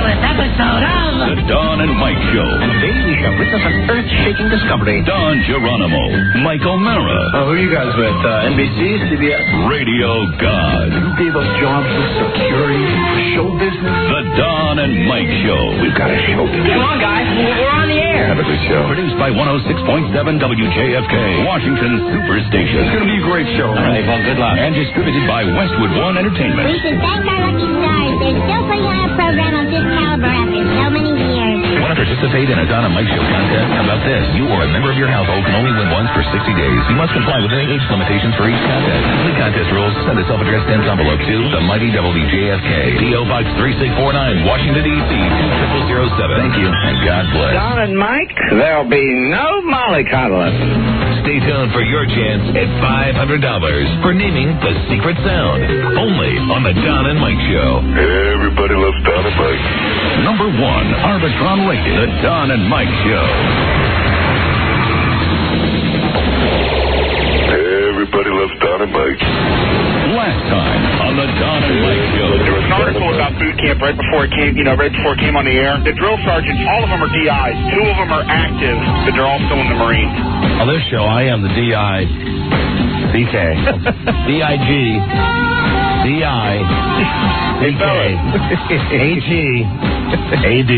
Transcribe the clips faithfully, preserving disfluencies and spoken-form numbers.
newest episode of The Don and Mike Show. And today we shall witness an earth-shaking discovery. Don Geronimo, Mike O'Mara. Oh, who are you guys with? Uh, N B C, C B S? Radio God. You gave us jobs with security, show business. The Don and Mike Show. We've got a show business. Come on, guys. We're on the air. Have a good show. Produced by one oh six point seven W J F K, Washington Superstation. It's going to be a great show. All right, well, good luck. And distributed by Westwood One Entertainment. We should thank our lucky stars. They're still putting on a program of this caliber after so many years. Want to participate in a Don and Mike Show contest? How about this? You or a member of your household can only win once for sixty days. You must comply with any age limitations for each contest. The contest rules. Send a self-addressed stamped envelope to the Mighty W J F K, P O Box three six four nine, Washington, D C two zero zero seven. Thank you, and God bless. Don and Mike, there'll be no mollycoddling. Stay tuned for your chance at five hundred dollars for naming the secret sound. Only on the Don and Mike Show. Everybody loves Don and Mike. Number one, Arbitron rated, the Don and Mike Show. Everybody loves Don and Mike. Last time on the Don and Mike Show. There was an article about boot camp right before it came, you know, right before it came on the air. The drill sergeants, all of them are D Is. Two of them are active, but they're all still in the Marines. On this show, I am the D I C K. D I G. D I C K. A G. A D.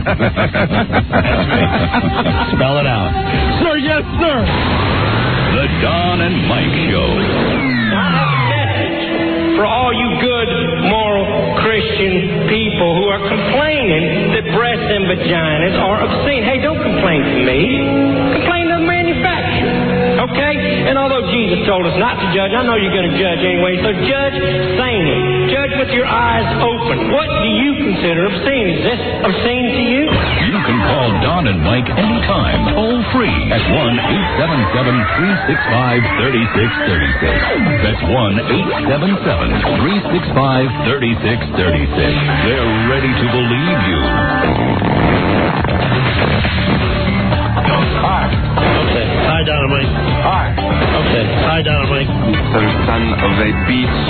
Spell it out. Sir, yes, sir. The Don and Mike Show. For all you good, moral, Christian people who are complaining that breasts and vaginas are obscene. Hey, don't complain to me. Complain to the manufacturer. Okay? And although Jesus told us not to judge, I know you're going to judge anyway, so judge sanely. Judge with your eyes open. What do you consider obscene? Is this obscene to you? You can call Don and Mike anytime, toll free at one eight seven seven, three six five, three six three six. That's one eight seven seven, three six five, three six three six. They're ready to believe you. Hi. Okay. Hi, Don and Mike. Hi. Okay. Hi, Don and Mike. The son of a beach.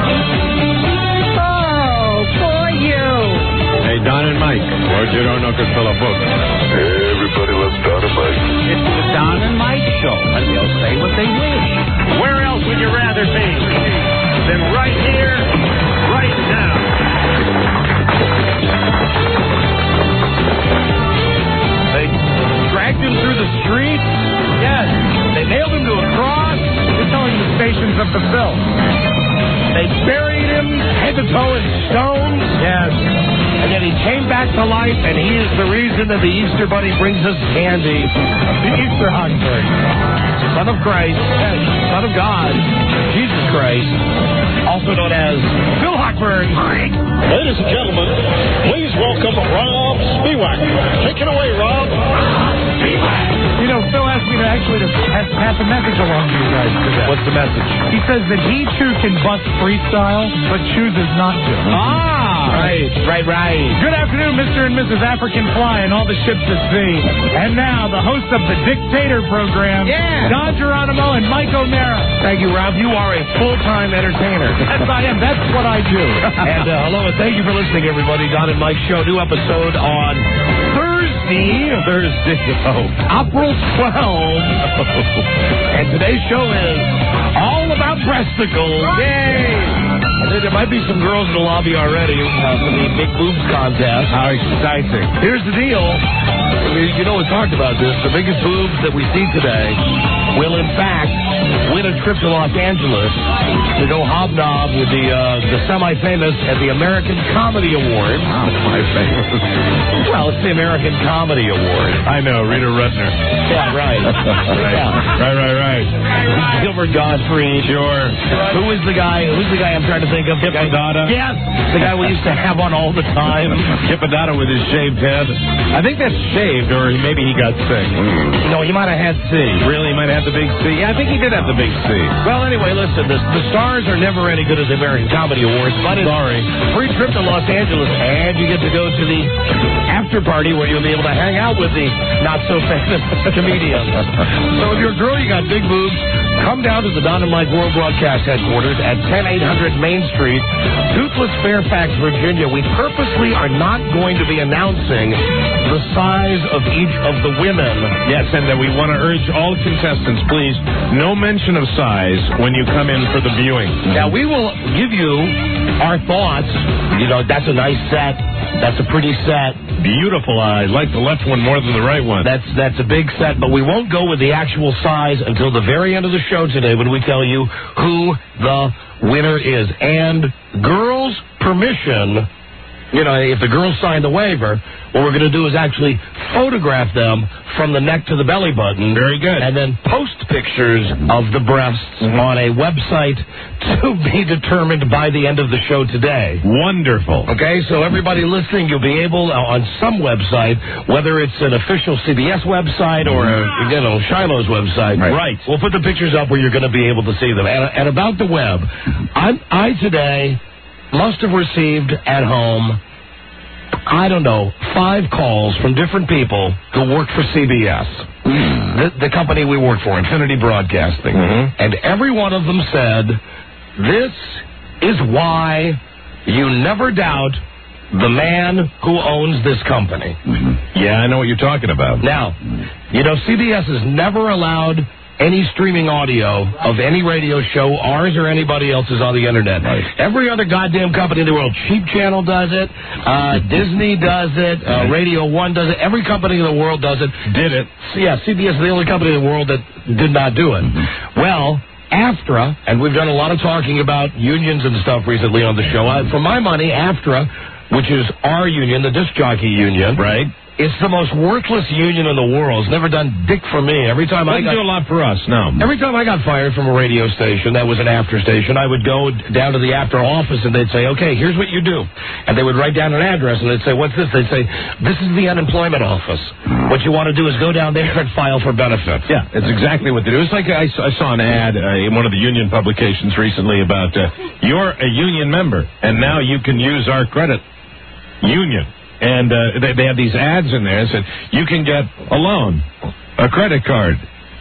Oh, for you. Hey, Don and Mike. Where'd you don't know could fill a book? Everybody loves Don and Mike. It's the Don and Mike Show, and they'll say what they wish. Where else would you rather be than right here, right now? They dragged him through the street? Yes. They nailed him to a cross? You're telling the stations of the film. They buried him head to toe in stones? Yes. And then he came back to life, and he is the reason that the Easter Bunny brings us candy. The Easter Huckberg. Son of Christ. Yes. Son of God. Jesus Christ. Also known as Phil Hochberg. Ladies and gentlemen, please welcome Rob Spiewak. Take it away, Rob. You know, Phil asked me to actually to pass, pass a message along to you guys today. What's the message? He says that he too can bust freestyle, but chooses not to. Ah! Right, right, right. Good afternoon, Mister and Missus African Fly and all the ships at sea. And now, the host of the Dictator program, Yeah. Don Geronimo and Mike O'Mara. Thank you, Rob. You are a full-time entertainer. Yes, I am. That's what I do. And uh, hello, and thank you for listening, everybody. Don and Mike Show, new episode on Thursday. Thursday. Oh, April twelfth. And today's show is all about breasticles. Yay! I think there might be some girls in the lobby already uh, for the Big Boobs contest. How exciting. Here's the deal. You know, we talked about this. The biggest boobs that we see today will, in fact, win a trip to Los Angeles to go hobnob with the uh, the semi-famous at the American Comedy Awards. Semi-famous. Well, it's the American Comedy Award. I know, Rita Rudner. Yeah, right. right. Yeah. Right, right, right. Gilbert Gottfried. Sure. Who is the guy? Who's the guy I'm trying to think of? Kip Addotta. Yes. The guy we used to have on all the time. Kip Addotta with his shaved head. I think that's shaved, or maybe he got sick. No, he might have had C. Really? He might have had the big C? Yeah, I think he did have the big C. Well, anyway, listen, the, the stars are never any good as the American Comedy Awards. But sorry. Free trip to Los Angeles, and you get to go to the after party where you'll be able to hang out with the not-so-famous comedians. So if you're a girl, you got big boobs, come down to the Don and Mike World Broadcast Headquarters at ten eight hundred Main Street, Toothless, Fairfax, Virginia. We purposely are not going to be announcing the size of each of the women. Yes, and that we want to urge all contestants, please, no mention of size when you come in for the viewing. Now, we will give you our thoughts. You know, that's a nice set. That's a pretty set. Beautiful. I like the left one more than the right one. That's that's a big set, but we won't go with the actual size until the very end of the show today when we tell you who the winner is. And girls' permission, you know, if the girls sign the waiver, what we're going to do is actually photograph them from the neck to the belly button. Very good. And then post pictures of the breasts mm-hmm. on a website to be determined by the end of the show today. Wonderful. Okay, so everybody listening, you'll be able, uh, on some website, whether it's an official C B S website or, a, you know, Shiloh's website. Right. right. We'll put the pictures up where you're going to be able to see them. And, and about the web, I'm, I today must have received at home, I don't know, five calls from different people who work for C B S, mm. the, the company we work for, Infinity Broadcasting. Mm-hmm. And every one of them said, this is why you never doubt the man who owns this company. Mm-hmm. Yeah, I know what you're talking about. Now, you know, C B S has never allowed any streaming audio of any radio show, ours or anybody else's, on the internet. Right. Every other goddamn company in the world, Cheap Channel does it, uh, Disney does it, uh, Radio One does it, every company in the world does it. Did it. So, yeah, C B S is the only company in the world that did not do it. Mm-hmm. Well, AFTRA, and we've done a lot of talking about unions and stuff recently on the show. I, for my money, AFTRA, which is our union, the disc jockey union, right? It's the most worthless union in the world. It's never done dick for me. Every time I got, do a lot for us, no. Every time I got fired from a radio station that was an after station, I would go down to the after office and they'd say, okay, here's what you do. And they would write down an address and they'd say, what's this? They'd say, this is the unemployment office. What you want to do is go down there and file for benefits. Yeah, it's exactly what they do. It's like I, I saw an ad uh, in one of the union publications recently about uh, you're a union member and now you can use our credit union. And uh, they, they have these ads in there that said, you can get a loan, a credit card,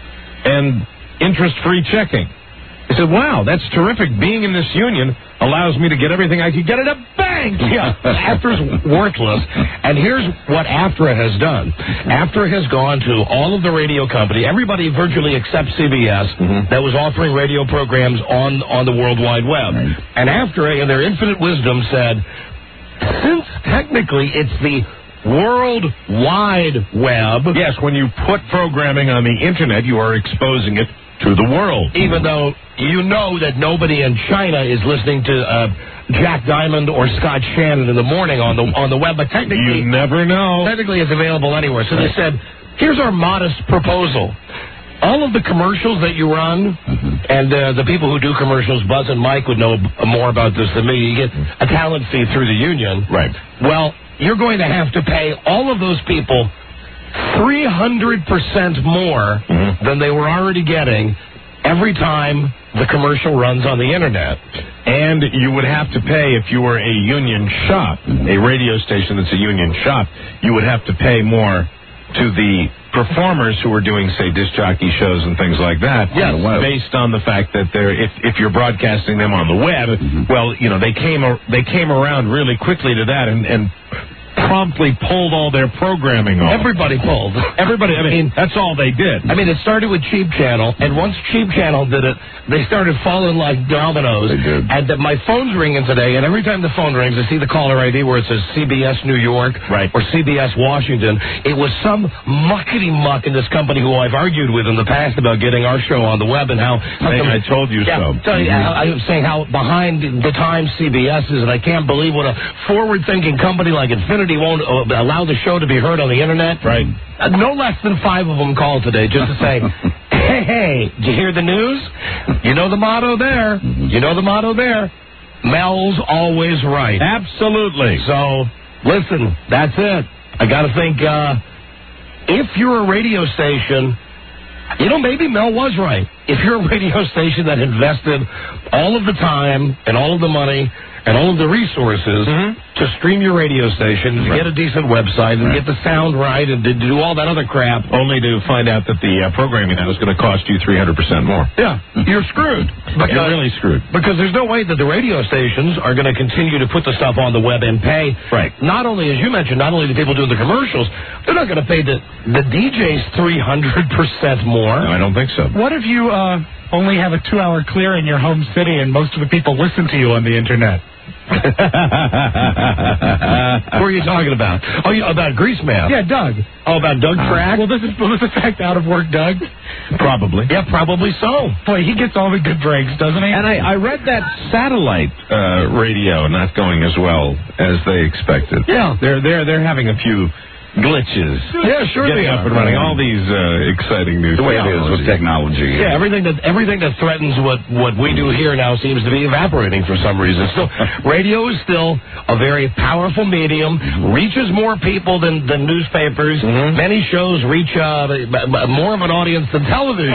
and interest-free checking. I said, wow, that's terrific. Being in this union allows me to get everything I could get at a bank. Yeah, AFTRA's worthless. And here's what AFTRA has done. AFTRA has gone to all of the radio company, everybody virtually except C B S, mm-hmm. that was offering radio programs on, on the World Wide Web. Right. And AFTRA, in their infinite wisdom, said, since technically it's the World Wide Web. Yes, when you put programming on the internet, you are exposing it to the world. Even though you know that nobody in China is listening to uh, Jack Diamond or Scott Shannon in the morning on the on the web, but technically you never know. Technically, it's available anywhere. So they said, here's our modest proposal. All of the commercials that you run, mm-hmm. and uh, the people who do commercials, Buzz and Mike would know more about this than me. You get a talent fee through the union. Right. Well, you're going to have to pay all of those people three hundred percent more mm-hmm. than they were already getting every time the commercial runs on the internet. And you would have to pay, if you were a union shop, a radio station that's a union shop, you would have to pay more to the performers who are doing, say, disc jockey shows and things like that. Yes. On based on the fact that they're, if, if you're broadcasting them on the web, mm-hmm. well, you know, they came they came around really quickly to that and, and promptly pulled all their programming off. Everybody pulled. Everybody, I mean, that's all they did. I mean, it started with Cheap Channel, and once Cheap Channel did it, they started falling like dominoes. They did. And uh, my phone's ringing today, and every time the phone rings, I see the caller I D where it says C B S New York right. or C B S Washington. It was some muckety-muck in this company who I've argued with in the past about getting our show on the web and how... how I, some, I told you yeah, so. Tell you, I was saying how behind the times C B S is, and I can't believe what a forward-thinking company like Infinity won't uh, allow the show to be heard on the internet. Right. Uh, no less than five of them called today just to say, hey, hey, did you hear the news? You know the motto there. You know the motto there. Mel's always right. Absolutely. So, listen, that's it. I got to think, uh, if you're a radio station, you know, maybe Mel was right. If you're a radio station that invested all of the time and all of the money and all of the resources mm-hmm. to stream your radio station, to Right. get a decent website, and Right. get the sound right, and to do all that other crap. Only to find out that the uh, programming now is going to cost you three hundred percent more. Yeah, you're screwed. You're really screwed. Because there's no way that the radio stations are going to continue to put the stuff on the web and pay. Right. Not only, as you mentioned, not only the people doing the commercials, they're not going to pay the, the D Js three hundred percent more. No, I don't think so. What if you uh, only have a two-hour clear in your home city and most of the people listen to you on the internet? Who are you talking about? Oh, you, about Grease Man? Yeah, Doug. Oh, about Doug Track? Well, this is will this affect out of work, Doug? Probably. Yeah, probably so. Boy, he gets all the good breaks, doesn't he? And I, I read that satellite uh, radio not going as well as they expected. Yeah. They're they're they're having a few glitches. Yeah, sure Getting they up are. and running. All these uh, exciting new The way it is with technology. Yeah, everything that everything that threatens what, what we do here now seems to be evaporating for some reason. Still, radio is still a very powerful medium, reaches more people than, than newspapers. Mm-hmm. Many shows reach uh, b- b- more of an audience than television.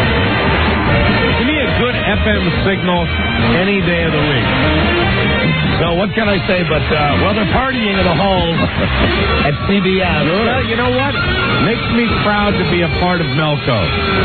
Give me a good F M signal any day of the week. So what can I say but, uh, well, they're partying in the halls at C B S. Well, you know what? Makes me proud to be a part of Melco.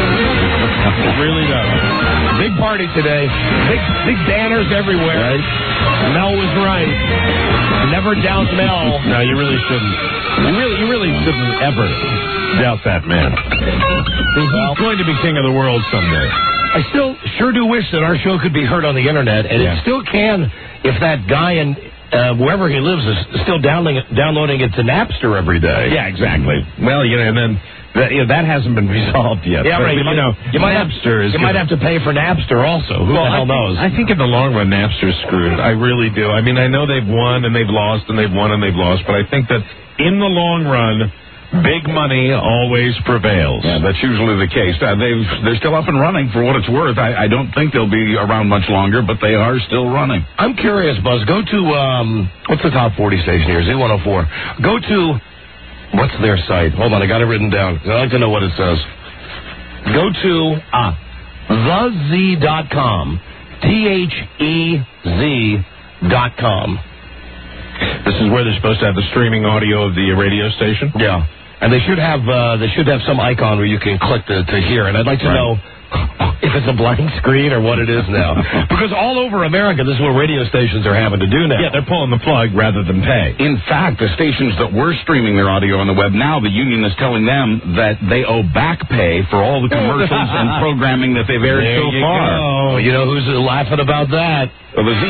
It really does. Big party today. Big big banners everywhere. Right. Mel was right. Never doubt Mel. No, you really shouldn't. You really, you really shouldn't ever doubt that man. He's going to be king of the world someday. I still sure do wish that our show could be heard on the internet, and Yeah. it still can if that guy in uh, wherever he lives is still downloading it, downloading it to Napster every day. Yeah, exactly. Well, you know, and then that, you know, that hasn't been resolved yet. Yeah, But, right. You, might, know, you might Napster have, is you gonna- might have to pay for Napster also. Who well, the hell I think, knows? I think in the long run, Napster's screwed. I really do. I mean, I know they've won and they've lost and they've won and they've lost, but I think that in the long run, big money always prevails. Yeah, that's usually the case. Uh, they've, they're still up and running for what it's worth. I, I don't think they'll be around much longer, but they are still running. I'm curious, Buzz. Go to, um, what's the top forty station here? Z one oh four. Go to, what's their site? Hold on, I got it written down. I'd like to know what it says. Go to, ah, the z dot com. T H E Z dot com. This is where they're supposed to have the streaming audio of the radio station? Yeah. And they should have, uh, they should have some icon where you can click to, to hear. And I'd like to Right. know if it's a blank screen or what it is now. Because all over America, this is what radio stations are having to do now. Yeah, they're pulling the plug rather than pay. In fact, the stations that were streaming their audio on the web, now the union is telling them that they owe back pay for all the commercials and programming that they've aired There so you far. go. You know who's laughing about that? So the Z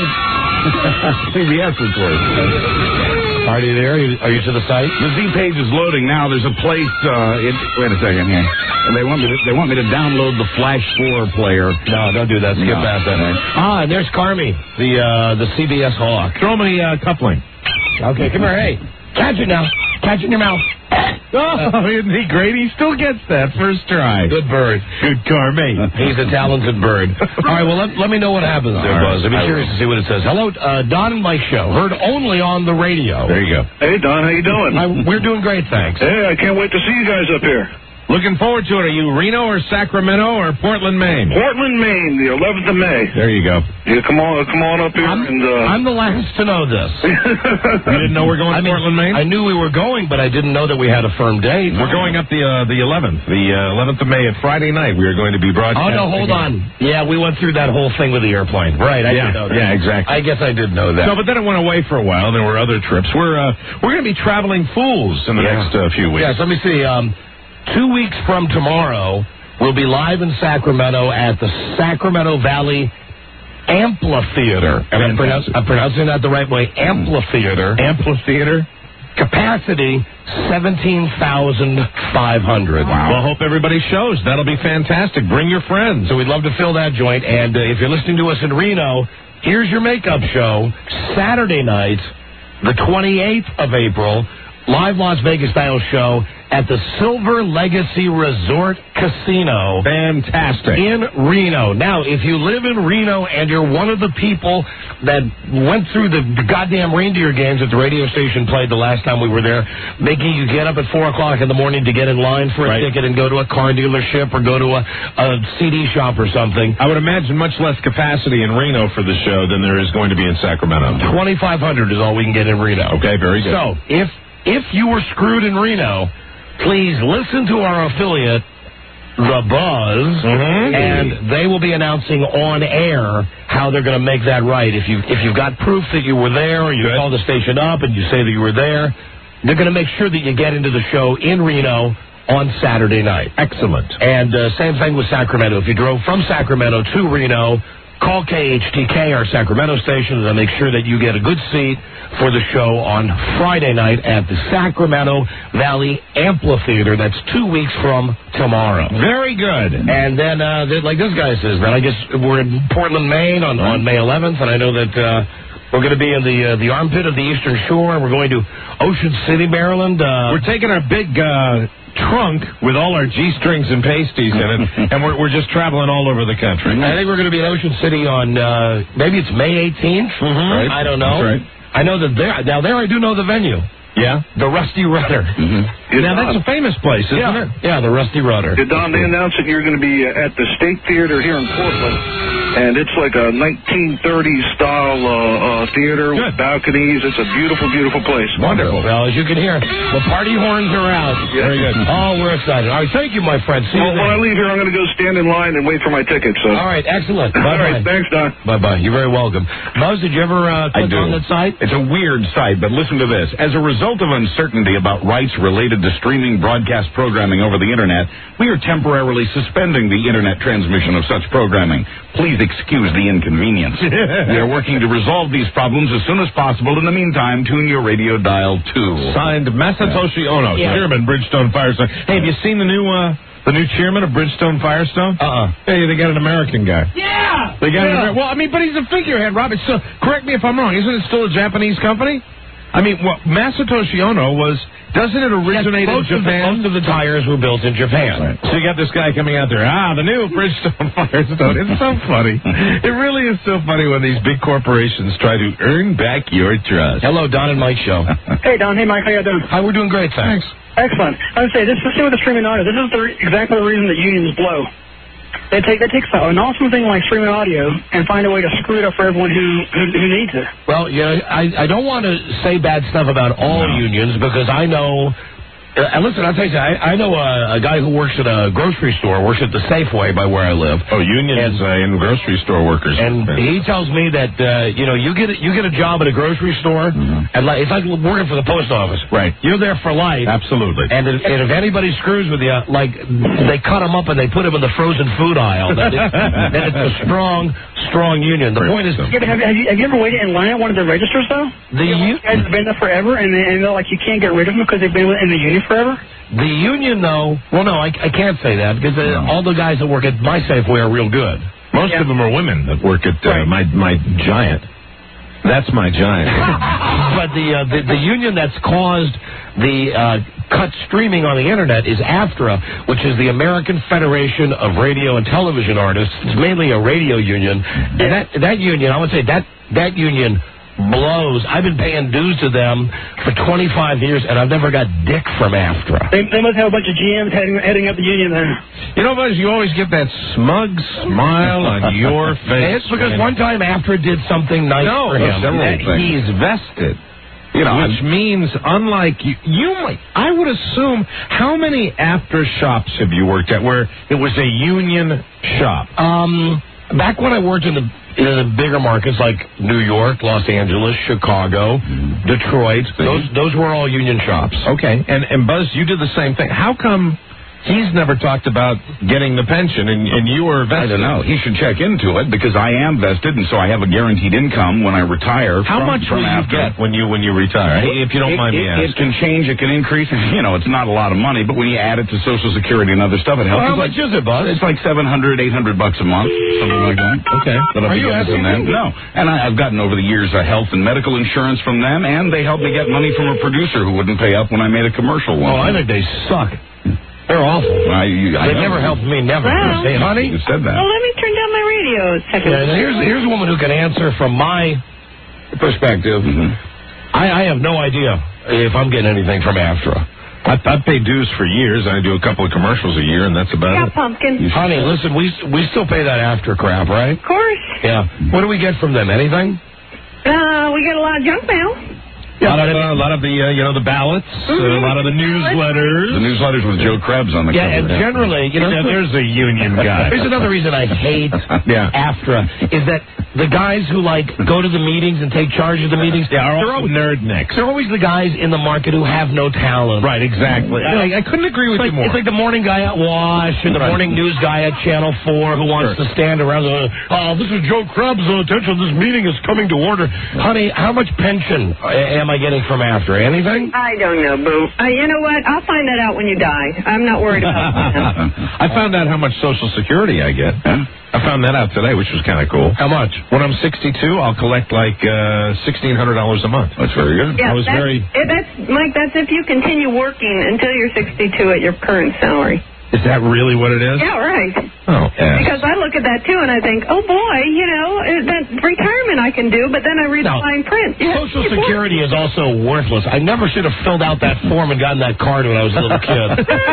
C B S report. Are you there? Are you, are you to the site? The Z page is loading now. There's a place. Uh, it, wait a second here. They want me. To, they want me to download the Flash four player. No, don't do that. Skip No. past that. Ah, and there's Carmi, the uh, the C B S Hawk. Throw me uh, coupling. Okay, come here. Hey, catch it now. Catch it in your mouth. Oh, isn't he great? He still gets that first try. Good bird. Good Carme. He's a talented bird. All right, well, let, let me know what happens there, All right. Buzz. I'd be I curious will. to see what it says. Hello, uh, Don and Mike show. Heard only on the radio. There you go. Hey, Don, how you doing? I, we're doing great, thanks. Hey, I can't wait to see you guys up here. Looking forward to it. Are you Reno or Sacramento or Portland, Maine? Portland, Maine, the eleventh of May. There you go. You come on, come on up here I'm, and. Uh... I'm the last to know this. You didn't know we're going I to mean, Portland, Maine? I knew we were going, but I didn't know that we had a firm date. We're going up the uh, the eleventh, the uh, eleventh of May at Friday night. We are going to be Oh, broadcasting. no, hold on. Yeah, we went through that whole thing with the airplane. Right, I Yeah, did know that. yeah, exactly. I guess I did know that. No, but then it went away for a while. There were other trips. We're uh, we're going to be traveling fools in the Yeah. next uh, few weeks. Yes, let me see. Um, two weeks from tomorrow, we'll be live in Sacramento at the Sacramento Valley Amphitheater. And I'm, pronounce- I'm pronouncing that the right way. Amphitheater. Amphitheater. Capacity seventeen thousand five hundred. Wow. Well, hope everybody shows. That'll be fantastic. Bring your friends. So we'd love to fill that joint. And uh, if you're listening to us in Reno, here's your makeup show. Saturday night, the twenty-eighth of April, live Las Vegas style show at the Silver Legacy Resort Casino. Fantastic. In Reno. Now, if you live in Reno and you're one of the people that went through the goddamn reindeer games that the radio station played the last time we were there, making you get up at four o'clock in the morning to get in line for a Right. ticket and go to a car dealership or go to a, a C D shop or something. I would imagine much less capacity in Reno for the show than there is going to be in Sacramento. twenty-five hundred is all we can get in Reno. Okay, very good. So, if if you were screwed in Reno, please listen to our affiliate, The Buzz, Mm-hmm. and they will be announcing on air how they're going to make that right. If you if you've got proof that you were there, or you Good. call the station up and you say that you were there, they're going to make sure that you get into the show in Reno on Saturday night. Excellent. And uh, same thing with Sacramento. If you drove from Sacramento to Reno, call K H T K, our Sacramento station, and make sure that you get a good seat for the show on Friday night at the Sacramento Valley Amphitheater. That's two weeks from tomorrow. Very good. And then, uh, th- like this guy says, man, I guess we're in Portland, Maine on, on May eleventh, and I know that uh, we're going to be in the uh, the armpit of the Eastern Shore, and we're going to Ocean City, Maryland. Uh, We're taking our big uh, trunk with all our G-strings and pasties in it, and we're, we're just traveling all over the country. I think we're going to be in Ocean City on, uh, maybe it's May eighteenth. Right. I don't know. That's right. I know that there, now there I do know the venue. Yeah? The Rusty Rudder. Mm-hmm. Now, that's a famous place, isn't yeah. it? Yeah, the Rusty Rudder. Yeah, Don, they announced that you're going to be uh, at the State Theater here in Portland, and it's like a nineteen thirties style uh, uh, theater with balconies. It's a beautiful, beautiful place. Wonderful. Well, as you can hear, the party horns are out. Yeah. Very good. Oh, we're excited. All right, thank you, my friend. See you Well, when I then. leave here, I'm going to go stand in line and wait for my ticket. So. All right, excellent. All Bye-bye. right, thanks, Don. Bye-bye. You're very welcome. Buzz, did you ever uh, I click do. on that site? It's a weird site, but listen to this. As a result of uncertainty about rights related to streaming broadcast programming over the Internet, we are temporarily suspending the Internet transmission of such programming. Please excuse the inconvenience. We are working to resolve these problems as soon as possible. In the meantime, tune your radio dial to... Signed, Masatoshi Ono, Yeah. chairman, Bridgestone Firestone. Hey, have you seen the new uh, the new chairman of Bridgestone Firestone? Uh-uh. Hey, they got an American guy. Yeah! They got yeah. an Amer- well, I mean, but he's a figurehead, Rob. It's still, correct me if I'm wrong. Isn't it still a Japanese company? I mean, well, Masatoshi Ono was, doesn't it originate in most of the- Japan? most of the tires were built in Japan. So you got this guy coming out there, ah, the new Bridgestone Firestone. It's so funny. It really is so funny when these big corporations try to earn back your trust. Hello, Don and Mike show. Hey, Don. Hey, Mike. How you doing? Hi, we're doing great, thanks. Excellent. I would say this is with the streaming audio. This is the, exactly the reason that unions blow. They take they take an awesome thing like streaming audio and find a way to screw it up for everyone who who, who needs it. Well, yeah, I, I don't want to say bad stuff about all No. unions because I know. Uh, and listen, I'll tell you, I, I know a, a guy who works at a grocery store, works at the Safeway by where I live. Oh, unions uh, and grocery store workers. And he tells me that uh, you know you get you get a job at a grocery store, Mm-hmm. and like it's like working for the post office. Right. You're there for life. Absolutely. And if, and if anybody screws with you, like they cut them up and they put them in the frozen food aisle. Then it's, then it's a strong, strong union. The point is, Have, have, have, you, have you ever waited in line at one of the registers though? the You u- guys have been there forever, and, they, and they're like you can't get rid of them because they've been in the union forever. the union though. Well, no, I, I can't say that because uh, No. all the guys that work at my Safeway are real good. Most Yeah. of them are women that work at uh, Right. my my giant. That's my giant. But the, uh, the the union that's caused the uh, cut streaming on the internet is AFTRA, which is the American Federation of Radio and Television Artists. It's mainly a radio union, and that that union, I would say that that union blows. I've been paying dues to them for twenty-five years, and I've never got dick from AFTRA. They, they must have a bunch of G Ms heading, heading up the union then. You know, Buzz, you always get that smug smile on your face. It's because one time AFTRA did something nice no, for him. several that things. he's vested. You know, which means, unlike you, you might, I would assume, how many after shops have you worked at where it was a union shop? Um, back when I worked in the in the bigger markets like New York, Los Angeles, Chicago, Detroit, those those were all union shops. Okay, and and Buzz, you did the same thing. How come he's never talked about getting the pension, and, and you were vested. I don't know. He should check into it because I am vested, and so I have a guaranteed income when I retire. How from, much from will you after. get when you when you retire? If you don't it, mind me it, asking. It can change. It can increase. You know, it's not a lot of money, but when you add it to Social Security and other stuff, it helps. Well, how it's much like, is it, Buzz? It's like seven hundred, eight hundred bucks a month, something like that. Okay. That I'll Are be you getting asking from them. me? No. And I, I've gotten over the years uh, health and medical insurance from them, and they helped me get money from a producer who wouldn't pay up when I made a commercial one. Oh, I think they suck. They're awful. I, you, I They know. never helped me, never. Well, Hey, honey? You said that. Well, let me turn down my radio a second. Yeah, here's, here's a woman who can answer from my perspective. Mm-hmm. I, I have no idea if I'm getting anything from AFTRA. I, I pay dues for years. I do a couple of commercials a year, and that's about Yeah, it. pumpkin. Honey, listen, we we still pay that AFTRA crap, right? Of course. Yeah. What do we get from them? Anything? Uh, we get a lot of junk mail. A lot of, uh, a lot of the, uh, you know, the ballots, uh, a lot of the newsletters. The newsletters with Joe Krebs on the Yeah, cover. and generally, you know, Yeah, there's a union guy. Here's another reason I hate Yeah. AFTRA is that the guys who like go to the meetings and take charge of the meetings, Yeah, are they're all always, nerd necks. they're always the guys in the market who have no talent. Right, exactly. I, I couldn't agree with It's like, you more. it's like the morning guy at Wash and the Right. morning news guy at Channel four who wants Sure. to stand around and, uh, this is Joe Krebs, uh, attention, this meeting is coming to order. Honey, how much pension uh, am I getting from AFTRA? Anything? I don't know, Boo. Uh, you know what? I'll find that out when you die. I'm not worried about that. I found out how much Social Security I get. I found that out today, which was kind of cool. How much? When I'm sixty-two, I'll collect like uh, sixteen hundred dollars a month. That's very good. Yeah, I was that's, very. eh, that's, Mike, that's if you continue working until you're sixty-two at your current salary. Is that really what it is? Yeah, right. Oh, yeah. Because I look at that, too, and I think, oh, boy, you know, eh, that retirement I can do, but then I read No. the fine print. You have to Social keep Security is also worthless. I never should have filled out that form and gotten that card when I was a little kid.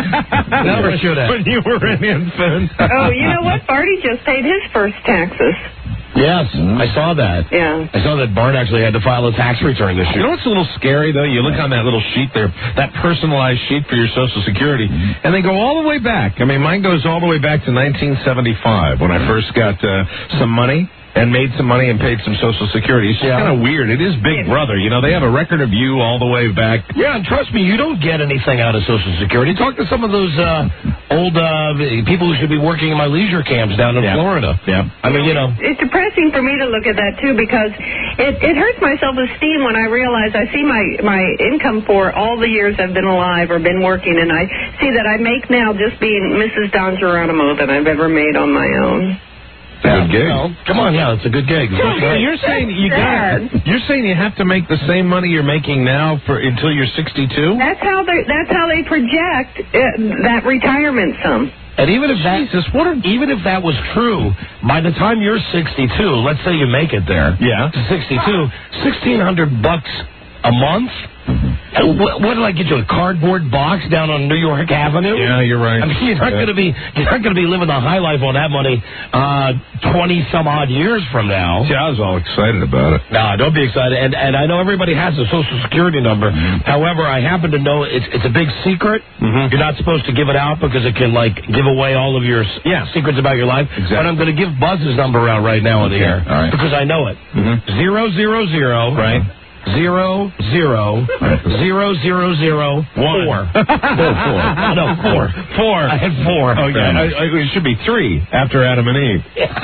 Never should have. When you were an infant. Oh, you know what? Barty just paid his first taxes. Yes, I saw that. Yeah. I saw that Bart actually had to file a tax return this You year. know what's a little scary, though? You look on that little sheet there, that personalized sheet for your Social Security, and they go all the way back. I mean, mine goes all the way back to nineteen seventy-five when I first got uh, some money and made some money and paid some Social Security. It's just Yeah. kind of weird. It is Big Brother. You know, they have a record of you all the way back. Yeah, and trust me, you don't get anything out of Social Security. Talk to some of those uh, old uh, people who should be working in my leisure camps down in Yeah. Florida. Yeah. I mean, you know. It's depressing for me to look at that, too, because it, it hurts my self-esteem when I realize I see my, my income for all the years I've been alive or been working, and I see that I make now just being Missus Don Geronimo than I've ever made on my own. It's a good gig. Well, come on, yeah, it's a good gig. So you're saying you got you're saying you have to make the same money you're making now for until you're sixty-two? That's how they that's how they project uh, that retirement sum. And even if that, Jesus, what are- even if that was true, by the time you're sixty-two, let's say you make it there, Yeah. to sixty-two, sixteen hundred bucks a month. And what, what did I get you? A cardboard box down on New York Avenue? Yeah, you're right. I mean, you're not Yeah. going to be you're not going to be living the high life on that money uh, twenty some odd years from now. See, I was all excited about it. No, don't be excited. And and I know everybody has a Social Security number. Mm-hmm. However, I happen to know it's it's a big secret. Mhm. You're not supposed to give it out because it can like give away all of your s- Yeah. secrets about your life. Exactly. But I'm going to give Buzz's number out right now on the Okay. air All right. because I know it. Mhm. Zero zero zero. Right. Zero zero zero zero zero four. Four, four. No, four. Four. I had four. Oh, yeah. I, I, it should be three after Adam and Eve.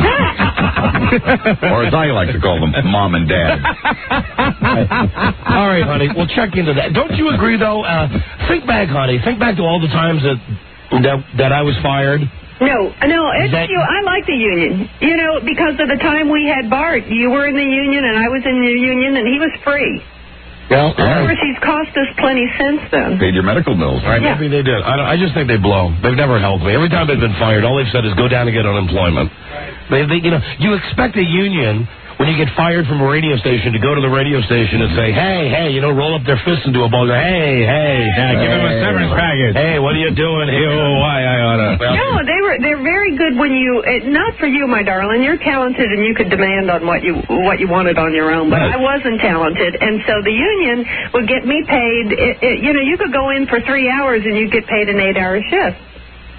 Or as I like to call them, Mom and Dad. All right, honey. We'll check into that. Don't you agree, though? Uh, think back, honey. Think back to all the times that that, that I was fired. No, no, it's That- you. I like the union. You know, because of the time we had Bart. You were in the union, and I was in the union, and he was free. Well, Of course, he's cost us plenty since then. Paid your medical bills. All right, Yeah. maybe they did. I, don't, I just think they blow. They've never helped me. Every time they've been fired, all they've said is go down and get unemployment. They, they, you know, you expect a union when you get fired from a radio station to go to the radio station and say, hey, hey, you know, roll up their fists into a ball. Go, hey, hey, Yeah, give him a severance package. Hey, what are you doing here? Oh, why I oughta. No, they were they're very good when you uh, not for you, my darling. You're talented and you could demand on what you what you wanted on your own. But Right. I wasn't talented, and so the union would get me paid. It, it, you know, you could go in for three hours and you get paid an eight-hour shift.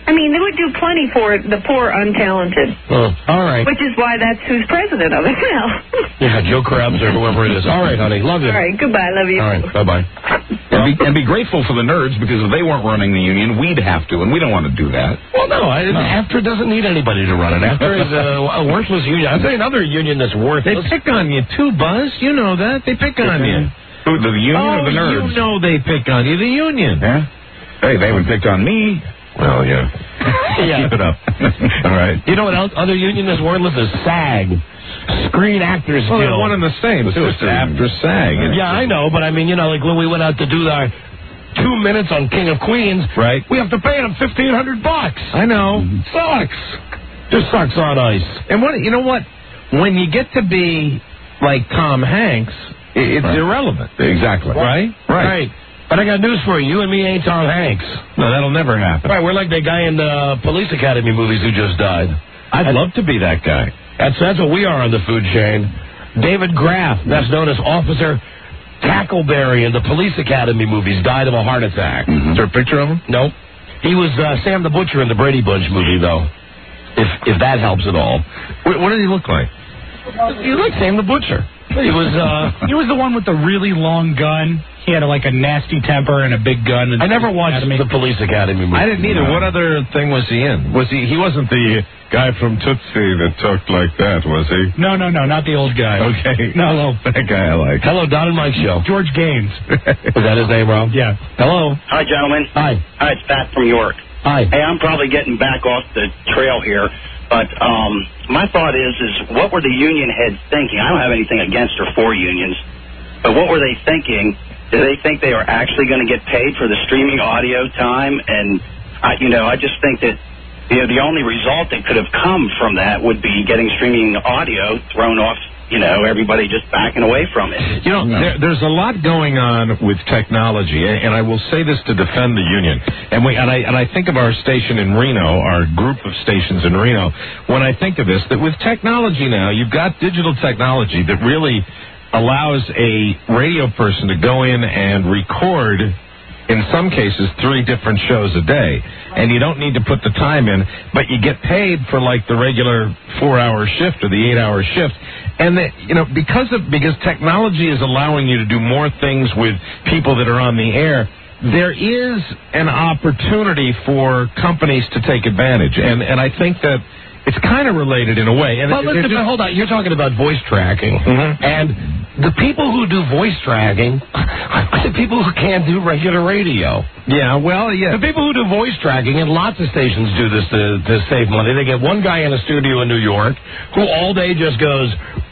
I mean, they would do plenty for the poor, untalented. Oh, all right. Which is why that's who's president of it now. Yeah, Joe Krabs or whoever it is. All right, honey. Love you. All right, goodbye. Love you. All right, bye-bye. And be, and be grateful for the nerds, because if they weren't running the union, we'd have to, and we don't want to do that. Well, no, I, no. After doesn't need anybody to run it. After is a, a worthless union. I'll tell you another union that's worthless. They pick on you too, Buzz. You know that. They pick on you. Who, the union oh, or the nerds? You know they pick on you. The union. Yeah? Hey, they haven't picked on me. Well, yeah. Yeah. Keep it up. All right. You know what else? Other union that's worthless is SAG. Screen Actors Well, Guild. they're one and the same, too. It's after SAG. Yeah, I know, but I mean, you know, like when we went out to do our two minutes on King of Queens, right? We have to pay them fifteen hundred bucks. I know. Sucks. Just sucks on ice. And what you know what? When you get to be like Tom Hanks, it's right. irrelevant. Exactly. Right? Right. Right. But I got news for you. You and me ain't Tom Hanks. No, that'll never happen. Right, we're like that guy in the Police Academy movies who just died. I'd and, love to be that guy. That's that's what we are on the food chain. David Graff, that's known as Officer Tackleberry in the Police Academy movies, died of a heart attack. Mm-hmm. Is there a picture of him? Nope. He was uh, Sam the Butcher in the Brady Bunch movie, though. If if that helps at all. What, what did he look like? He looked like Sam the Butcher. He was uh, he was the one with the really long gun. He had a, like a nasty temper and a big gun. I never watched Academy. the Police Academy movie. I didn't either. No. What other thing was he in? Was he? He wasn't the guy from Tootsie that talked like that, was he? No, no, no, not the old guy. Okay. No, no. That guy I like. Hello, Don and Mike Show. George Gaines. Is that his name, Rob? Yeah. Hello. Hi, gentlemen. Hi. Hi, it's Pat from York. Hi. Hey, I'm probably getting back off the trail here, but um, my thought is, is what were the union heads thinking? I don't have anything against or for unions, but what were they thinking? Do they think they are actually going to get paid for the streaming audio time? And, I, you know, I just think that you know, the only result that could have come from that would be getting streaming audio thrown off, you know, everybody just backing away from it. You know, no. there, there's a lot going on with technology, and I will say this to defend the union. And we and I and I think of our station in Reno, our group of stations in Reno, when I think of this, that with technology now, you've got digital technology that really allows a radio person to go in and record, in some cases, three different shows a day. And you don't need to put the time in, but you get paid for like the regular four-hour shift or the eight-hour shift. And, that, you know, because of because technology is allowing you to do more things with people that are on the air, there is an opportunity for companies to take advantage. And, and I think that it's kind of related in a way. And well, listen, just, hold on. You're talking about voice tracking. Mm-hmm. And the people who do voice tracking are the people who can't do regular radio. Yeah, well, yeah. The people who do voice tracking, and lots of stations do this to, to save money. They get one guy in a studio in New York who all day just goes,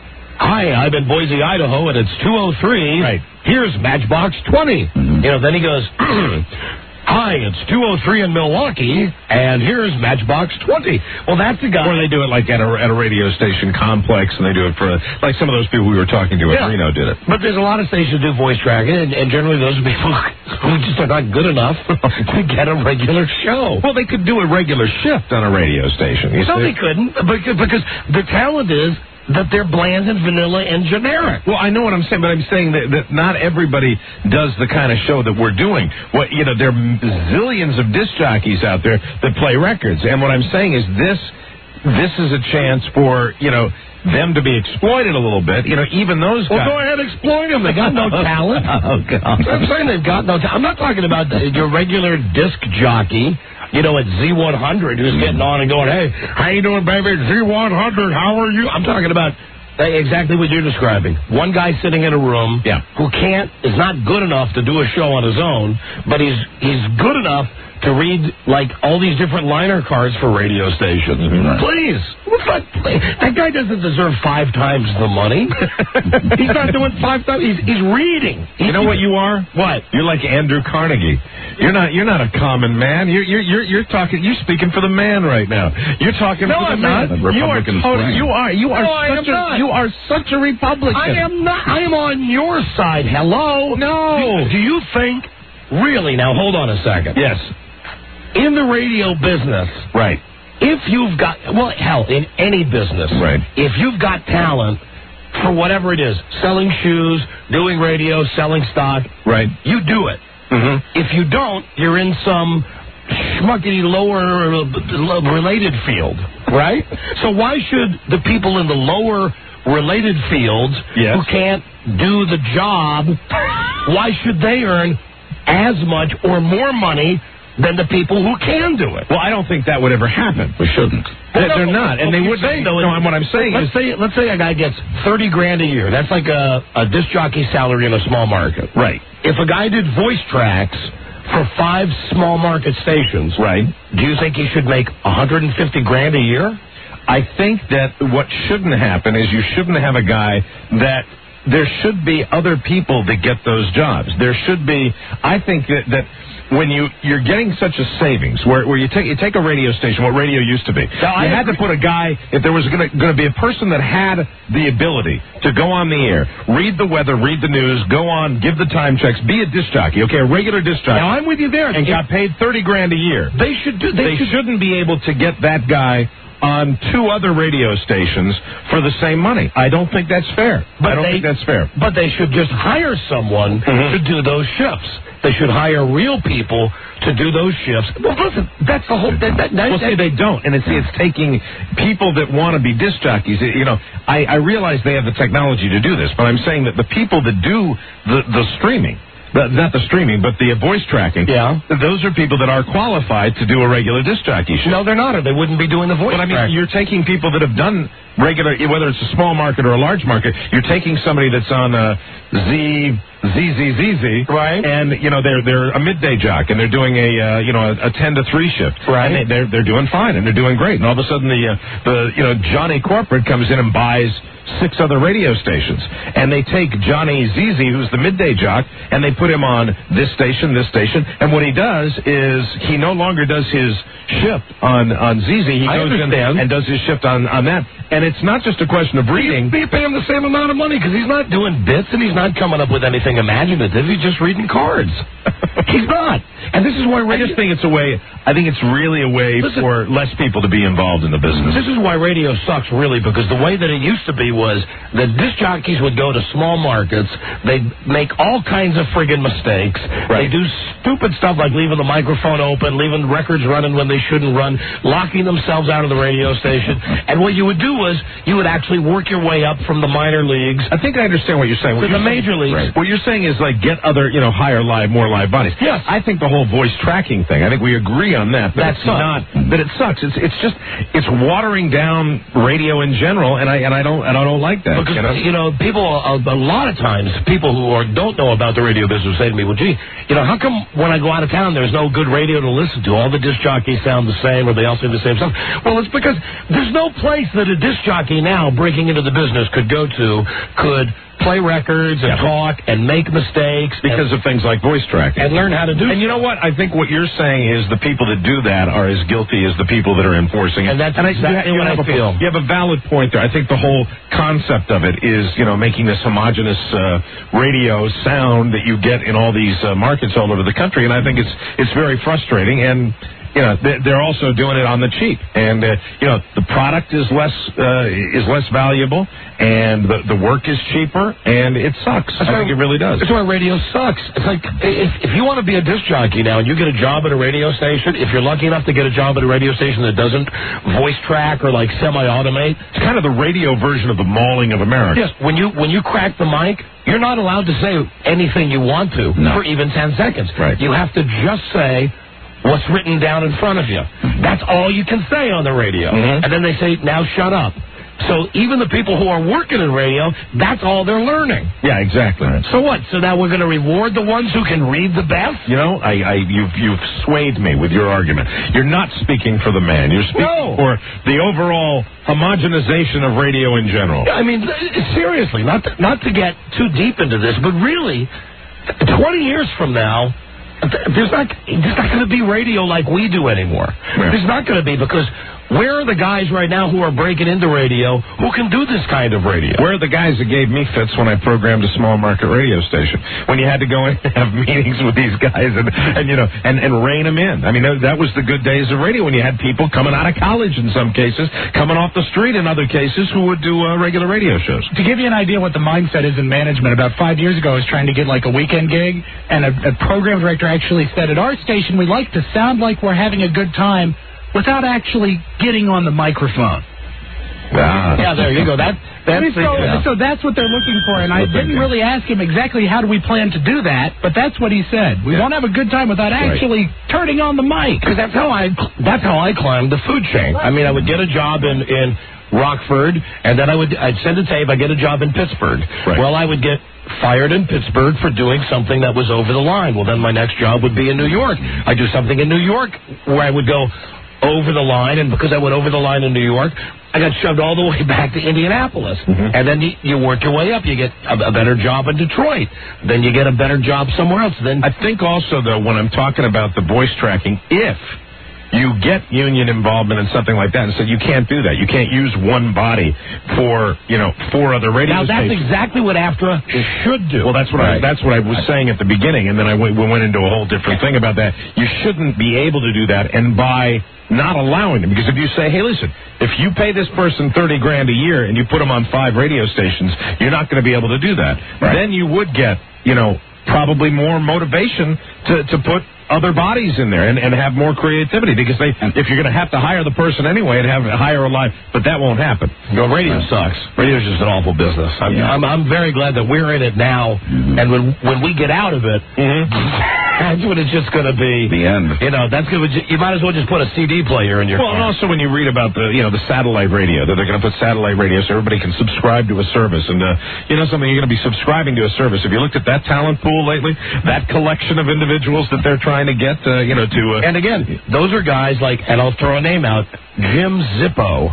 "Hi, I'm in Boise, Idaho, and it's two oh three. Right. Here's Matchbox twenty. Mm-hmm. You know, then he goes, "Hi, it's two oh three in Milwaukee, and here's Matchbox twenty. Well, that's the guy. Or they do it like at a, at a radio station complex, and they do it for, like some of those people we were talking to yeah. at Reno did it. But there's a lot of stations do voice tracking, and, and generally those are people who just are not good enough to get a regular show. Well, they could do a regular shift on a radio station. You no, see? they couldn't, because, because the talent is that they're bland and vanilla and generic. Well, I know what I'm saying, but I'm saying that, that not everybody does the kind of show that we're doing. What you know, there are zillions of disc jockeys out there that play records, and what I'm saying is this: this is a chance for you know them to be exploited a little bit. You know, even those well, guys. Well, go ahead, exploit them. They got no talent. Oh God! I'm saying they've got no talent. I'm not talking about your regular disc jockey. You know, at Z one hundred, who's getting on and going, "Hey, how you doing, baby? Z one hundred, how are you?" I'm talking about exactly what you're describing. One guy sitting in a room yeah. who can't, is not good enough to do a show on his own, but he's he's good enough to read, like, all these different liner cards for radio stations. Right. Please. That, that guy doesn't deserve five times the money. He's not doing five times. He's, he's reading. He's, you know what you are? What? You're like Andrew Carnegie. You're not. You're not a common man. You're you're you're, you're talking. You're speaking for the man right now. You're talking no, for the I'm man. not. You are. Totally, you are. You are. No, I such am a, not. You are such a Republican. I am not. I am on your side. Hello. No. Do, do you think? Really? Now hold on a second. Yes. In the radio business, right? If you've got, well, hell, in any business, right? If you've got talent for whatever it is, selling shoes, doing radio, selling stock, right? You do it. Mm-hmm. If you don't, you're in some schmuckety lower uh, related field, right? So why should the people in the lower related fields yes. who can't do the job, why should they earn as much or more money than the people who can do it? Well, I don't think that would ever happen. We shouldn't. They're, Well, no, they're not, and well, they you're wouldn't. saying, though, No, what I'm saying let's is, say let's say a guy gets thirty grand a year. That's like a, a disc jockey salary in a small market. right, If a guy did voice tracks for five small market stations, right. do you think he should make one hundred fifty grand a year? I think that what shouldn't happen is you shouldn't have a guy that. There should be other people that get those jobs. There should be. I think that that. When you, you're getting such a savings, where, where you take you take a radio station, what radio used to be. Now, you had to put a guy, if there was going to be a person that had the ability to go on the air, read the weather, read the news, go on, give the time checks, be a disc jockey, okay, a regular disc jockey. Now, I'm with you there. And got paid thirty grand a year. They should do. They, They should, shouldn't be able to get that guy on two other radio stations for the same money. I don't think that's fair. But I don't they, think that's fair. But they should just hire someone Mm-hmm. to do those shifts. They should hire real people to do those shifts. Well, listen, that's the whole. That, that, that, well, see, they don't, and it's it's taking people that want to be disc jockeys. You know, I, I realize they have the technology to do this, but I'm saying that the people that do the the streaming. The, not the streaming, but the voice tracking. Yeah. Those are people that are qualified to do a regular disc jockey show. No, they're not, or they wouldn't be doing the voice But I mean, tracking. you're taking people that have done regular, whether it's a small market or a large market, you're taking somebody that's on a Z, Z, Z, Z, Z, right? And, you know, they're they're a midday jock, and they're doing a, uh, you know, a, a ten to three shift. Right. And they, they're, they're doing fine, and they're doing great. And all of a sudden, the, uh, the you know, Johnny Corporate comes in and buys six other radio stations. And they take Johnny Z Z, who's the midday jock, and they put him on this station, this station. And what he does is he no longer does his shift on, on Z Z. He I goes understand. in and does his shift on, on that. And it's not just a question of reading. You pay him the same amount of money because he's not doing bits and he's not coming up with anything imaginative. He's just reading cards. He's not. And this is why I radio... just think it's a way, I think it's really a way Listen, for less people to be involved in the business. This is why radio sucks, really, because the way that it used to be was that disc jockeys would go to small markets, they'd make all kinds of friggin' mistakes, Right. they do stupid stuff like leaving the microphone open, leaving records running when they shouldn't run, locking themselves out of the radio station, and what you would do was you would actually work your way up from the minor leagues. I think I understand what you're saying. What To the you're major saying, leagues. Right. What you're saying is like get other, you know, higher live, more live bodies. Yes. I think the whole voice tracking thing, I think we agree on that. But That it's sucks. not, that it sucks. It's it's just, it's watering down radio in general, and I and I don't and I don't like that. Because, you know? you know, people, a, a lot of times, people who are, don't know about the radio business say to me, well, gee, you know, how come when I go out of town there's no good radio to listen to? All the disc jockeys sound the same or they all say the same stuff. Well, it's because there's no place that a disc jockey now breaking into the business could go to, could play records and Yeah. talk and make mistakes. Because and, of things like voice tracking. and learn how to do And you know what? I think what you're saying is the people that do that are as guilty as the people that are enforcing it. And that's I, exactly you what have I a, feel. You have a valid point there. I think the whole concept of it is, you know, making this homogenous uh, radio sound that you get in all these uh, markets all over the country, and I think it's it's very frustrating. And you know, they're also doing it on the cheap, and uh, you know, the product is less uh, is less valuable, and the the work is cheaper, and it sucks. That's I why- think it really does. That's why radio sucks. It's like, if, if you want to be a disc jockey now and you get a job at a radio station, if you're lucky enough to get a job at a radio station that doesn't voice track or like semi-automate, It's kind of the radio version of the mauling of America. yes, when you when you crack the mic, you're not allowed to say anything you want to No. for even ten seconds. Right. You have to just say what's written down in front of you. That's all you can say on the radio. Mhm. And then they say, now shut up. So even the people who are working in radio, that's all they're learning. Yeah, exactly. So what? So now we're going to reward the ones who can read the best? You know, I, I, you've, you've swayed me with your argument. You're not speaking for the man. You're speaking No. for the overall homogenization of radio in general. I mean, seriously, not to, not to get too deep into this, but really, twenty years from now, there's not there's not going to be radio like we do anymore. Yeah. There's not going to be, because where are the guys right now who are breaking into radio who can do this kind of radio? Where are the guys that gave me fits when I programmed a small market radio station? When you had to go in and have meetings with these guys and, and you know, and, and rein them in. I mean, that, that was the good days of radio when you had people coming out of college in some cases, coming off the street in other cases who would do uh, regular radio shows. To give you an idea what the mindset is in management, about five years ago I was trying to get like a weekend gig, and a, a program director actually said, at our station we like to sound like we're having a good time without actually getting on the microphone. Ah. Yeah, there you go. That, that's so, the, yeah. so that's what they're looking for, and I didn't really ask him exactly how do we plan to do that, but that's what he said. We Yeah. won't have a good time without actually right. turning on the mic. Because that's how I that's how I climbed the food chain. I mean, I would get a job in in Rockford, and then I would I'd send a tape. I get a job in Pittsburgh. Right. Well, I would get fired in Pittsburgh for doing something that was over the line. Well, then my next job would be in New York. I do something in New York where I would go over the line, and because I went over the line in New York, I got shoved all the way back to Indianapolis. Mm-hmm. And then you, you work your way up. You get a, a better job in Detroit. Then you get a better job somewhere else. Then I think also, though, when I'm talking about the voice tracking, if you get union involvement in something like that, and so you can't do that. You can't use one body for, you know, four other radio now, that's stations. exactly what AFTRA should do. Well, that's what right. I that's what I was saying at the beginning, and then I went, we went into a whole different thing about that. You shouldn't be able to do that, and by not allowing them, because if you say, hey, listen, if you pay this person thirty grand a year and you put them on five radio stations, you're not going to be able to do that. Right. Then you would get, you know, probably more motivation to, to put other bodies in there and, and have more creativity, because they, if you're going to have to hire the person anyway and have hire a live, but that won't happen. No, radio sucks. Radio's just an awful business. I'm, yeah. I'm, I'm very glad that we're in it now, mm-hmm. and when when we get out of it, mm-hmm. that's when it's just going to be the end. You know, that's going to. You might as well just put a C D player in your. Well, car. And also when you read about the, you know, the satellite radio, that they're going to put satellite radio so everybody can subscribe to a service, and uh, you know something, you're going to be subscribing to a service. Have you looked at that talent pool lately? That collection of individuals that they're trying to get, uh, you know, to. Uh, and again, those are guys like, and I'll throw a name out, Jim Zippo.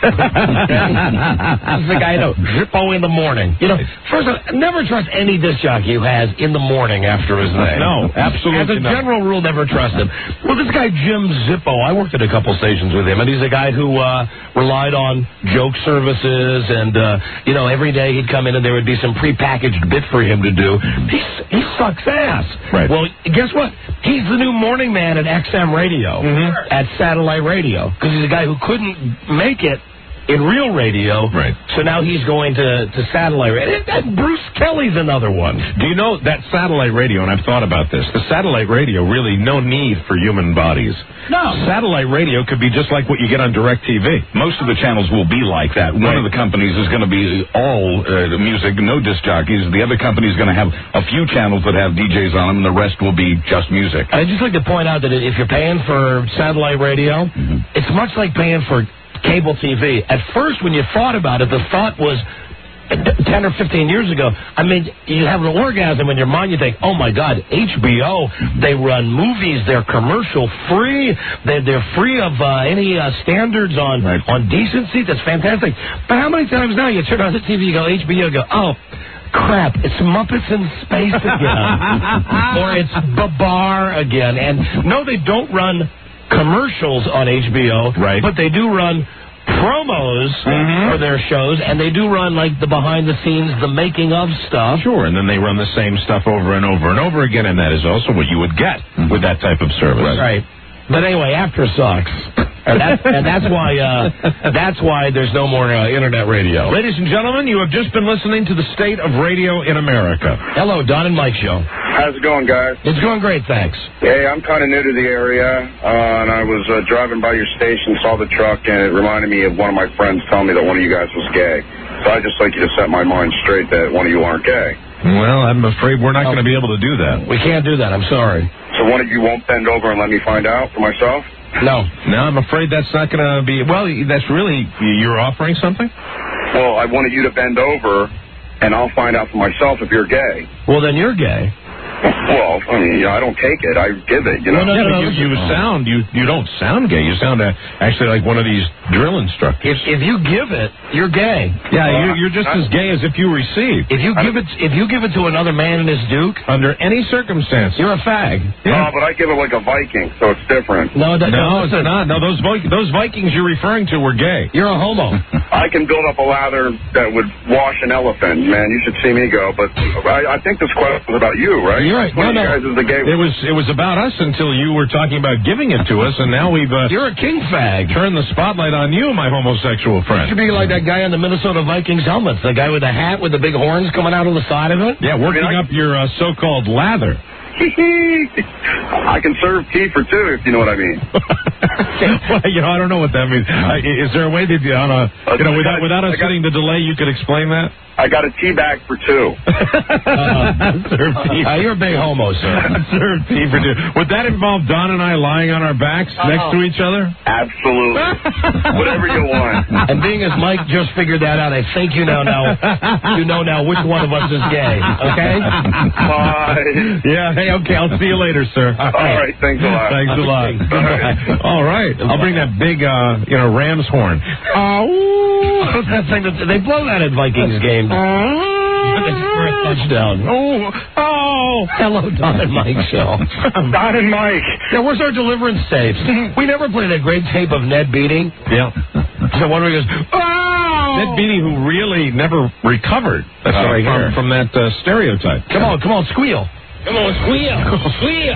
That's the guy I know. Zippo in the morning. You know, first of all, never trust any disc jockey who has in the morning after his name. No, absolutely As a not. general rule, never trust him. Well, this guy Jim Zippo, I worked at a couple stations with him, and he's a guy who uh, relied on joke services, and uh, you know, every day he'd come in and there would be some prepackaged bit for him to do. He he sucks ass. Right. Well, guess what? He's the new morning man at X M radio, mm-hmm. at satellite radio, because he's a guy who couldn't make it in real radio. Right. So now he's going to, to satellite radio. And Bruce Kelly's another one. Do you know that satellite radio, and I've thought about this, the satellite radio, really no need for human bodies. No. Satellite radio could be just like what you get on DirecTV. Most of the channels will be like that. One right. of the companies is going to be all uh, music, no disc jockeys. The other company is going to have a few channels that have D Js on them, and the rest will be just music. I'd just like to point out that if you're paying for satellite radio, mm-hmm. it's much like paying for cable T V. At first, when you thought about it, the thought was ten or fifteen years ago, I mean, you have an orgasm in your mind. You think, oh, my God, H B O, they run movies. They're commercial free. They're, they're free of uh, any uh, standards on, right. on decency. That's fantastic. But how many times now you turn on the T V, you go, H B O, go, oh, crap, it's Muppets in Space again. Or it's Babar again. And no, they don't run commercials on H B O, right. but they do run promos mm-hmm. for their shows, and they do run like the behind the scenes, the making of stuff. Sure, and then they run the same stuff over and over and over again, and that is also what you would get mm-hmm. with that type of service. Right. But anyway, AFTRA sucks. And, that, and that's why uh, that's why there's no more uh, internet radio. Ladies and gentlemen, you have just been listening to the State of Radio in America. Hello, Don and Mike Show. How's it going, guys? It's going great, thanks. Hey, I'm kind of new to the area, uh, and I was uh, driving by your station, saw the truck, and it reminded me of one of my friends telling me that one of you guys was gay. So I'd just like you to set my mind straight that one of you aren't gay. Well, I'm afraid we're not oh. going to be able to do that. We can't do that. I'm sorry. So one of you won't bend over and let me find out for myself? No. No, I'm afraid that's not going to be... Well, that's really... You're offering something? Well, I wanted you to bend over, and I'll find out for myself if you're gay. Well, then you're gay. Well, I mean, you know, I don't take it. I give it, you know. No, no, no, you, you sound, you, you don't sound gay. You sound uh, actually like one of these drill instructors. If, if you give it, you're gay. Yeah, you're, you're just as gay as if you receive. If you give it, if you give it to another man in his Duke, under any circumstance, you're a fag. Yeah. No, but I give it like a Viking, so it's different. No, that, no, no, it's not. No, those Vi- those Vikings you're referring to were gay. You're a homo. I can build up a lather that would wash an elephant, man. You should see me go. But I, I think this question was about you, right? You're right. One No, of you no. guys is the gay It was it was about us until you were talking about giving it to us, and now we've uh, You're a king fag. turned the spotlight on you, my homosexual You friend. should be like that guy on the Minnesota Vikings helmets, the guy with the hat with the big horns coming out on the side of it. Yeah, working I mean, I- up your uh, so-called lather. I can serve tea for two, if you know what I mean. Well, you know, I don't know what that means. Uh, is there a way that, on a, you know, without, without us getting the delay, you could explain that? I got a tea bag for two. Uh, Serve tea. uh, you're a big homo, sir. Serve tea for two. Would that involve Don and I lying on our backs Uh-oh. next to each other? Absolutely. Whatever you want. And being as Mike just figured that out, I think you now know you know now which one of us is gay. Okay? Bye. Yeah. Hey. Okay. I'll see you later, sir. All right. Thanks a lot. Thanks a lot. All right. All right. I'll bring that big, uh, you know, ram's horn. Oh, that thing that they blow that at Vikings games. For a touchdown. Oh, oh. Hello, Don and Mike show. Don and Mike. Yeah, where's our deliverance tapes? We never played that great tape of Ned Beatty. Yeah. So one where he goes, oh! Ned Beatty, who really never recovered That's uh, what I from, hear. from that uh, stereotype. Come on, come on, squeal. Come on, squeal. Squeal.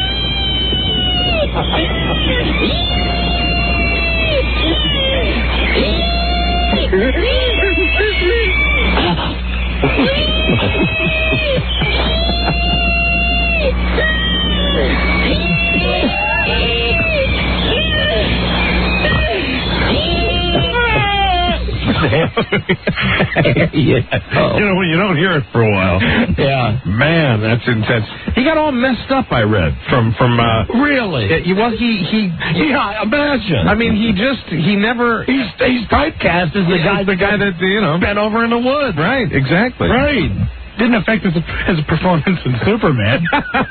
Yeah. Oh. You know, when you don't hear it for a while. Yeah. Man, that's intense. He got all messed up, I read, from, from, uh... Really? Yeah, he- well, he, he... Yeah, imagine. I mean, he just, he never... He's, he's typecast as the guy, the guy that, you know... bent over in the woods. Right, exactly. Right. Didn't affect his, his performance in Superman.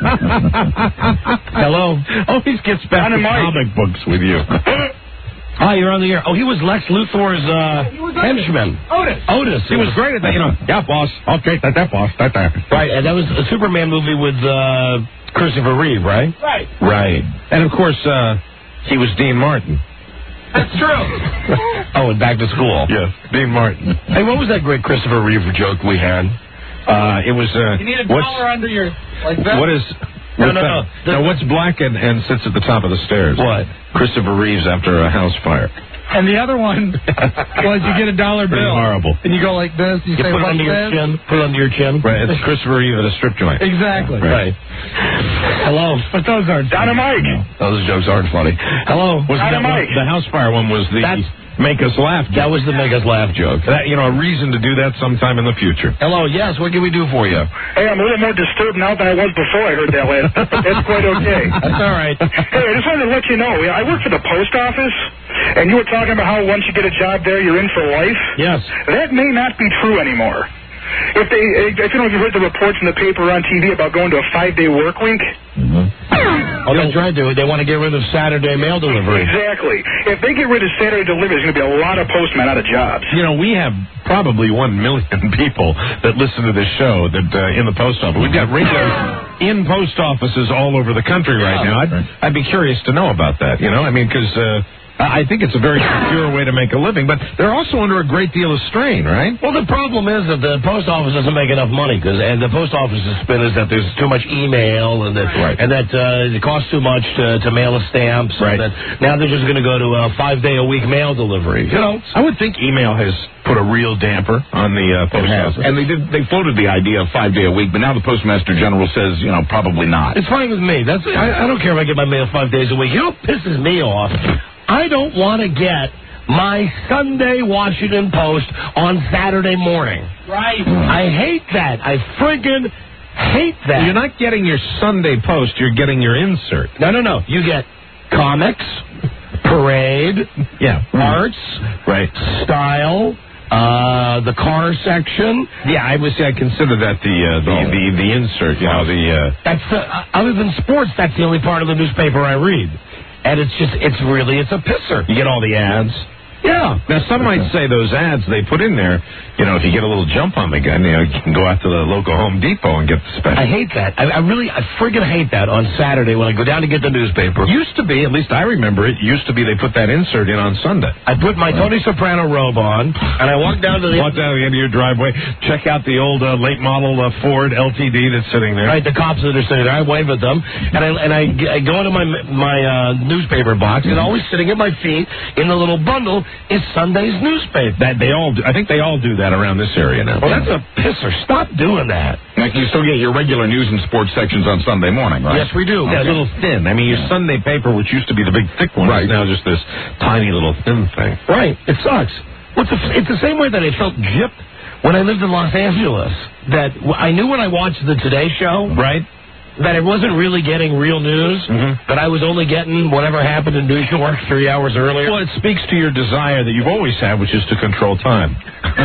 Hello. Always gets back to comic books with you. Hi, you're on the air. Oh, he was Lex Luthor's uh, henchman. Otis. Otis. He was great at that, you know. Yeah, boss. Okay, that, that, boss. That, that. Right, and that was a Superman movie with uh, Christopher Reeve, right? Right. Right. And, of course, uh, he was Dean Martin. That's true. Oh, and Back to School. Yes, Dean Martin. Hey, what was that great Christopher Reeve joke we had? Uh, it was, uh... You need a what's- dollar under your... Like that? What is... No, what's no, that? no. Now, what's black and, and sits at the top of the stairs? What? Christopher Reeves after a house fire. And the other one was you get a dollar Pretty bill. horrible. And you go like this. You, You say put it what's under your this? chin. Put it under your chin. Right, it's Christopher Reeve at a strip joint. Exactly. Right. Hello. But those aren't. Don and Mike. Those jokes aren't funny. Hello. Was that Dynamite. one- the house fire one was the That's- make us laugh joke. That was the make us laugh joke. That, you know, a reason to do that sometime in the future. Hello. Yes. What can we do for you? Hey, I'm a little more disturbed now than I was before I heard that last. But that's quite okay. That's all right. Hey, I just wanted to let you know, I work for the post office, and you were talking about how once you get a job there, you're in for life. Yes. That may not be true anymore. If they, I don't know if you heard the reports in the paper or on T V about going to a five-day work week. Oh, that's right. They, they want to get rid of Saturday mail delivery. Exactly. If they get rid of Saturday delivery, there's going to be a lot of postmen out of jobs. You know, we have probably one million people that listen to this show that uh, in the post office. We've got radios in post offices all over the country right now. I'd, I'd be curious to know about that, you know? I mean, because uh, I think it's a very secure way to make a living, but they're also under a great deal of strain, right? Well, the problem is that the post office doesn't make enough money, because and the post office's spin is that there's too much email and that Right. and that uh, it costs too much to, to mail the stamps. Right. And that now they're just going to go to a five day a week mail delivery. You know, I would think email has put a real damper on the uh, post office. And they did, they floated the idea of five day a week, but now the Postmaster General says, you know, probably not. it's fine with me. That's I, I don't care if I get my mail five days a week. You know what pisses me off? I don't want to get my Sunday Washington Post on Saturday morning. Right. I hate that. I friggin' hate that. Well, you're not getting your Sunday Post, you're getting your insert. No, no, no. You get comics, parade, Yeah. arts, Right. style, uh, the car section. Yeah, I would say I consider that the uh, the, the the insert. You know, the uh... that's the, uh, other than sports, that's the only part of the newspaper I read, and it's just it's really it's a pisser. You get all the ads. Yeah. Now, some might say those ads they put in there, you know, if you get a little jump on the gun, you know, you can go out to the local Home Depot and get the special. I hate that. I, I really, I friggin' hate that on Saturday when I go down to get the newspaper. Used to be, at least I remember it, used to be they put that insert in on Sunday. I put my Tony Soprano robe on, and I walk down to the... Walk down to the end of your driveway, check out the old uh, late model uh, Ford L T D that's sitting there. Right, the cops that are sitting there. I wave at them, and I and I, I go into my my uh, newspaper box, and always sitting at my feet in the little bundle is Sunday's newspaper. That they all, do, I think they all do that around this area now. Well, that's a pisser. Stop doing that. Like you still get your regular news and sports sections on Sunday morning, right? Yes, we do. Yeah, Okay. a little thin. I mean, your Sunday paper, which used to be the big thick one, Right. is now just this tiny little thin thing. Right. It sucks. Well, it's, the, it's the same way that I felt gypped when I lived in Los Angeles. That w- I knew when I watched the Today Show, Right? that I wasn't really getting real news, Mm-hmm. that I was only getting whatever happened in New York three hours earlier. Well, it speaks to your desire that you've always had, which is to control time.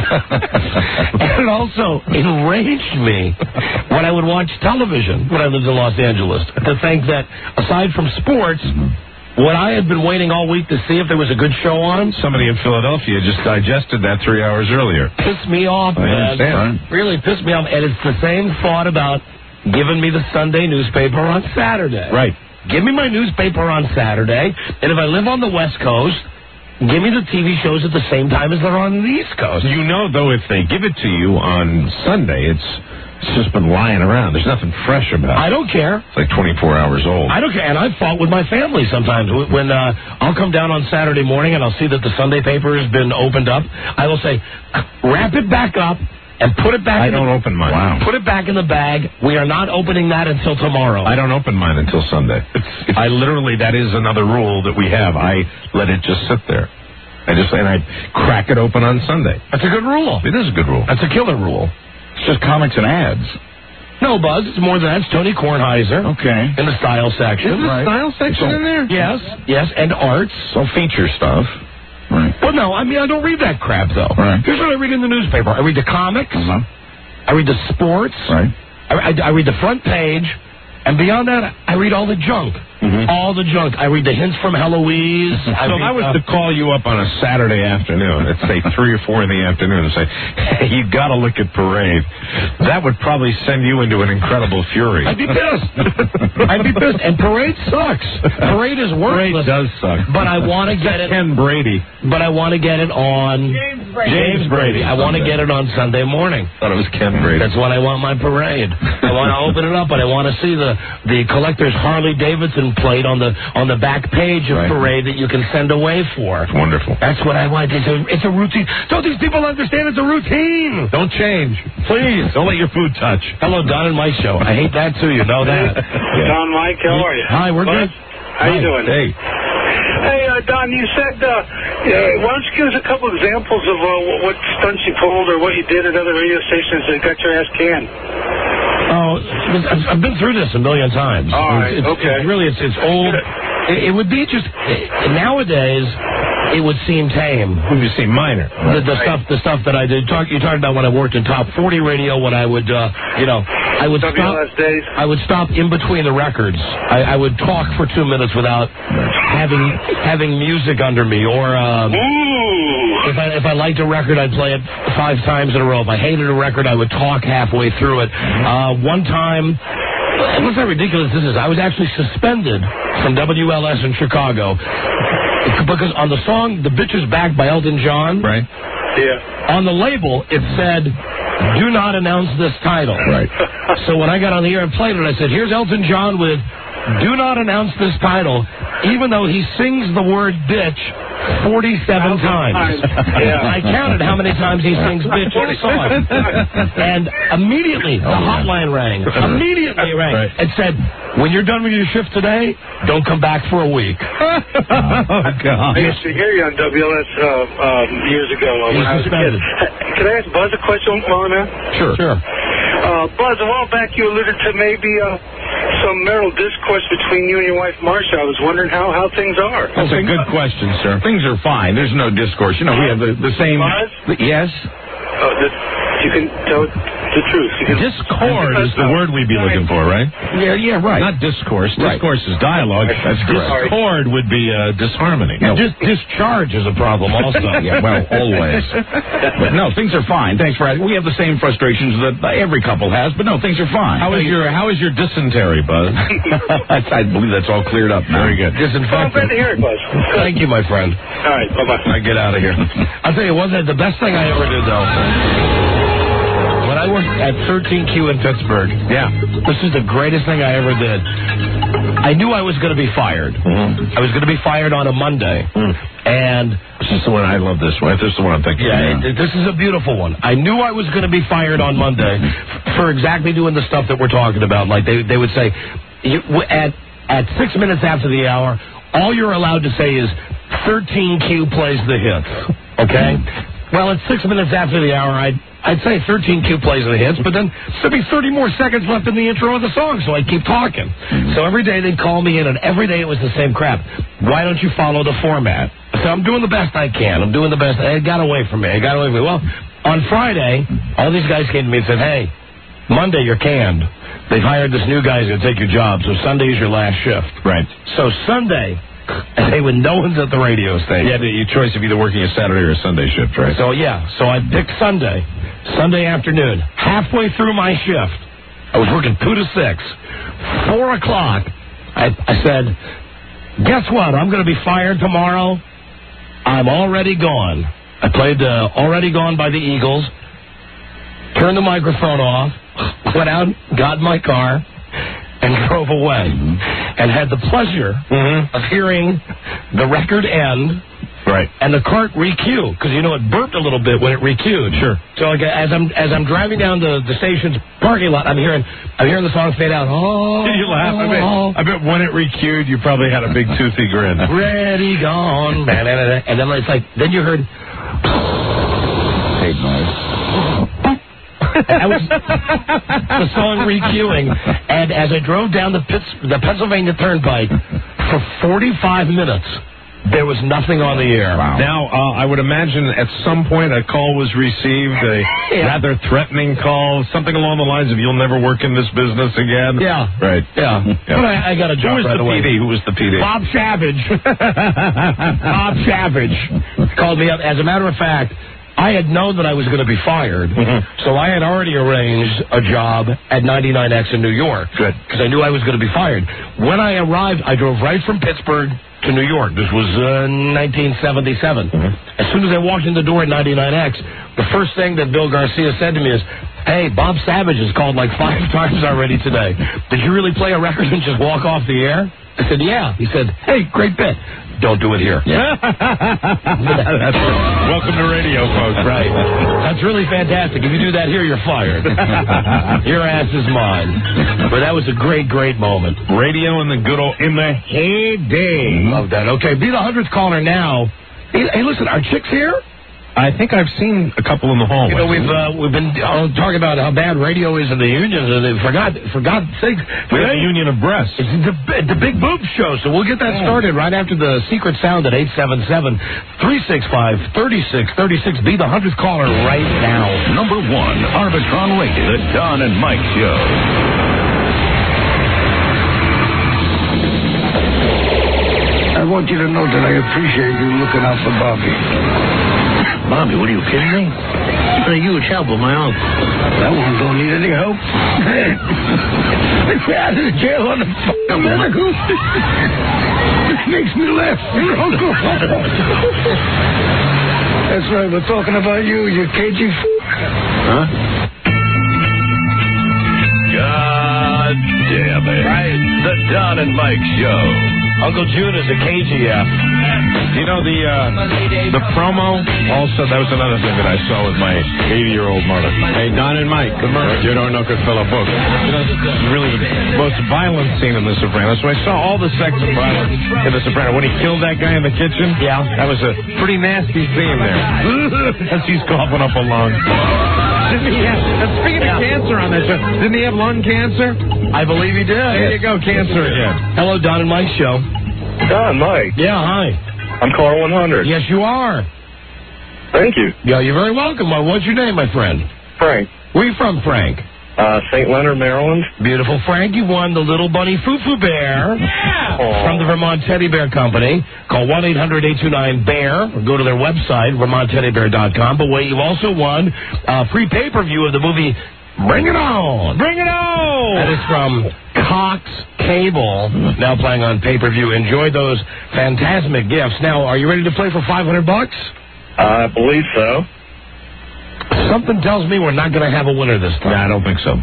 And it also enraged me when I would watch television when I lived in Los Angeles to think that aside from sports, what I had been waiting all week to see if there was a good show on, Somebody in Philadelphia just digested that three hours earlier. pissed me off, I man. understand. Really pissed me off. And it's the same thought about giving me the Sunday newspaper on Saturday. Right. Give me my newspaper on Saturday, and if I live on the West Coast, give me the T V shows at the same time as they're on the East Coast. You know, though, if they give it to you on Sunday, it's, it's just been lying around. There's nothing fresh about it. I don't care. It's like twenty-four hours old. I don't care, and I've fought with my family sometimes. When uh, I'll come down on Saturday morning and I'll see that the Sunday paper has been opened up, I will say, wrap it back up and put it back I in don't the, open mine. Wow. Put it back in the bag. We are not opening that until tomorrow. I don't open mine until Sunday. It's, I literally, that is another rule that we have. I let it just sit there. I just, and I crack it open on Sunday. That's a good rule. It is a good rule. That's a killer rule. It's just comics and ads. No, Buzz, it's more than that. It's Tony Kornheiser. Okay. In the style section. Is the style section in there? Yes, yes, and arts. So feature stuff. Right. Well, no, I mean, I don't read that crap, though. Right. Here's what I read in the newspaper. I read the comics. Uh-huh. I read the sports. Right. I, I, I read the front page. And beyond that, I read all the junk. Mm-hmm. All the junk. I read the hints from Heloise. I So if read, I was uh, to call you up on a Saturday afternoon, at say three or four in the afternoon, and say, hey, you got to look at Parade, that would probably send you into an incredible fury. I'd be pissed. I'd be pissed. And Parade sucks. Parade is worthless. Parade does suck. But I want to get it. Ken Brady. But I want to get it on James Brady. James Brady. I want to Sunday. get it on Sunday morning. Thought it was Ken Brady. That's when I want my parade. I want to open it up, and I want to see the the collector's Harley Davidson plate on the on the back page of Right. Parade that you can send away for. It's wonderful. That's what I want. It's a, it's a routine. Don't these people understand it's a routine? Don't change. Please. Don't let your food touch. Hello, Don and Mike Show. I hate that, too. You know that. Don, Mike, how are you? Hi, we're Buzz? good. How you Hi. doing? Hey. Hey, uh, Don, you said, uh, uh, why don't you give us a couple examples of uh, what- what stunts you pulled or what you did at other radio stations that got your ass canned? Oh, I've I've been through this a million times. All right, It's, it's, okay. it's really, it's, it's old. It, it would be just, nowadays, it would seem tame. Would you say minor? The, the stuff, the stuff that I did. Talk, you talked about when I worked in Top forty radio. When I would, uh, you know, I would W stop. L S days. I would stop in between the records. I, I would talk for two minutes without having having music under me, or um, Ooh. if I if I liked a record, I'd play it five times in a row. If I hated a record, I would talk halfway through it. Uh, one time. Look how ridiculous this is. I was actually suspended from W L S in Chicago because on the song "The Bitch Is Back" by Elton John, Right. Yeah. on the label it said, "Do not announce this title." Right. So when I got on the air and played it, I said, "Here's Elton John with Do Not Announce This Title," even though he sings the word "bitch" forty-seven times. Yeah. I counted how many times he sings "bitch" in the song. And immediately, the hotline rang. Immediately it rang. Right. It said, "When you're done with your shift today, don't come back for a week." Oh, God. I used to hear you on W L S uh, um, years ago uh, when He's I was a kid. suspended. Can I ask Buzz a question while I'm at? Sure. Sure. Uh, Buzz, a while back you alluded to maybe uh, some marital discourse between you and your wife, Marcia. I was wondering how, how things are. That's a good question, sir. Things are fine. There's no discourse. You know, we have the, the same... Buzz? Yes? Oh, the, you can tell the truth. You can, Discord is the word we'd be looking for, right? Yeah, yeah, right. Not discourse. Right. Discourse is dialogue. That's correct. Discord would be uh, disharmony. No. Dis- discharge is a problem also. Yeah, well, always. But no, things are fine. Thanks for asking. We have the same frustrations that every couple has, but no, things are fine. How is your How is your dysentery, Buzz? I believe that's all cleared up now. Very good. Oh, I'm glad to hear it, Buzz. Thank you, my friend. All right, bye-bye. I get out of here. I'll tell you, wasn't it the best thing I ever did, though? When I worked at thirteen Q in Pittsburgh, Yeah. this is the greatest thing I ever did. I knew I was going to be fired. Mm-hmm. I was going to be fired on a Monday. Mm. And This is the one I love. This one. This is the one I'm thinking. yeah, of. it, this is a beautiful one. I knew I was going to be fired on Monday f- for exactly doing the stuff that we're talking about. Like they they would say, you, w- at at six minutes after the hour, all you're allowed to say is thirteen Q plays the hits. Okay. Well, at six minutes after the hour, I'd I'd say thirteen Q plays the hits, but then there'd be thirty more seconds left in the intro of the song, so I'd keep talking. So every day they'd call me in, and every day it was the same crap. Why don't you follow the format? So I'm doing the best I can. I'm doing the best. It got away from me. It got away from me. Well, on Friday, all these guys came to me and said, hey, Monday you're canned. They've hired this new guy who's going to take your job, so Sunday is your last shift. Right. So Sunday, hey, when no one's at the radio station. Yeah, your choice of either working a Saturday or a Sunday shift, right? So, yeah, so I picked Sunday, Sunday afternoon. Halfway through my shift, I was working two to six. Four o'clock, I, I said, guess what? I'm going to be fired tomorrow. I'm already gone. I played uh, Already Gone by the Eagles, turned the microphone off, went out, got in my car, and drove away. And had the pleasure Mm-hmm. of hearing the record end. Right. And the cart re-cue, because, you know, it burped a little bit when it re-cued. Sure. So like, as I'm as I'm driving down the, the station's parking lot, I'm hearing I'm hearing the song fade out. Oh, You laugh. I bet, I bet when it re-cued, you probably had a big toothy grin. ready, gone. And then it's like, then you heard... Tape noise. That was the song re-cuing. And as I drove down the Pitts, the Pennsylvania Turnpike for forty-five minutes, there was nothing on the air. Wow. Now, uh, I would imagine at some point a call was received, a Yeah. rather threatening call, something along the lines of, you'll never work in this business again. Yeah. Right. Yeah. But I, I got a Who job was right the away. P D? Who was the P D? Bob Savage. Bob Savage called me up. As a matter of fact, I had known that I was going to be fired, Mm-hmm. so I had already arranged a job at ninety-nine X in New York. Good. Because I knew I was going to be fired. When I arrived, I drove right from Pittsburgh to New York. This was uh, nineteen seventy-seven. Mm-hmm. As soon as I walked in the door at ninety-nine X, the first thing that Bill Garcia said to me is, hey, Bob Savage has called like five times already today. Did you really play a record and just walk off the air? I said, yeah. He said, hey, great bit. Don't do it here. Yeah. That's welcome to radio, folks. Right. That's really fantastic. If you do that here, you're fired. Your ass is mine. But that was a great, great moment. Radio in the good old, in the heyday. Love that. Okay, be the hundredth caller now. Hey, hey, listen, are chicks here? I think I've seen a couple in the hallway. You know, we've uh, we've been uh, talking about how bad radio is in the unions, and uh, for God, for God's sake, We have the Union of Breasts. It's the, the Big Boob Show, so we'll get that started right after the secret sound at eight seven seven, three six five, three six three six. Be the hundredth caller right now. Number one, Arbitron Radio, the Don and Mike Show. I want you to know that I appreciate you looking out for Bobby. Bobby, what are you kidding me? He's been a huge help with my uncle. That one don't need any help. It's out of the jail on the f***ing medical. This makes me laugh. Your uncle. That's right, we're talking about you, you cagey f***. Huh? God damn it. Right. The Don and Mike Show. Uncle June is a K G F. You know, the uh, the promo also, that was another thing that I saw with my eighty-year-old mother. Hey, Don and Mike, the murder. You don't know Goodfellow book. You know, this is really the most violent scene in The Sopranos. So I saw all the sex and violence in The Sopranos. When he killed that guy in the kitchen, yeah, that was a pretty nasty scene there. As he's coughing up a lung. Didn't he have, uh, speaking of cancer on that show, didn't he have lung cancer? I believe he did. There you go, cancer again. Hello, Don and Mike show. Don, Mike. Yeah, hi. I'm caller one hundred. Yes, you are. Thank you. Yeah, you're very welcome. Well, what's your name, my friend? Frank. Where are you from, Frank? Uh, Saint Leonard, Maryland. Beautiful, Frank. You won the Little Bunny Foo-Foo Bear Yeah. from the Vermont Teddy Bear Company. Call one eight hundred eight two nine bear or go to their website, vermont teddy bear dot com. But wait, you've also won a free pay-per-view of the movie Bring It On. Bring It On. That is from Cox Cable, now playing on pay-per-view. Enjoy those phantasmic gifts. Now, are you ready to play for five hundred bucks? I believe so. Something tells me we're not going to have a winner this time. No, I don't think so.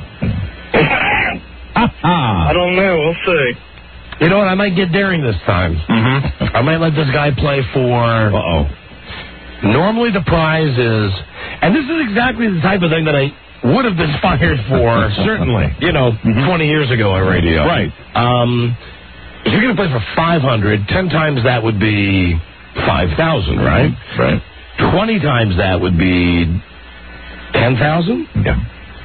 I don't know. We'll see. You know what? I might get daring this time. Mm-hmm. I might let this guy play for... Uh-oh. Normally the prize is... And this is exactly the type of thing that I would have been fired for. Certainly. You know, mm-hmm. twenty years ago on radio. Right. Um, if you're going to play for five hundred, ten times that would be five thousand, right? Right. twenty times that would be ten thousand? Yeah.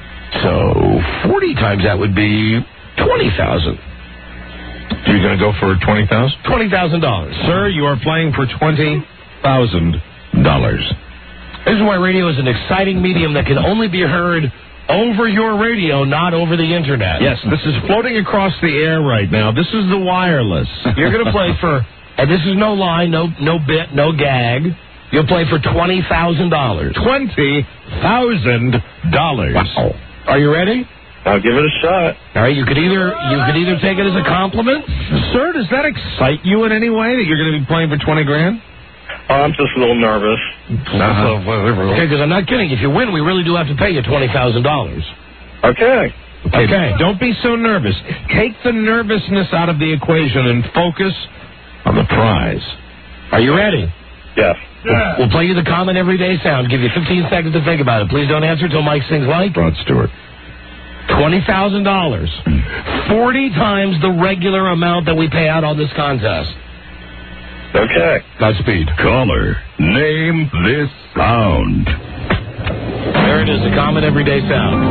So forty times that would be twenty thousand. You're going to go for twenty thousand dollars? twenty thousand dollars. Sir, you are playing for twenty thousand dollars. This is why radio is an exciting medium that can only be heard over your radio, not over the internet. Yes, this is floating across the air right now. This is the wireless. You're going to play for, and this is no lie, no no bit, no gag. You'll play for twenty thousand dollars. twenty thousand dollars. Wow. Are you ready? I'll give it a shot. All right, you could either you could either take it as a compliment. Sir, does that excite you in any way that you're going to be playing for twenty grand? Oh, I'm just a little nervous. Uh-huh. Okay, because I'm not kidding. If you win, we really do have to pay you twenty thousand dollars. Okay. Okay. Okay. Don't be so nervous. Take the nervousness out of the equation and focus on the prize. Are you ready? Yes. We'll, we'll play you the common everyday sound. Give you fifteen seconds to think about it. Please don't answer until Mike sings like. Rod Stewart. twenty thousand dollars. forty times the regular amount that we pay out on this contest. Okay. Godspeed. Caller, name this sound. There it is, the common everyday sound.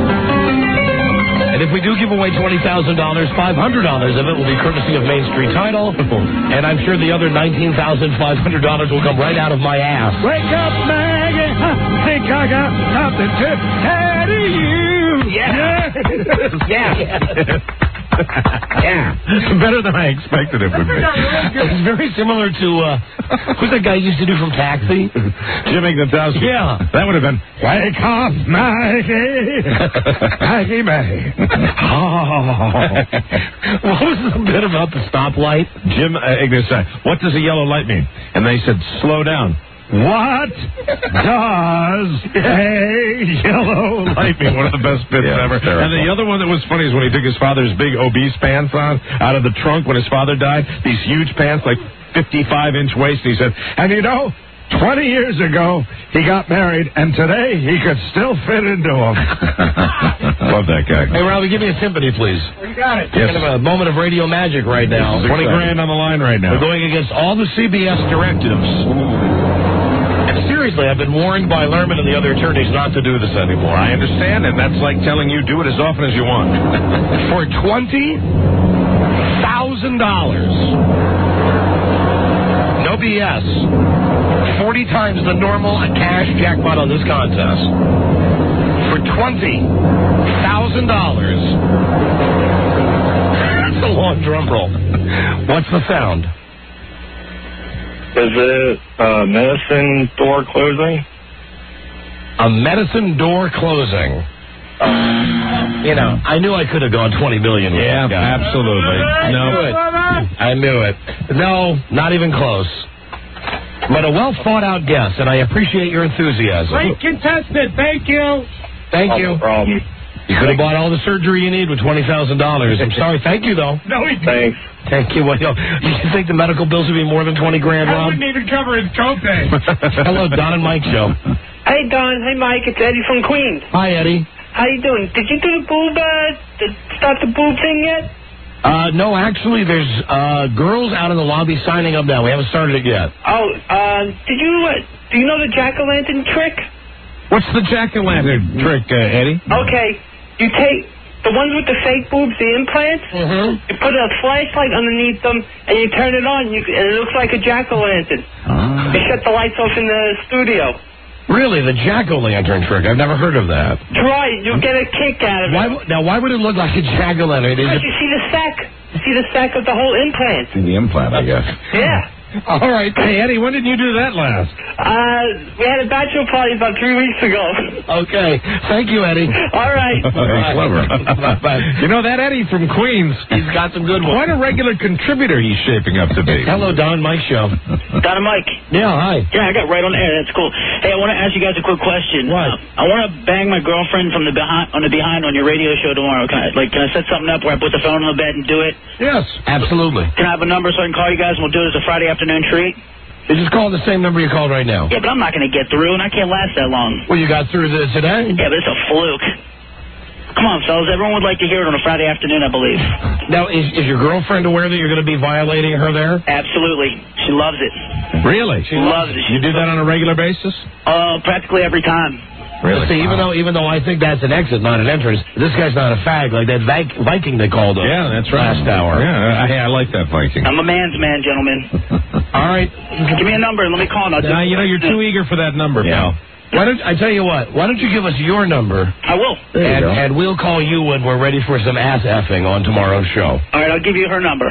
And if we do give away twenty thousand dollars, five hundred dollars of it will be courtesy of Main Street Title. And I'm sure the other nineteen thousand five hundred dollars will come right out of my ass. Wake up, Maggie. I think I got something to tell you. Yeah. Yeah. yeah. Yeah. Better than I expected it would be. It's very similar to, uh, who's that guy you used to do from Taxi? Jim Ignatowski. Yeah. That would have been, wake up, Maggie. Maggie, Maggie. What was the bit about the stoplight? Jim uh, Ignatowski. What does a yellow light mean? And they said, slow down. What does a yellow light mean? One of the best bits Yeah, ever. terrible. And the other one that was funny is when he took his father's big obese pants on out of the trunk when his father died. These huge pants, like fifty-five inch waist. And he said, and you know, twenty years ago, he got married, and today he could still fit into them. Love that guy. Hey, Robbie, give me a symphony, please. You got it. Yes. Kind of a moment of radio magic right now. twenty grand on the line right now. We're going against all the C B S directives. And seriously, I've been warned by Lerman and the other attorneys not to do this anymore. I understand, and that's like telling you do it as often as you want. For twenty thousand dollars. No B S. forty times the normal cash jackpot on this contest. For twenty thousand dollars. That's a long drum roll. What's the sound? Is it uh, medicine door closing? A medicine door closing. Uh, you know, I knew I could have gone twenty million. With Yeah, that guy. absolutely. I No. knew it. I knew it. No, not even close. But a well thought out guess, and I appreciate your enthusiasm. Great contestant. Thank you. Thank Oh, you. no problem. You could have bought all the surgery you need with twenty thousand dollars. I'm sorry. Thank you, though. No, he Thanks. Thank you. What, you you think the medical bills would be more than twenty grand, I Rob? wouldn't even cover his copay. Hello, Don and Mike show. Hey, Don. Hey, Mike. It's Eddie from Queens. Hi, Eddie. How you doing? Did you do the boob, uh, the, start the boob thing yet? Uh, no, actually, there's uh, girls out in the lobby signing up now. We haven't started it yet. Oh, uh, did you, uh, do you know the jack-o'-lantern trick? What's the jack-o'-lantern trick, uh, Eddie? Okay, you take the ones with the fake boobs, the implants, Mm-hmm. you put a flashlight underneath them, and you turn it on, you, and it looks like a jack-o'-lantern. Ah. You shut the lights off in the studio. Really, the jack-o'-lantern trick? I've never heard of that. Try it. You'll get a kick out of it. Why, w- now, why would it look like a jack-o'-lantern? Is Because it- you see the sack. You see the sack of the whole implant. The implant, I guess. Yeah. All right. Hey, Eddie, when did you do that last? Uh, we had a bachelor party about three weeks ago. Okay. Thank you, Eddie. All right. Very clever. You know, that Eddie from Queens, He's got some good ones. quite a regular contributor he's shaping up to be. Hello, Don Mike Show. Don and Mike. Yeah, hi. Yeah, I got right on the air. That's cool. Hey, I want to ask you guys a quick question. What? Uh, I want to bang my girlfriend from the behind on the behind on your radio show tomorrow. Can I, like, can I set something up where I put the phone on the bed and do it? Yes, absolutely. Can I have a number so I can call you guys and we'll do it as a Friday afternoon treat? You just call the same number you called right now. Yeah, but I'm not going to get through, and I can't last that long. Well, you got through the, today? Yeah, but it's a fluke. Come on, fellas. Everyone would like to hear it on a Friday afternoon, I believe. Now, is, is your girlfriend aware that you're going to be violating her there? Absolutely. She loves it. Really? She loves it. You do that on a regular basis? Uh, practically every time. Really? See, even though even though I think that's an exit, not an entrance, this guy's not a fag like that Vic- Viking they called him. Yeah, that's right. Last hour. Yeah, I, I like that Viking. I'm a man's man, gentlemen. All right. Give me a number and let me call. And I'll Now, do- you know, you're too eager for that number, Yeah. pal. Why don't I tell you what? Why don't you give us your number? I will. And, and we'll call you when we're ready for some ass effing on tomorrow's show. All right, I'll give you her number.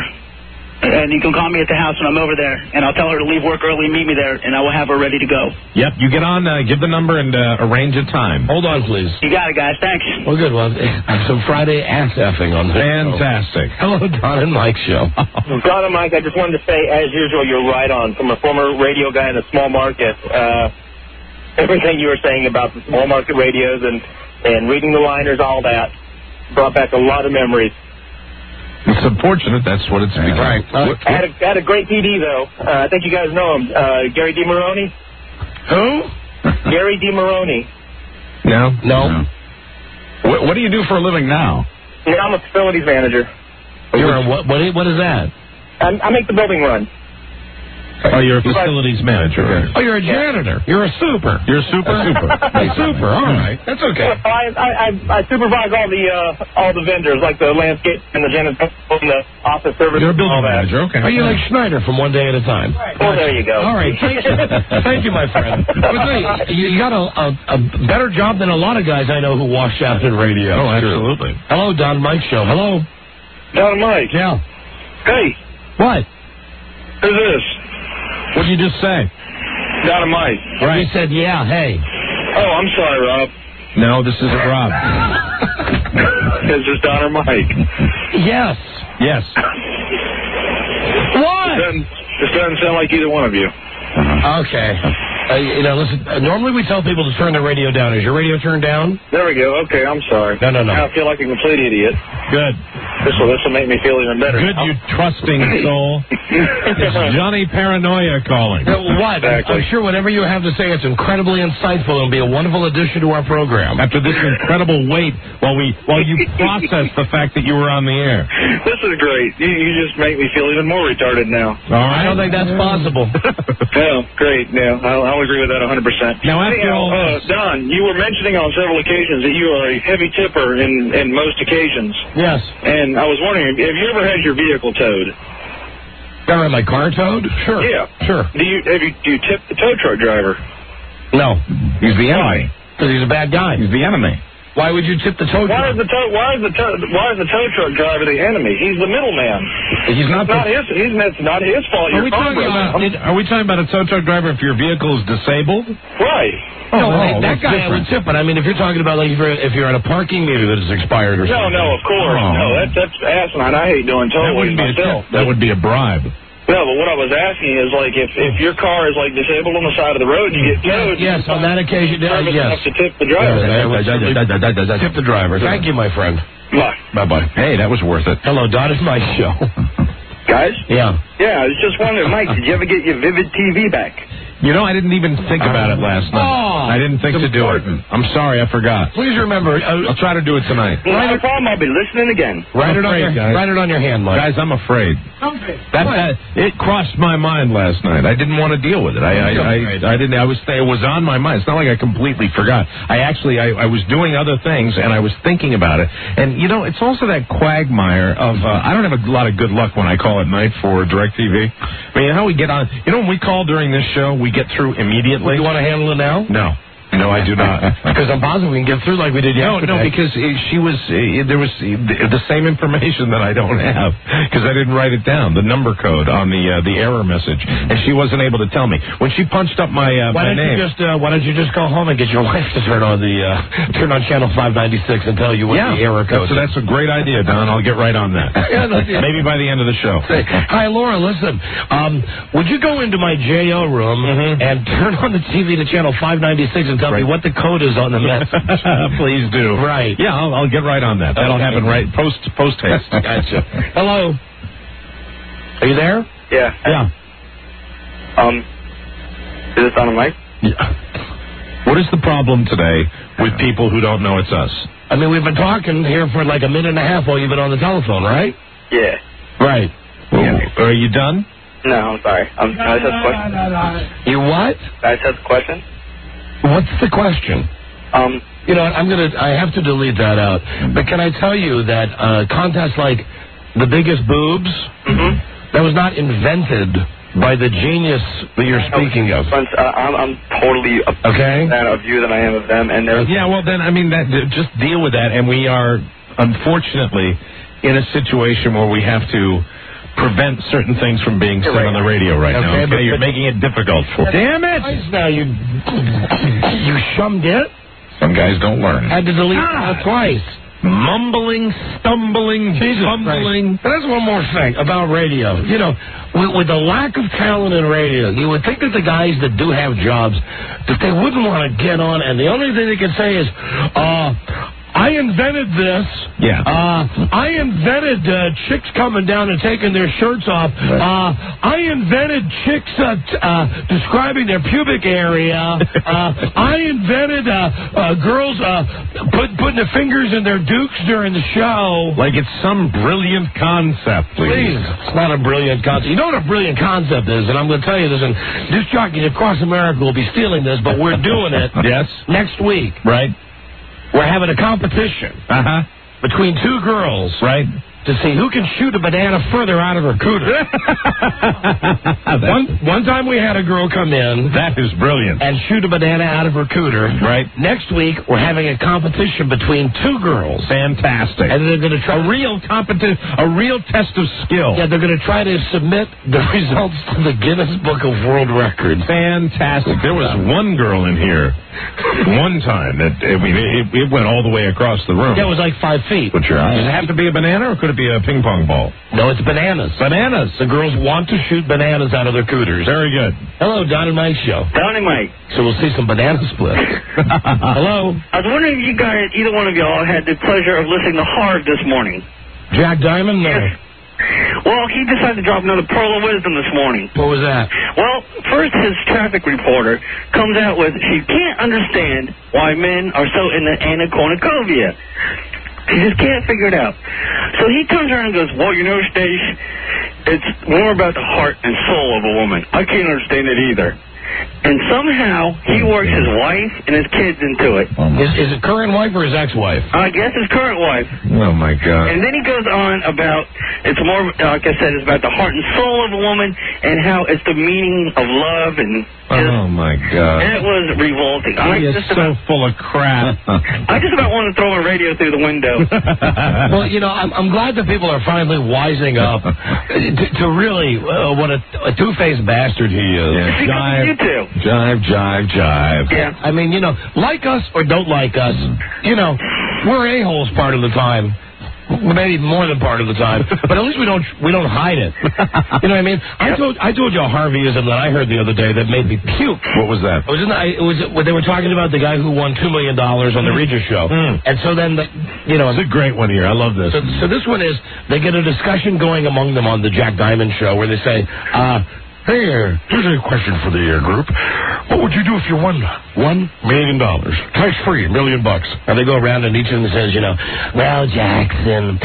And you can call me at the house when I'm over there, and I'll tell her to leave work early and meet me there, and I will have her ready to go. Yep, you get on, uh, give the number, and uh, arrange a time. Hold on, please. You got it, guys. Thanks. Well, good. Well, some Friday ass effing on the Fantastic. Hello, Don and Mike Show. Don and Mike, I just wanted to say, as usual, you're right on. From a former radio guy in a small market, uh, everything you were saying about the small market radios and, and reading the liners, all that, brought back a lot of memories. It's unfortunate. That's what it's become. Right. Uh, I had a, I had a great P D, though. Uh, I think you guys know him. Uh, Gary DeMaroni. Who? Gary DeMaroni. No? No. What, what do you do for a living now? Yeah, I'm a facilities manager. You're a, what, what? What is that? I, I make the building run. Oh, you're a facilities manager. Oh, you're a janitor. You're a super. You're a super? super. Hey, super. All right. That's okay. I, I, I, I supervise all the uh, all the vendors, like the landscape and the janitor and the office service. You're a building all that. manager. Okay. Are you like Schneider from One Day at a Time? Well, there you go. All right. Thank you, thank you my friend. But say, you, you got a, a, a better job than a lot of guys I know who washed out in radio. Oh, absolutely. Hello, Don Mike Show. Hello. Don and Mike. Yeah. Hey, What? who's this? What did you just say? Don and Mike. Right. He said, yeah, hey. Oh, I'm sorry, Rob. No, this isn't Rob. Is this Don or Mike? Yes. Yes. What? This doesn't, this doesn't sound like either one of you. Okay. Uh, you know, listen, uh, normally we tell people to turn their radio down. Is your radio turned down? There we go. Okay, I'm sorry. No, no, no. Now I feel like a complete idiot. Good. This will this will make me feel even better. Good, you trusting soul. It's Johnny Paranoia calling. Uh, what? Exactly. I'm sure whatever you have to say, it's incredibly insightful and will be a wonderful addition to our program. After this incredible wait while we while you process the fact that you were on the air. This is great. You, you just make me feel even more retarded now. All right. I don't think that's possible. Yeah, great. Yeah, I'll, I'll agree with that one hundred percent. Now, after Anyhow, all uh, this- Don, you were mentioning on several occasions that you are a heavy tipper in, in most occasions. Yes. And I was wondering, have you ever had your vehicle towed? Ever had my car towed? Sure. Yeah. Sure. Do you have you do you tip the tow truck driver? No. He's the enemy. Because he's a bad guy. He's the enemy. Why would you tip the tow Why truck? is the tow why is the tow why is the tow truck driver the enemy? He's the middleman. He's not It's not the... his. He's it's not his fault. Are Your we car talking broke about? down. Did, are we talking about a tow truck driver if your vehicle is disabled? Right. No, Oh, hey, that that's guy I would different. tip, but I mean, if you're talking about like if you're, if you're in a parking meter that is expired or No, something. no, of course. Oh. No, that's that's asinine. I hate doing That towaways wouldn't be a myself. tip. That would be a bribe. No, but what I was asking is like if if your car is like disabled on the side of the road, you get towed. Yes, on that occasion, uh, Service yes. enough to tip the driver. Yeah, I would certainly tip the driver. Thank you, my friend. Bye. Bye-bye. Hey, that was worth it. Hello, Don. It's my show. Guys? Yeah. Yeah, I was just wondering, Mike, did you ever get your Vivid T V back? You know, I didn't even think about it last night. Oh, I didn't think to do it. I'm sorry, I forgot. Please remember. Uh, I'll try to do it tonight. Not a problem. I'll be listening again. Write it on afraid, your guys. write it on your hand, Mike. Guys, I'm afraid. That, that it crossed my mind last night. I didn't want to deal with it. I I, I, I didn't. I was it was on my mind. It's not like I completely forgot. I actually I, I was doing other things and I was thinking about it. And you know, it's also that quagmire of uh, I don't have a lot of good luck when I call at night for DirecTV. I mean, how we get on. You know, when we call during this show, we get through immediately. You want to handle it now? No. No, I do not. Because I'm positive we can get through like we did No, yesterday. no, because uh, she was, uh, there was uh, the, the same information that I don't have, because I didn't write it down, the number code on the uh, the error message, and she wasn't able to tell me. When she punched up my, uh, Why my don't name... you just uh, Why don't you just go home and get your wife to turn on the uh, turn on channel five ninety-six and tell you what yeah, the error code that's, is? that's a great idea, Don. I'll get right on that. Yeah, that's- yeah. Maybe by the end of the show. Say, hi, Laura, listen. Um, would you go into my J O room Mm-hmm. and turn on the T V to channel five ninety-six and tell Right. me what the code is on the message? Please do. Right. Yeah, I'll, I'll get right on that. That'll Okay. happen right post post haste. Gotcha. Hello. Are you there? Yeah. Yeah. Um, is this on a mic? Yeah. What is the problem today with people who don't know it's us? I mean, we've been talking here for like a minute and a half while you've been on the telephone, right? Yeah. Right. Yeah. Are you done? No, I'm sorry. Um, can I just ask a question? You what? Can I just ask a question? What's the question? Um, You know what? I'm gonna. I have to delete that out. But can I tell you that uh, contests like the biggest boobs, mm-hmm. that was not invented by the genius that you're speaking of. Friends, uh, I'm, I'm totally a Okay. fan of you than I am of them, and there's Yeah, well, then, I mean, that just deal with that, and we are, unfortunately, in a situation where we have to prevent certain things from being said on the radio right now. Okay, Okay, but- you're making it difficult for. Damn it! Now you you shummed it. Some guys don't learn. Had to delete Ah. it twice. Mumbling, stumbling, fumbling. There's one more thing about radio. You know, with, with the lack of talent in radio, you would think that the guys that do have jobs, that they wouldn't want to get on, and the only thing they can say is, uh, I invented this. Yeah. Uh, I invented uh, chicks coming down and taking their shirts off. Uh, I invented chicks uh, t- uh, describing their pubic area. Uh, I invented uh, uh, girls uh, put, putting their fingers in their dukes during the show. Like it's some brilliant concept, please. Please, it's not a brilliant concept. You know what a brilliant concept is, and I'm going to tell you this, and disc jockeys across America will be stealing this, but we're doing it. Yes. Next week. Right. We're having a competition Uh-huh. between two girls, Right. to see who can shoot a banana further out of her cooter. one, one time we had a girl come in That is brilliant. and shoot a banana out of her cooter. Right. Next week, we're having a competition between two girls. Fantastic. And they're going to try a real competition, a real test of skill. Yeah, they're going to try to submit the results to the Guinness Book of World Records. Fantastic. There was one girl in here one time that, I mean, it, it went all the way across the room. Yeah, it was like five feet. Put your eyes. Does it have to be a banana or could it be a ping pong ball? No, it's bananas. Bananas. The girls want to shoot bananas out of their cooters. Very good. Hello, Don and Mike Show. Don and Mike. So we'll see some banana splits. Hello. I was wondering if you guys, either one of y'all, had the pleasure of listening to Hard this morning. Jack Diamond? No. Well, he decided to drop another pearl of wisdom this morning. What was that? Well, first his traffic reporter comes out with, she can't understand why men are so into Anna Kournikova. She just can't figure it out. So he turns around and goes, well, you know, Stace, it's more about the heart and soul of a woman. I can't understand it either. And somehow he works his wife and his kids into it. Is, is it current wife or his ex-wife? I guess his current wife. Oh, my God. And then he goes on about, it's more, like I said, it's about the heart and soul of a woman and how it's the meaning of love and just, Oh, my God. and it was revolting. I He is just so about, full of crap. I just about want to throw a radio through the window. Well, you know, I'm, I'm glad that people are finally wising up to, to really uh, what a, a two-faced bastard he is. Yeah, Because jive, you too. jive, jive, jive. Yeah. I mean, you know, like us or don't like us, you know, we're a-holes part of the time. Maybe more than part of the time, but at least we don't we don't hide it. You know what I mean? I told I told you a Harveyism that I heard the other day that made me puke. What was that? It was in the, it was when they were talking about the guy who won two million dollars on the Regis show, Mm. and so then the, you know It's a great one here. I love this. So, so this one is they get a discussion going among them on the Jack Diamond show where they say, uh, Hey, uh, here's a question for the uh, group. What would you do if you won one million dollars? Tax free, a million bucks. And they go around and each of them says, you know, well, Jackson,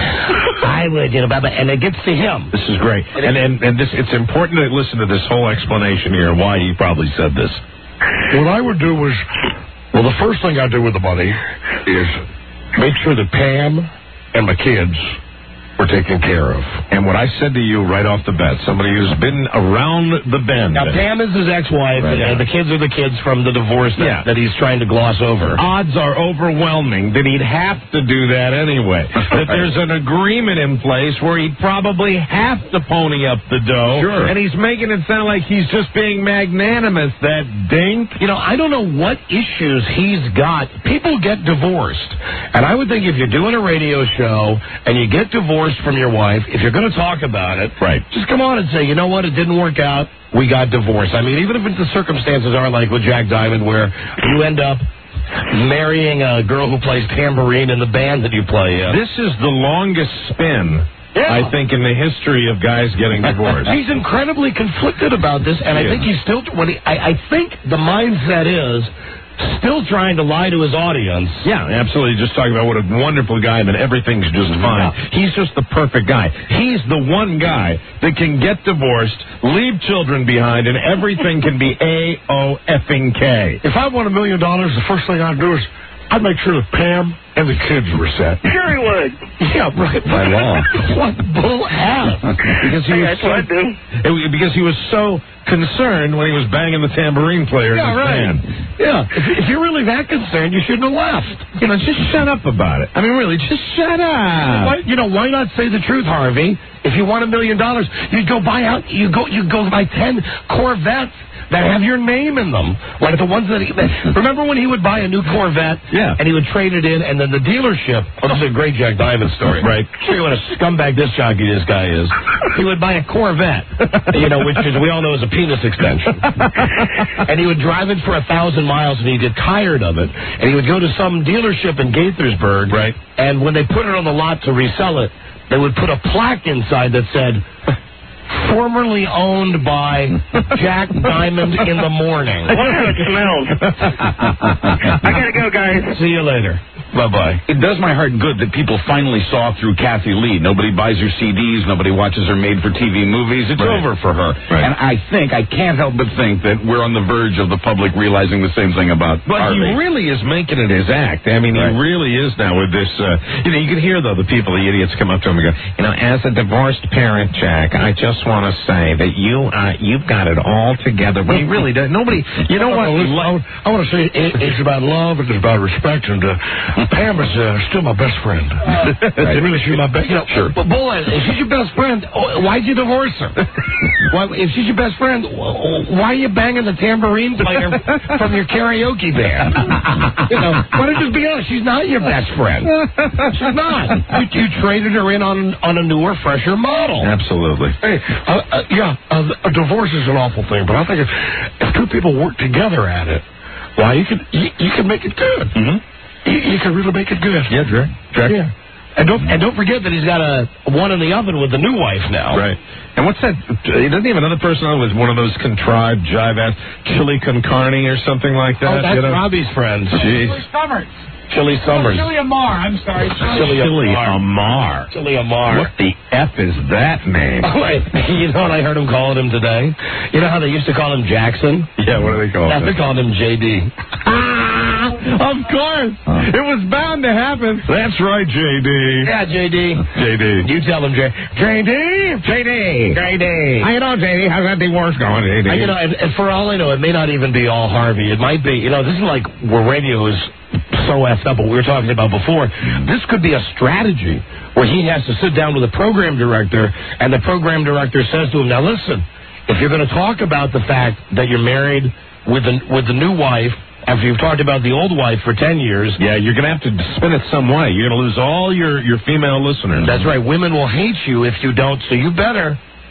I would, you know, blah, blah, and it gets to him. This is great. And, and, and this, it's important to listen to this whole explanation here, why he probably said this. What I would do was, well, the first thing I'd do with the money is make sure that Pam and my kids were taken care of. And what I said to you right off the bat, somebody who's been around the bend. Now, Pam is his ex-wife, Right, and yeah. the kids are the kids from the divorce that, Yeah. that he's trying to gloss over. Odds are overwhelming that he'd have to do that anyway. That there's an agreement in place where he'd probably have to pony up the dough. Sure. And he's making it sound like he's just being magnanimous, that dink. You know, I don't know what issues he's got. People get divorced. And I would think if you're doing a radio show and you get divorced from your wife, if you're going to talk about it, right, just come on and say, you know what, it didn't work out, we got divorced. I mean, even if the circumstances are like with Jack Diamond, where you end up marrying a girl who plays tambourine in the band that you play in. This is the longest spin, Yeah. I think, in the history of guys getting divorced. He's incredibly conflicted about this, and I Yeah. think he's still. When he, I, I think the mindset is still trying to lie to his audience. Yeah, absolutely. Just talking about what a wonderful guy and that everything's just fine. He's just the perfect guy. He's the one guy that can get divorced, leave children behind, and everything can be A-O-effing K. If I won a million dollars, the first thing I'd do is I'd make sure that Pam and the kids were set. Sure he would. Yeah, right. By law. What bull ass. Because he Hey, was that's so, what I do. it- because he was so concerned when he was banging the tambourine player in Yeah, his right. band. Yeah, if, if you're really that concerned, you shouldn't have left. You know, just shut up about it. I mean, really, just shut up. Why, you know, why not say the truth, Harvey? If you want a million dollars, you'd go buy out. You go, you go buy ten Corvettes that have your name in them, like the ones that. He, remember when he would buy a new Corvette? Yeah. And he would trade it in, and then the dealership. Oh, this is a great Jack Diamond story. Right. Show you what a scumbag this jockey this guy is. He would buy a Corvette, you know, which is we all know is a penis extension, and he would drive it for a thousand miles, and he'd get tired of it, and he would go to some dealership in Gaithersburg, Right. and when they put it on the lot to resell it, they would put a plaque inside that said, formerly owned by Jack Diamond in the morning. What it smells. I gotta go, guys. See you later. Bye-bye. It does my heart good that people finally saw through Kathy Lee. Nobody buys her C Ds. Nobody watches her made-for-T V movies. It's Right. over for her. Right. And I think, I can't help but think that we're on the verge of the public realizing the same thing about But Harvey. he really is making it his act. I mean, Right. he really is now with this. Uh, you know, you can hear, though, the people, the idiots come up to him and go, you know, as a divorced parent, Jack, I just want to say that you, uh, you've got it all together. But he really does. Nobody, you know what? Listen, I, would- I want to say it, it's about love, it's about respect, and uh, Pam is uh, still my best friend. Right. Really, she's my best. You know, Sure. but boy, if she's your best friend, oh, why'd you divorce her? Why, if she's your best friend, why are you banging the tambourine player from your karaoke band? You know, why don't you just be honest? She's not your best friend. She's not. You, you traded her in on on a newer, fresher model. Absolutely. Hey, uh, uh, yeah, uh, a divorce is an awful thing, but I think if, if two people work together at it, why you can you, you can make it good. Mm-hmm. You, you can really make it good. Yeah, Jack. Jack. Yeah. And don't and don't forget that he's got a one in the oven with the new wife now. Right. And what's that? He doesn't he have another person on with one of those contrived jive ass chili con carne or something like that. Oh, that's you know? Robbie's friend. Jeez. Summers. Chili Summers. Chili Amar. I'm sorry. Chili Chili Amar. Amar. Chili Amar. What the F is that name? Oh, wait. You know what I heard him calling him today? You know how they used to call him Jackson? Yeah, what do they call Now him? they're calling him J D. Of course. It was bound to happen. That's right, J D. Yeah, J D. J D. You tell him, J J D. J D. J D. How you doing, J D? How's that divorce going, J D? Uh, You know, and, and for all I know, it may not even be all Harvey. It might be, you know, this is like where radio is so effed up, what we were talking about before. This could be a strategy where he has to sit down with a program director, and the program director says to him, now listen, if you're going to talk about the fact that you're married with the, with the new wife, after you've talked about the old wife for ten years. Yeah, you're going to have to spin it some way. You're going to lose all your, your female listeners. That's right. Women will hate you if you don't, so you better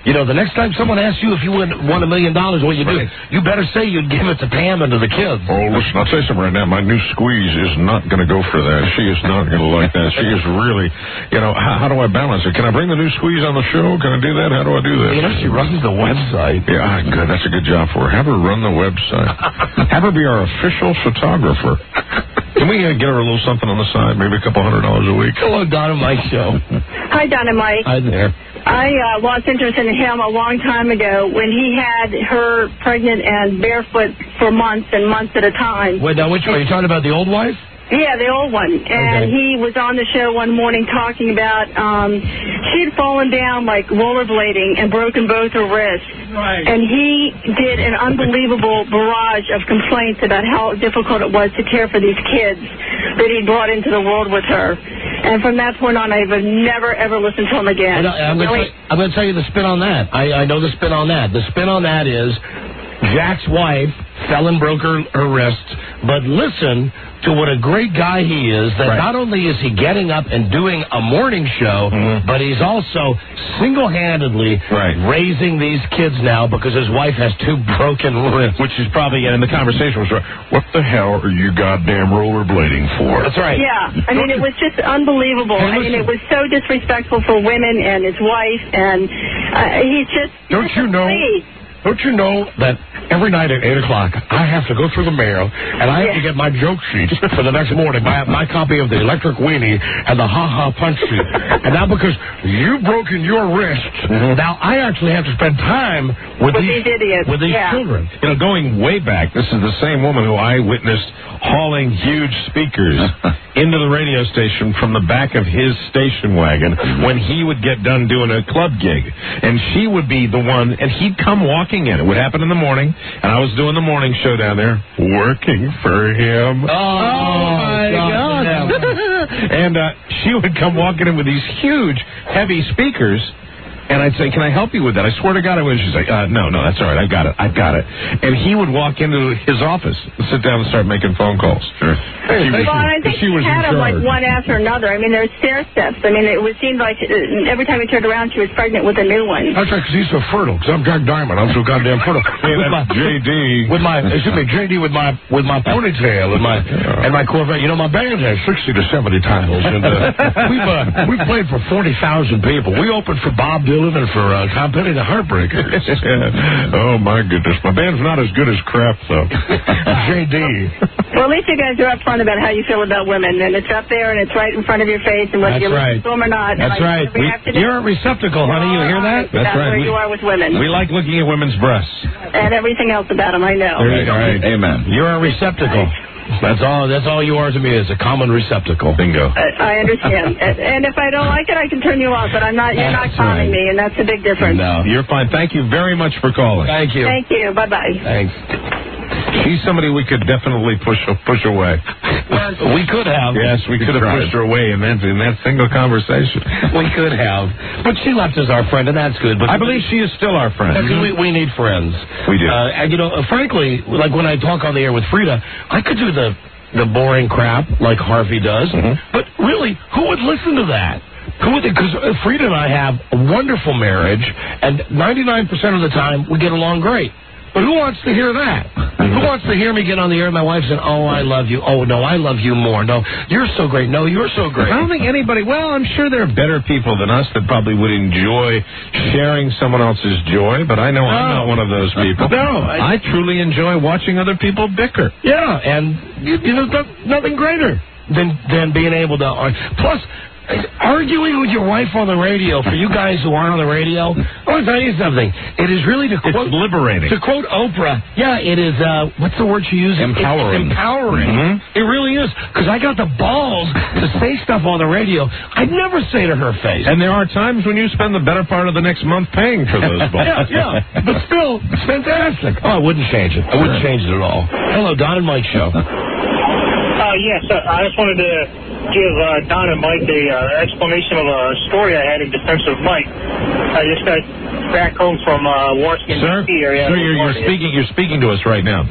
You know, the next time someone asks you if you win, won a million dollars, what you do, you better say you'd give it to Pam and to the kids. Oh, listen, I'll tell you something right now. My new squeeze is not going to go for that. She is not going to like that. She is really, you know, how, how do I balance it? Can I bring the new squeeze on the show? Can I do that? How do I do that? You know, she runs the website. Yeah, good. That's a good job for her. Have her run the website. Have her be our official photographer. Can we uh, get her a little something on the side? Maybe a couple hundred dollars a week? Hello, Don and Mike Show. Hi, Don and Mike. Hi there. I uh, lost interest in him a long time ago when he had her pregnant and barefoot for months and months at a time. Wait, now, which one? Are you talking about the old wife? Yeah, the old one. And Okay. he was on the show one morning talking about um, she'd fallen down like rollerblading and broken both her wrists. Right. And he did an unbelievable barrage of complaints about how difficult it was to care for these kids that he brought into the world with her. And from that point on, I've never, ever listened to him again. And I, I'm going Really? to tell you the spin on that. I, I know the spin on that. The spin on that is Jack's wife fell and broke her, her wrist, but listen to what a great guy he is, that Right. not only is he getting up and doing a morning show, Mhm. but he's also single-handedly Right. raising these kids now because his wife has two broken wrists. Which is probably, and the conversation was, what the hell are you goddamn rollerblading for? That's right. Yeah, I mean, it was just unbelievable. Hey, I mean, listen. it was so disrespectful for women and his wife, and uh, he's just... Don't just you a know- freak. Don't you know that every night at eight o'clock, I have to go through the mail, and I have to get my joke sheets for the next morning, my, my copy of the Electric Weenie and the Ha Ha Punch sheet. And now because you've broken your wrist, now I actually have to spend time with, With these, these idiots, with these yeah. children. You know, going way back, this is the same woman who I witnessed hauling huge speakers into the radio station from the back of his station wagon when he would get done doing a club gig. And she would be the one, and he'd come walking in. It would happen in the morning, and I was doing the morning show down there, working for him. Oh, my God. And uh, she would come walking in with these huge, heavy speakers. And I'd say, can I help you with that? I swear to God I would. She's like, uh, no, no, that's all right. I've got it. I've got it. And he would walk into his office and sit down and start making phone calls. Sure. Well, and I think she she was in had them like charge. one after another. I mean, there's stair steps. I mean, it would seem like uh, every time he turned around, she was pregnant with a new one. That's right, because he's so fertile, because I'm Jack Diamond. I'm so goddamn fertile. Hey, With that's my- J D. With my, excuse me, J D with my with my ponytail and my and my Corvette. You know, my band has sixty to seventy titles, and uh, we've uh, we've played for forty thousand people. We opened for Bob Dylan and for uh, Tom Petty, the Heartbreakers. Oh, my goodness. My band's not as good as crap, though. J D. Well, at least you guys are upfront about how you feel about women, and it's up there and it's right in front of your face, and whether That's you listen right. to them or not. That's like, right. whatever you have to do, You're a receptacle, honey. You hear that? That's, right. where We- you are with women We like looking at women's breasts. and everything else about them. I know. There you go. Amen. You're a receptacle. That's all. That's all you are to me, is a common receptacle. Bingo. I, I understand, and, and if I don't like it, I can turn you off. But I'm not. You're not That's calling right. me, and that's a big difference. No, you're fine. Thank you very much for calling. Thank you. Thank you. Bye bye. Thanks. She's somebody we could definitely push push away. We could have. Yes, we could have pushed her away in that in that single conversation. We could have. But she left as our friend, and that's good. But I believe she is still our friend. Because we, we need friends. We do. Uh, and, you know, uh, frankly, like when I talk on the air with Frida, I could do the, the boring crap like Harvey does. Mm-hmm. But really, who would listen to that? Who would? Because Frida and I have a wonderful marriage, and ninety-nine percent of the time we get along great. But who wants to hear that? Who wants to hear me get on the air and my wife saying, oh, I love you. Oh, no, I love you more. No, you're so great. No, you're so great. I don't think anybody, well, I'm sure there are better people than us that probably would enjoy sharing someone else's joy, but I know I'm No. not one of those people. No, I- I truly enjoy watching other people bicker. Yeah, and you, you know, no- nothing greater than than being able to. Uh, plus, arguing with your wife on the radio, for you guys who aren't on the radio, I want to tell you something. It is really to quote It's liberating. To quote Oprah, yeah, it is. Uh, what's the word she used? Empowering. It's empowering. Mhm. It really is, because I got the balls to say stuff on the radio I'd never say to her face. And there are times when you spend the better part of the next month paying for those balls. yeah, yeah, but still, it's fantastic. Oh, I wouldn't change it. I wouldn't change it at all. Hello, Don and Mike Show. Uh, yes, uh, I just wanted to give uh, Don and Mike a uh, explanation of a story I had in defense of Mike. I just got back home from uh, Washington, Sir, D C area. sir, you're, you're speaking. You're speaking to us right now,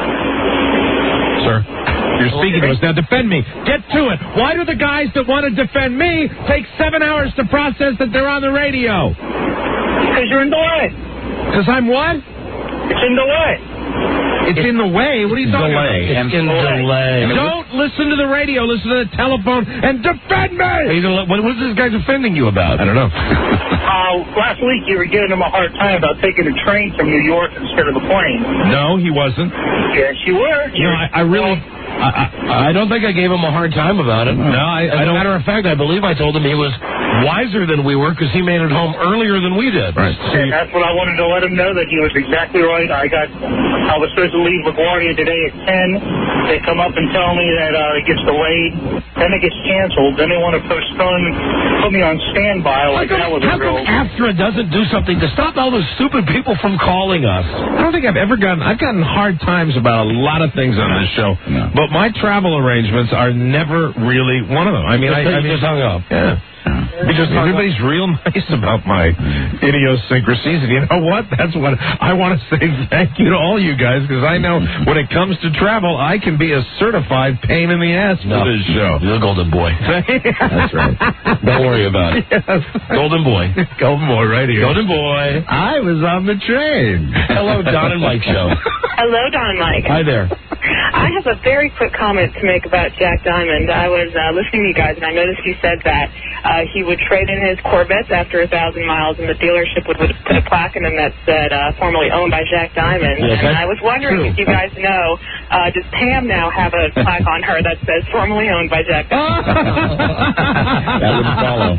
sir. You're speaking to us now. Defend me. Get to it. Why do the guys that want to defend me take seven hours to process that they're on the radio? Because you're in the way. Because I'm what? It's in the way. It's in the way? What are you talking delay. about? It's in delay. Don't listen to the radio. Listen to the telephone and defend me. Are you gonna, what was this guy defending you about? I don't know. Uh, last week you were giving him a hard time about taking a train from New York instead of the plane. No, he wasn't. Yes, you were. No, I, I really... I, I, I don't think I gave him a hard time about it. No, I, As I a don't... matter of fact, I believe I told him he was wiser than we were because he made it home earlier than we did. Right. And that's what I wanted to let him know, that he was exactly right. I got, I was supposed to leave LaGuardia today at ten. They come up and tell me that uh, it gets delayed. Then it gets canceled. Then they want to postpone, put me on standby. Like that was a How real... come AFTRA doesn't do something to stop all those stupid people from calling us? I don't think I've ever gotten... I've gotten hard times about a lot of things on this show, No. but my travel arrangements are never really one of them. I mean, I, I you mean, just hung up. Yeah. Because everybody's real nice about my idiosyncrasies, and you know what? That's what I want to say. Thank you to all you guys, because I know when it comes to travel, I can be a certified pain in the ass for No, this show. You're the golden boy. That's right. Don't worry about it. Yes. Golden boy. Golden boy, right here. Golden boy. I was on the train. Hello, Don and Mike show. Hello, Don and Mike. Hi there. I have a very quick comment to make about Jack Diamond. I was uh, listening to you guys, and I noticed you said that uh, he would trade in his Corvettes after a thousand miles, and the dealership would, would put a plaque in them that said uh, formerly owned by Jack Diamond. Yes, and I was wondering true. if you guys know, uh, does Pam now have a plaque on her that says formerly owned by Jack Diamond? That would follow.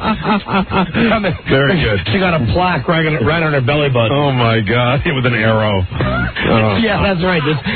Very good. She got a plaque right on, right on her belly button. Oh, my God. With an arrow. Oh. Yeah, that's right. This,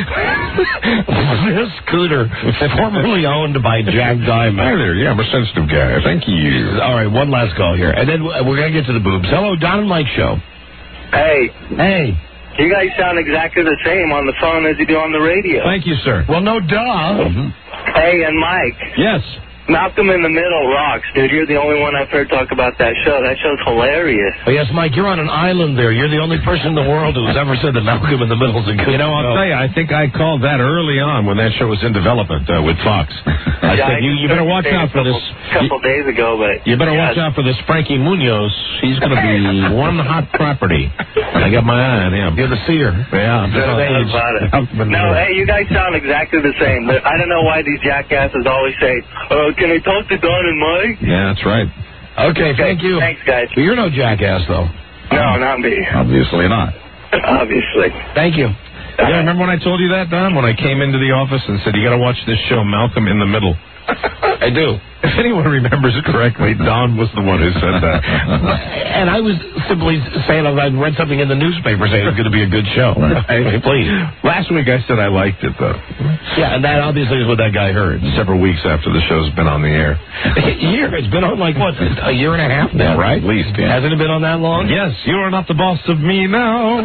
this scooter, formerly owned by Jack Diamond. Hi there. Yeah, I'm a sensitive guy. Thank you. All right, one last call here, and then we're going to get to the boobs. Hello, Don and Mike show. Hey, Hey. you guys sound exactly the same on the phone as you do on the radio. Thank you, sir. Well, no duh. Hey, and Mike. Yes. Malcolm in the Middle rocks, dude. You're the only one I've heard talk about that show. That show's hilarious. Oh, yes, Mike, you're on an island there. You're the only person in the world who's ever said that Malcolm in the Middle's a good You know, I'll show. tell you, I think I called that early on when that show was in development uh, with Fox. I Yeah, said, you, you better watch out for this. A couple days ago, but You better yeah. watch out for this Frankie Munoz. He's going to be one hot property. I got my eye on him. You're the seer. Yeah, I'm just No on doubt age. about it. Malcolm in the No, Middle. hey, you guys sound exactly the same. But I don't know why these jackasses always say, uh, can I talk to Don and Mike? Yeah, that's right. Okay, thank you. Thanks, guys. Well, you're no jackass, though. No, not me. Obviously not. Obviously. Thank you. Yeah, remember when I told you that, Don? When I came into the office and said, you got to watch this show, Malcolm in the Middle. I do. If anyone remembers it correctly, Don was the one who said that. And I was simply saying I'd read something in the newspaper saying it was going to be a good show. Hey, please. Last week I said I liked it, though. Yeah, and that obviously is what that guy heard. Several weeks after the show's been on the air. A year. It's been on like, what, a year and a half now, right? At least, yeah. Hasn't it been on that long? Yes, you are not the boss of me now.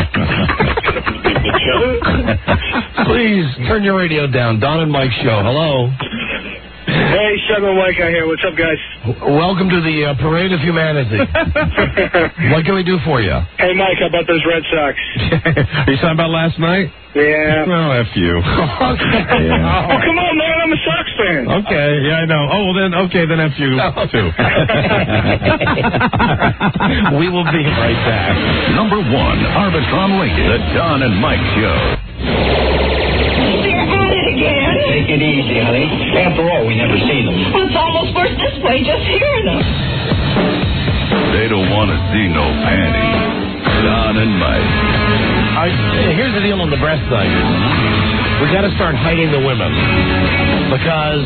Please turn your radio down. Don and Mike show. Hello. Hey, Sugar Mike out here. What's up, guys? Welcome to the uh, Parade of Humanity. What can we do for you? Hey, Mike, how about those Red Sox? Are you talking about last night? Yeah. Well, F you. Okay. Yeah. Oh, come on, man. I'm a Sox fan. Okay, yeah, I know. Oh, well, then, okay, then F you, too. We will be right back. Number one, Arbitron Radio, the Don and Mike Show. They're at it again. Take it easy, honey. After all, we never see them. It's almost worth this way just hearing them. They don't want to see no panties. Don and Mike. I, here's the deal on the breast thing. We got to start hiding the women because,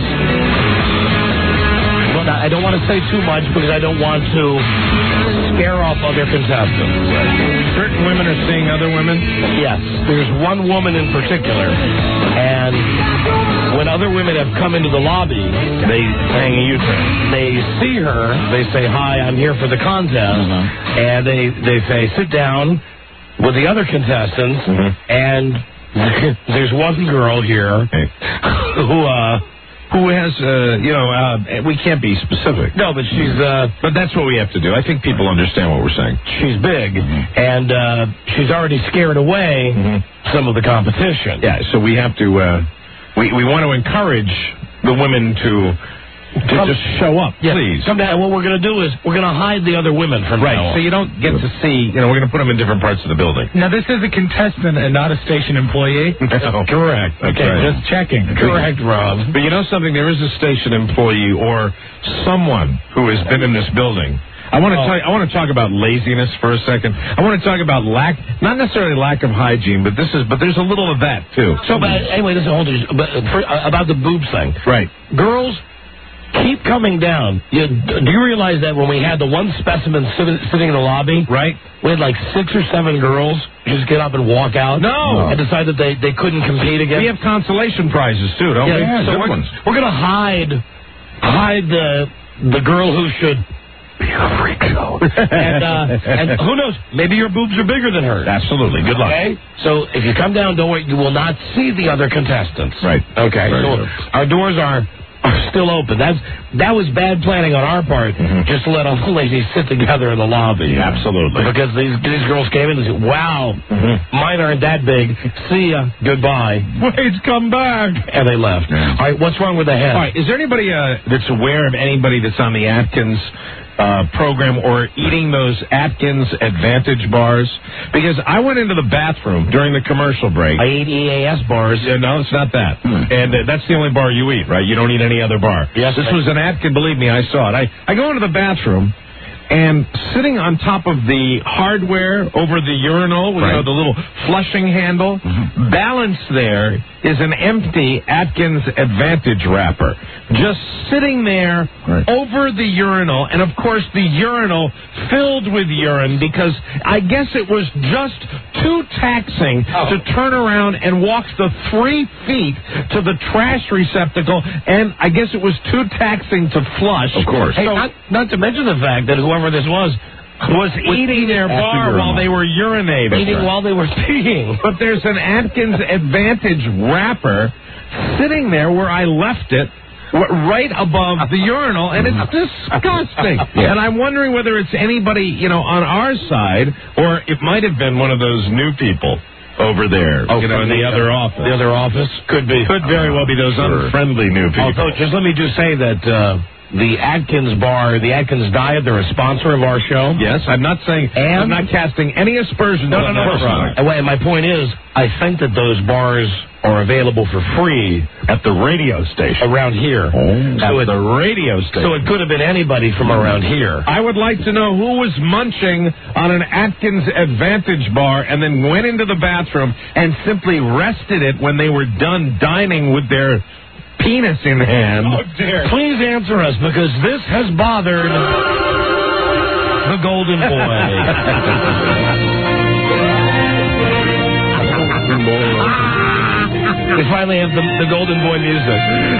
well, I don't want to say too much because I don't want to scare off other contestants. Certain women are seeing other women? Yes. There's one woman in particular, and when other women have come into the lobby, they hang a U-turn. They see her, they say, hi, I'm here for the contest, Mm-hmm. and they, they say, sit down with the other contestants, Mm-hmm. and there's one girl here who, uh, Who has, uh, you know, uh, we can't be specific. no, but she's, uh, But that's what we have to do. I think people understand what we're saying. she's big, and uh, she's already scared away some of the competition. Yeah, so we have to, uh, we, we want to encourage the women to to Come- just show up, Yeah, please. come down. And what we're going to do is we're going to hide the other women from Right, now on. so you don't get to see, you know, we're going to put them in different parts of the building. Now, this is a contestant and not a station employee. No. Correct. That's Okay, right. Just checking. Correct, Rob. But you know something? There is a station employee or someone who has been in this building. I want to Oh. tell you, I want to talk about laziness for a second. I want to talk about lack, not necessarily lack of hygiene, but this is, but there's a little of that too. So, but anyway, listen, hold on. But, uh, for, uh, about the boobs thing. Right. Girls, keep coming down. You, do you realize that when we had the one specimen sitting, sitting in the lobby, right? We had like six or seven girls just get up and walk out. No. And decide that they, they couldn't compete again. We have consolation prizes too, don't yeah, we? so Good we're, ones. we're going to hide hide the the girl who should be a freak show. and, uh, and who knows? Maybe your boobs are bigger than hers. Absolutely. Good luck. Okay? So if you come down, don't worry, you will not see the other contestants. Right. Okay. Very So good. our doors are are still open. That's that was bad planning on our part, Mm-hmm. just to let all the ladies sit together in the lobby. Absolutely. Because these these girls came in and said, "Wow, Mm-hmm. mine aren't that big. See ya, goodbye," Wait, come back. and they left. All right, what's wrong with the head? All right, is there anybody uh, that's aware of anybody that's on the Atkins uh, program or eating those Atkins Advantage bars? Because I went into the bathroom during the commercial break. I eat E A S bars. Yeah, no, it's not that. And uh, that's the only bar you eat, right? You don't eat any other bar. Yes, This I- was an Atkins, believe me, I saw it. I, I go into the bathroom, and sitting on top of the hardware over the urinal, you know, Right. the little flushing handle, balanced there is an empty Atkins Advantage wrapper. Just sitting there over the urinal, and of course the urinal filled with urine because I guess it was just too taxing to turn around and walk the three feet to the trash receptacle, and I guess it was too taxing to flush. Of course. Hey, So- not, not to mention the fact that whoever this was was eating their At the bar urinal. while they were urinating, eating right. while they were peeing. But there's an Atkins Advantage wrapper sitting there where I left it, w- right above the urinal, and it's disgusting. Yeah. And I'm wondering whether it's anybody, you know, on our side, or it might have been one of those new people over there, Oh, you know, in from the the, other uh, office. The other office could be. Could very well be those Sure. unfriendly new people. Although, just let me just say that uh, the Atkins bar, the Atkins Diet, they're a sponsor of our show. Yes, I'm not saying, I'm And- not casting any aspersions No, no, on no. that product. And wait, my point is, I think that those bars are available for free At the radio station. around here. At so it, the radio station. so it could have been anybody from around here. I would like to know who was munching on an Atkins Advantage bar and then went into the bathroom and simply rested it when they were done dining with their penis in hand. Oh, dear. Please answer us, because this has bothered the Golden Boy. We finally have the, the Golden Boy music.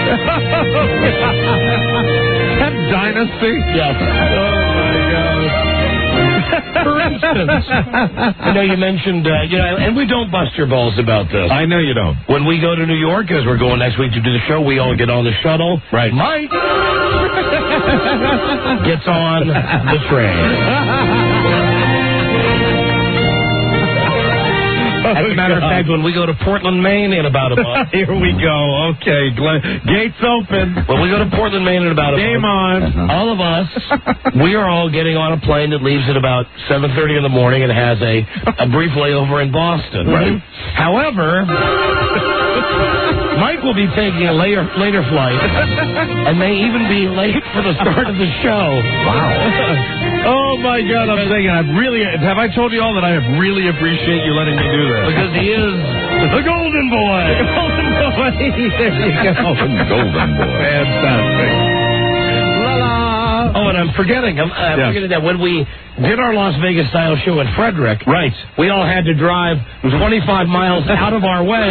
That dynasty? Yes. Oh, my God. For instance, I know you mentioned, uh, you know, and we don't bust your balls about this. I know you don't. When we go to New York, as we're going next week to do the show, we all get on the shuttle. Right. Mike gets on the train. As a matter of fact, when we go to Portland, Maine in about a month. Here we go. Okay, Glenn. Gates open. When we go to Portland, Maine in about a Game month. on. All of us, we are all getting on a plane that leaves at about seven thirty in the morning and has a, a brief layover in Boston. Right. However, Mike will be taking a later, later flight and may even be late for the start of the show. Wow. Oh, my God. I'm thinking, I really, have I told you all that I really appreciate you letting me do this? Because he is the Golden Boy. The Golden Boy. There you go. Golden Boy. Fantastic. La-la. Oh, and I'm forgetting. I'm, I'm Yes. forgetting that when we did our Las Vegas style show in Frederick, Right. we all had to drive twenty-five miles out of our way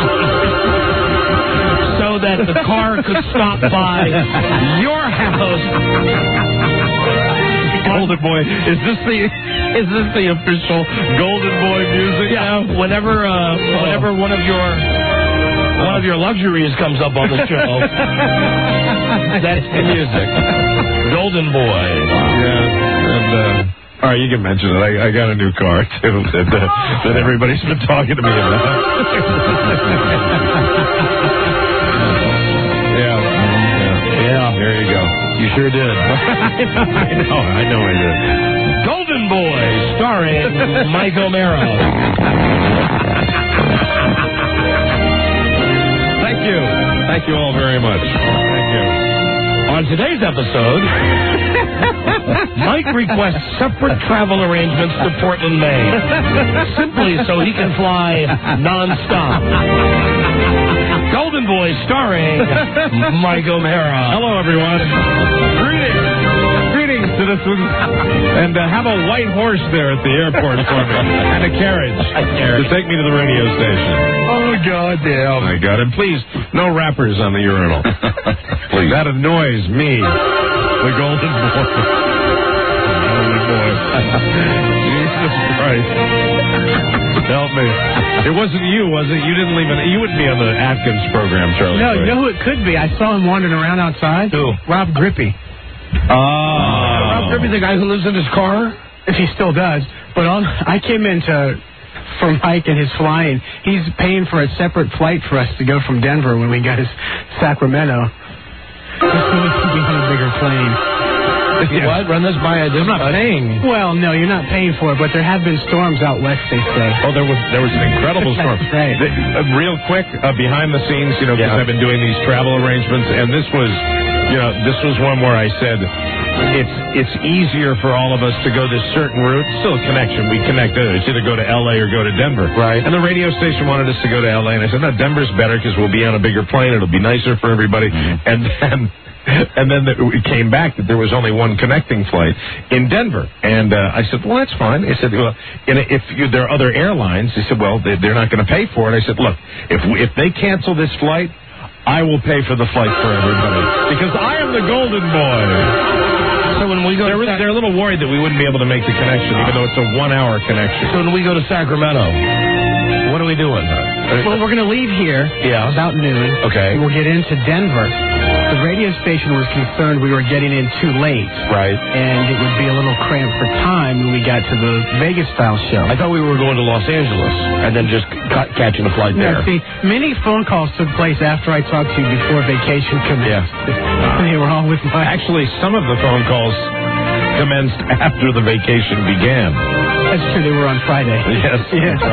so that the car could stop by your house. Golden Boy. Is this the is this the official Golden Boy music Yeah, now? whenever uh, whenever one of your one of your luxuries comes up on the show, that's the music. Golden Boy. Yeah. And, uh, all right, you can mention it. I, I got a new car too that uh, that everybody's been talking to me about. yeah. Yeah. Yeah. there you go. You sure did. I know, I know I did. Golden Boy, starring Mike O'Mara. Thank you. Thank you all very much. Thank you. On today's episode, Mike requests separate travel arrangements to Portland, Maine, simply so he can fly nonstop. Golden Boy, starring Mike O'Mara. Hello, everyone. Greetings. Greetings to this one. And uh, have a white horse there at the airport for me. And a carriage. A carriage. To take me to the radio station. Oh, God damn. Oh, my God. And please, no rappers on the urinal. Please. That annoys me. The Golden Boy. Golden Boy. Jesus Christ. Help me. It wasn't you, was it? You didn't leave it. You wouldn't be on the Atkins program, Charlie. No, you Quinn. know who it could be? I saw him wandering around outside. Who? Rob Grippy. Oh. Rob Grippy, the guy who lives in his car? If he still does. But on, I came into for Mike and his flying. He's paying for a separate flight for us to go from Denver when we go to Sacramento. Just so we can be on a bigger plane. Yeah. What? Run this by a... I'm not paying. Well, no, you're not paying for it, but there have been storms out west, they say. Oh, there was there was an incredible storm. Right. The, uh, real quick, uh, behind the scenes, you know, because Yeah. I've been doing these travel arrangements, and this was, you know, this was one where I said, it's it's easier for all of us to go this certain route. Still a connection. We connect. uh, It's either go to L A or go to Denver. Right. And the radio station wanted us to go to L A, and I said, no, Denver's better because we'll be on a bigger plane. It'll be nicer for everybody. Mm-hmm. And then... And then the, it came back that there was only one connecting flight in Denver. And uh, I said, well, that's fine. I said, well, and if you, there are other airlines, they said, well, they, they're not going to pay for it. I said, look, if we, if they cancel this flight, I will pay for the flight for everybody. Because I am the Golden Boy. So when we go they're, to Sac- they're a little worried that we wouldn't be able to make the connection, even though it's a one-hour connection. So when we go to Sacramento, what are we doing? Well, we're going to leave here Yeah. about noon. Okay. We'll get into Denver. The radio station was concerned we were getting in too late. Right. And it would be a little cramped for time when we got to the Vegas-style show. I thought we were going to Los Angeles and then just ca- catching a flight there. Yeah, see, many phone calls took place after I talked to you before vacation commenced. Yeah. They were all with my... Actually, some of the phone calls commenced after the vacation began. That's true, they were on Friday. Yes, Yeah. that's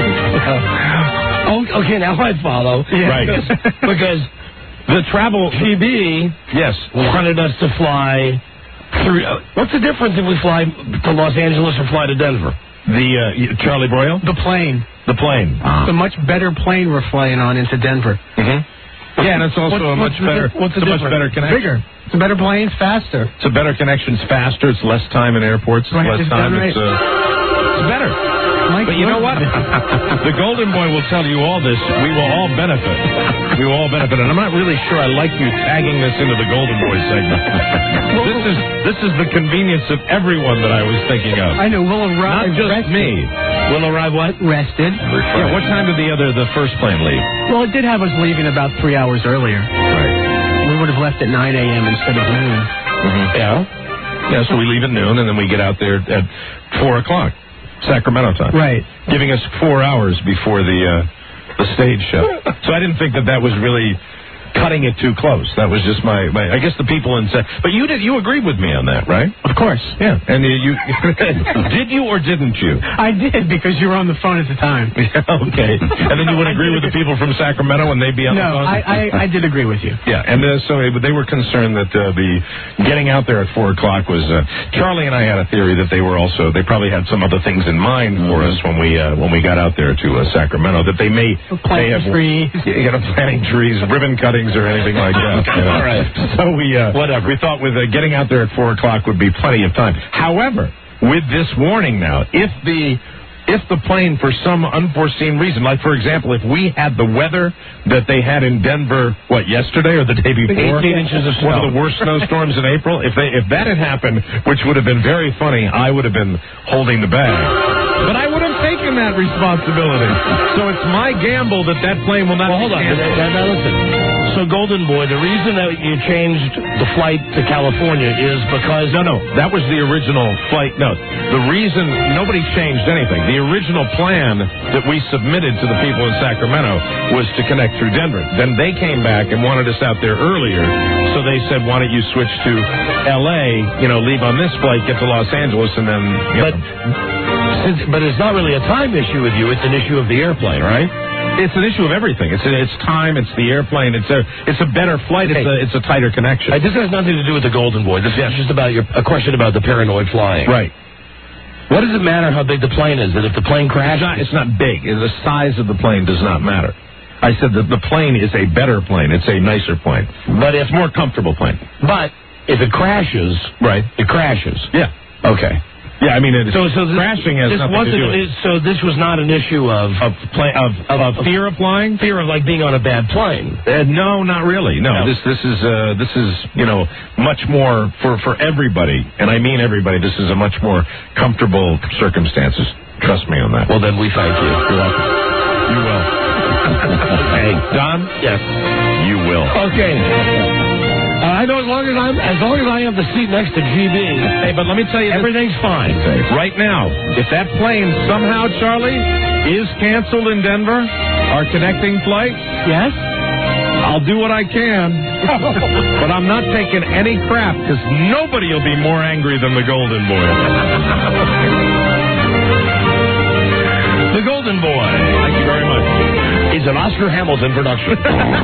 right. Oh, okay, now I follow. Yeah. Right. Because The travel... T B Yes. wanted us to fly through... Uh, what's the difference if we fly to Los Angeles or fly to Denver? The uh, Charlie Broyle? The plane. The plane. It's a much better plane we're flying on into Denver. Mm-hmm. Yeah, and it's also What's- a much what's the better... di- what's the it's a much difference? better connection. Bigger. It's a better plane, faster. It's a better connection. It's faster. It's less time in airports. It's Right, less is that time. right? It's, uh, it's better. Mike, But you know what? The Golden Boy will tell you all this. We will all benefit. We will all benefit. And I'm not really sure I like you tagging this into the Golden Boy segment. This is this is the convenience of everyone that I was thinking of. I know, we'll arrive Not just rested. me. We'll arrive what? Rested. Yeah, what time did the other, the first plane leave? Well, it did have us leaving about three hours earlier. Right. We would have left at nine a.m. instead of noon. Mm-hmm. Yeah. Yeah, so we leave at noon, and then we get out there at four o'clock, Sacramento time. Right. Giving us four hours before the uh, the stage show. So I didn't think that that was really cutting it too close. That was just my, my I guess the people in... But you did you agreed with me on that, right? Of course. Yeah. And you... you did you or didn't you? I did, because you were on the phone at the time. Okay. And then you would agree with the people from Sacramento when they'd be on no, the phone? I, I, I did agree with you. Yeah, and uh, so they were concerned that uh, the getting out there at four o'clock was... Uh, Charlie and I had a theory that they were also... They probably had some other things in mind for us when we uh, when we got out there to uh, Sacramento, that they may... Planting may have, trees. You know, planting trees, ribbon cuttings, or anything like that. You know. All right. So we... Uh, Whatever. We thought with uh, getting out there at four o'clock would be plenty of time. However, with this warning now, if the... If the plane, for some unforeseen reason, like, for example, if we had the weather that they had in Denver, what, yesterday or the day before? eighteen inches of One snow. of the worst snowstorms in April. If they, if that had happened, which would have been very funny, I would have been holding the bag. But I would have taken that responsibility. So it's my gamble that that plane will not Well, hold on. be canceled. Now, now listen. So, Golden Boy, the reason that you changed the flight to California is because... No, no, that was the original flight. No, the reason, nobody changed anything. The original plan that we submitted to the people in Sacramento was to connect through Denver. Then they came back and wanted us out there earlier, so they said, why don't you switch to L A, you know, leave on this flight, get to Los Angeles, and then... You but, since, but it's not really a time issue with you, it's an issue of the airplane, right? It's an issue of everything. It's it's time. It's the airplane. It's a it's a better flight. It's a it's a tighter connection. Right, this has nothing to do with the Golden Boy. This yes. is just about your a question about the paranoid flying. Right. What does it matter how big the plane is? That if the plane crashes, it's not, it's not big. The size of the plane does not matter. I said that the plane is a better plane. It's a nicer plane, but it's more comfortable plane. But if it crashes, right, it crashes. Yeah. Okay. Yeah, I mean, it, so, so this, crashing has this nothing wasn't, to do with it. So this was not an issue of of, play, of, of, of fear of flying, fear of like being on a bad plane. Uh, no, not really. No, no. this this is uh, this is you know much more for for everybody, and I mean everybody. This is a much more comfortable circumstances. Trust me on that. Well, then we thank you. You're welcome. You will. Hey, Don. Yes. You will. Okay. Uh, I know as long as I'm as long as I have the seat next to G B. Hey, but let me tell you, everything's fine. Right now, if that plane somehow, Charlie, is canceled in Denver, our connecting flight, yes, I'll do what I can. But I'm not taking any crap because nobody will be more angry than the Golden Boy. The Golden Boy. Thank you very much. Is an Oscar Hamilton production.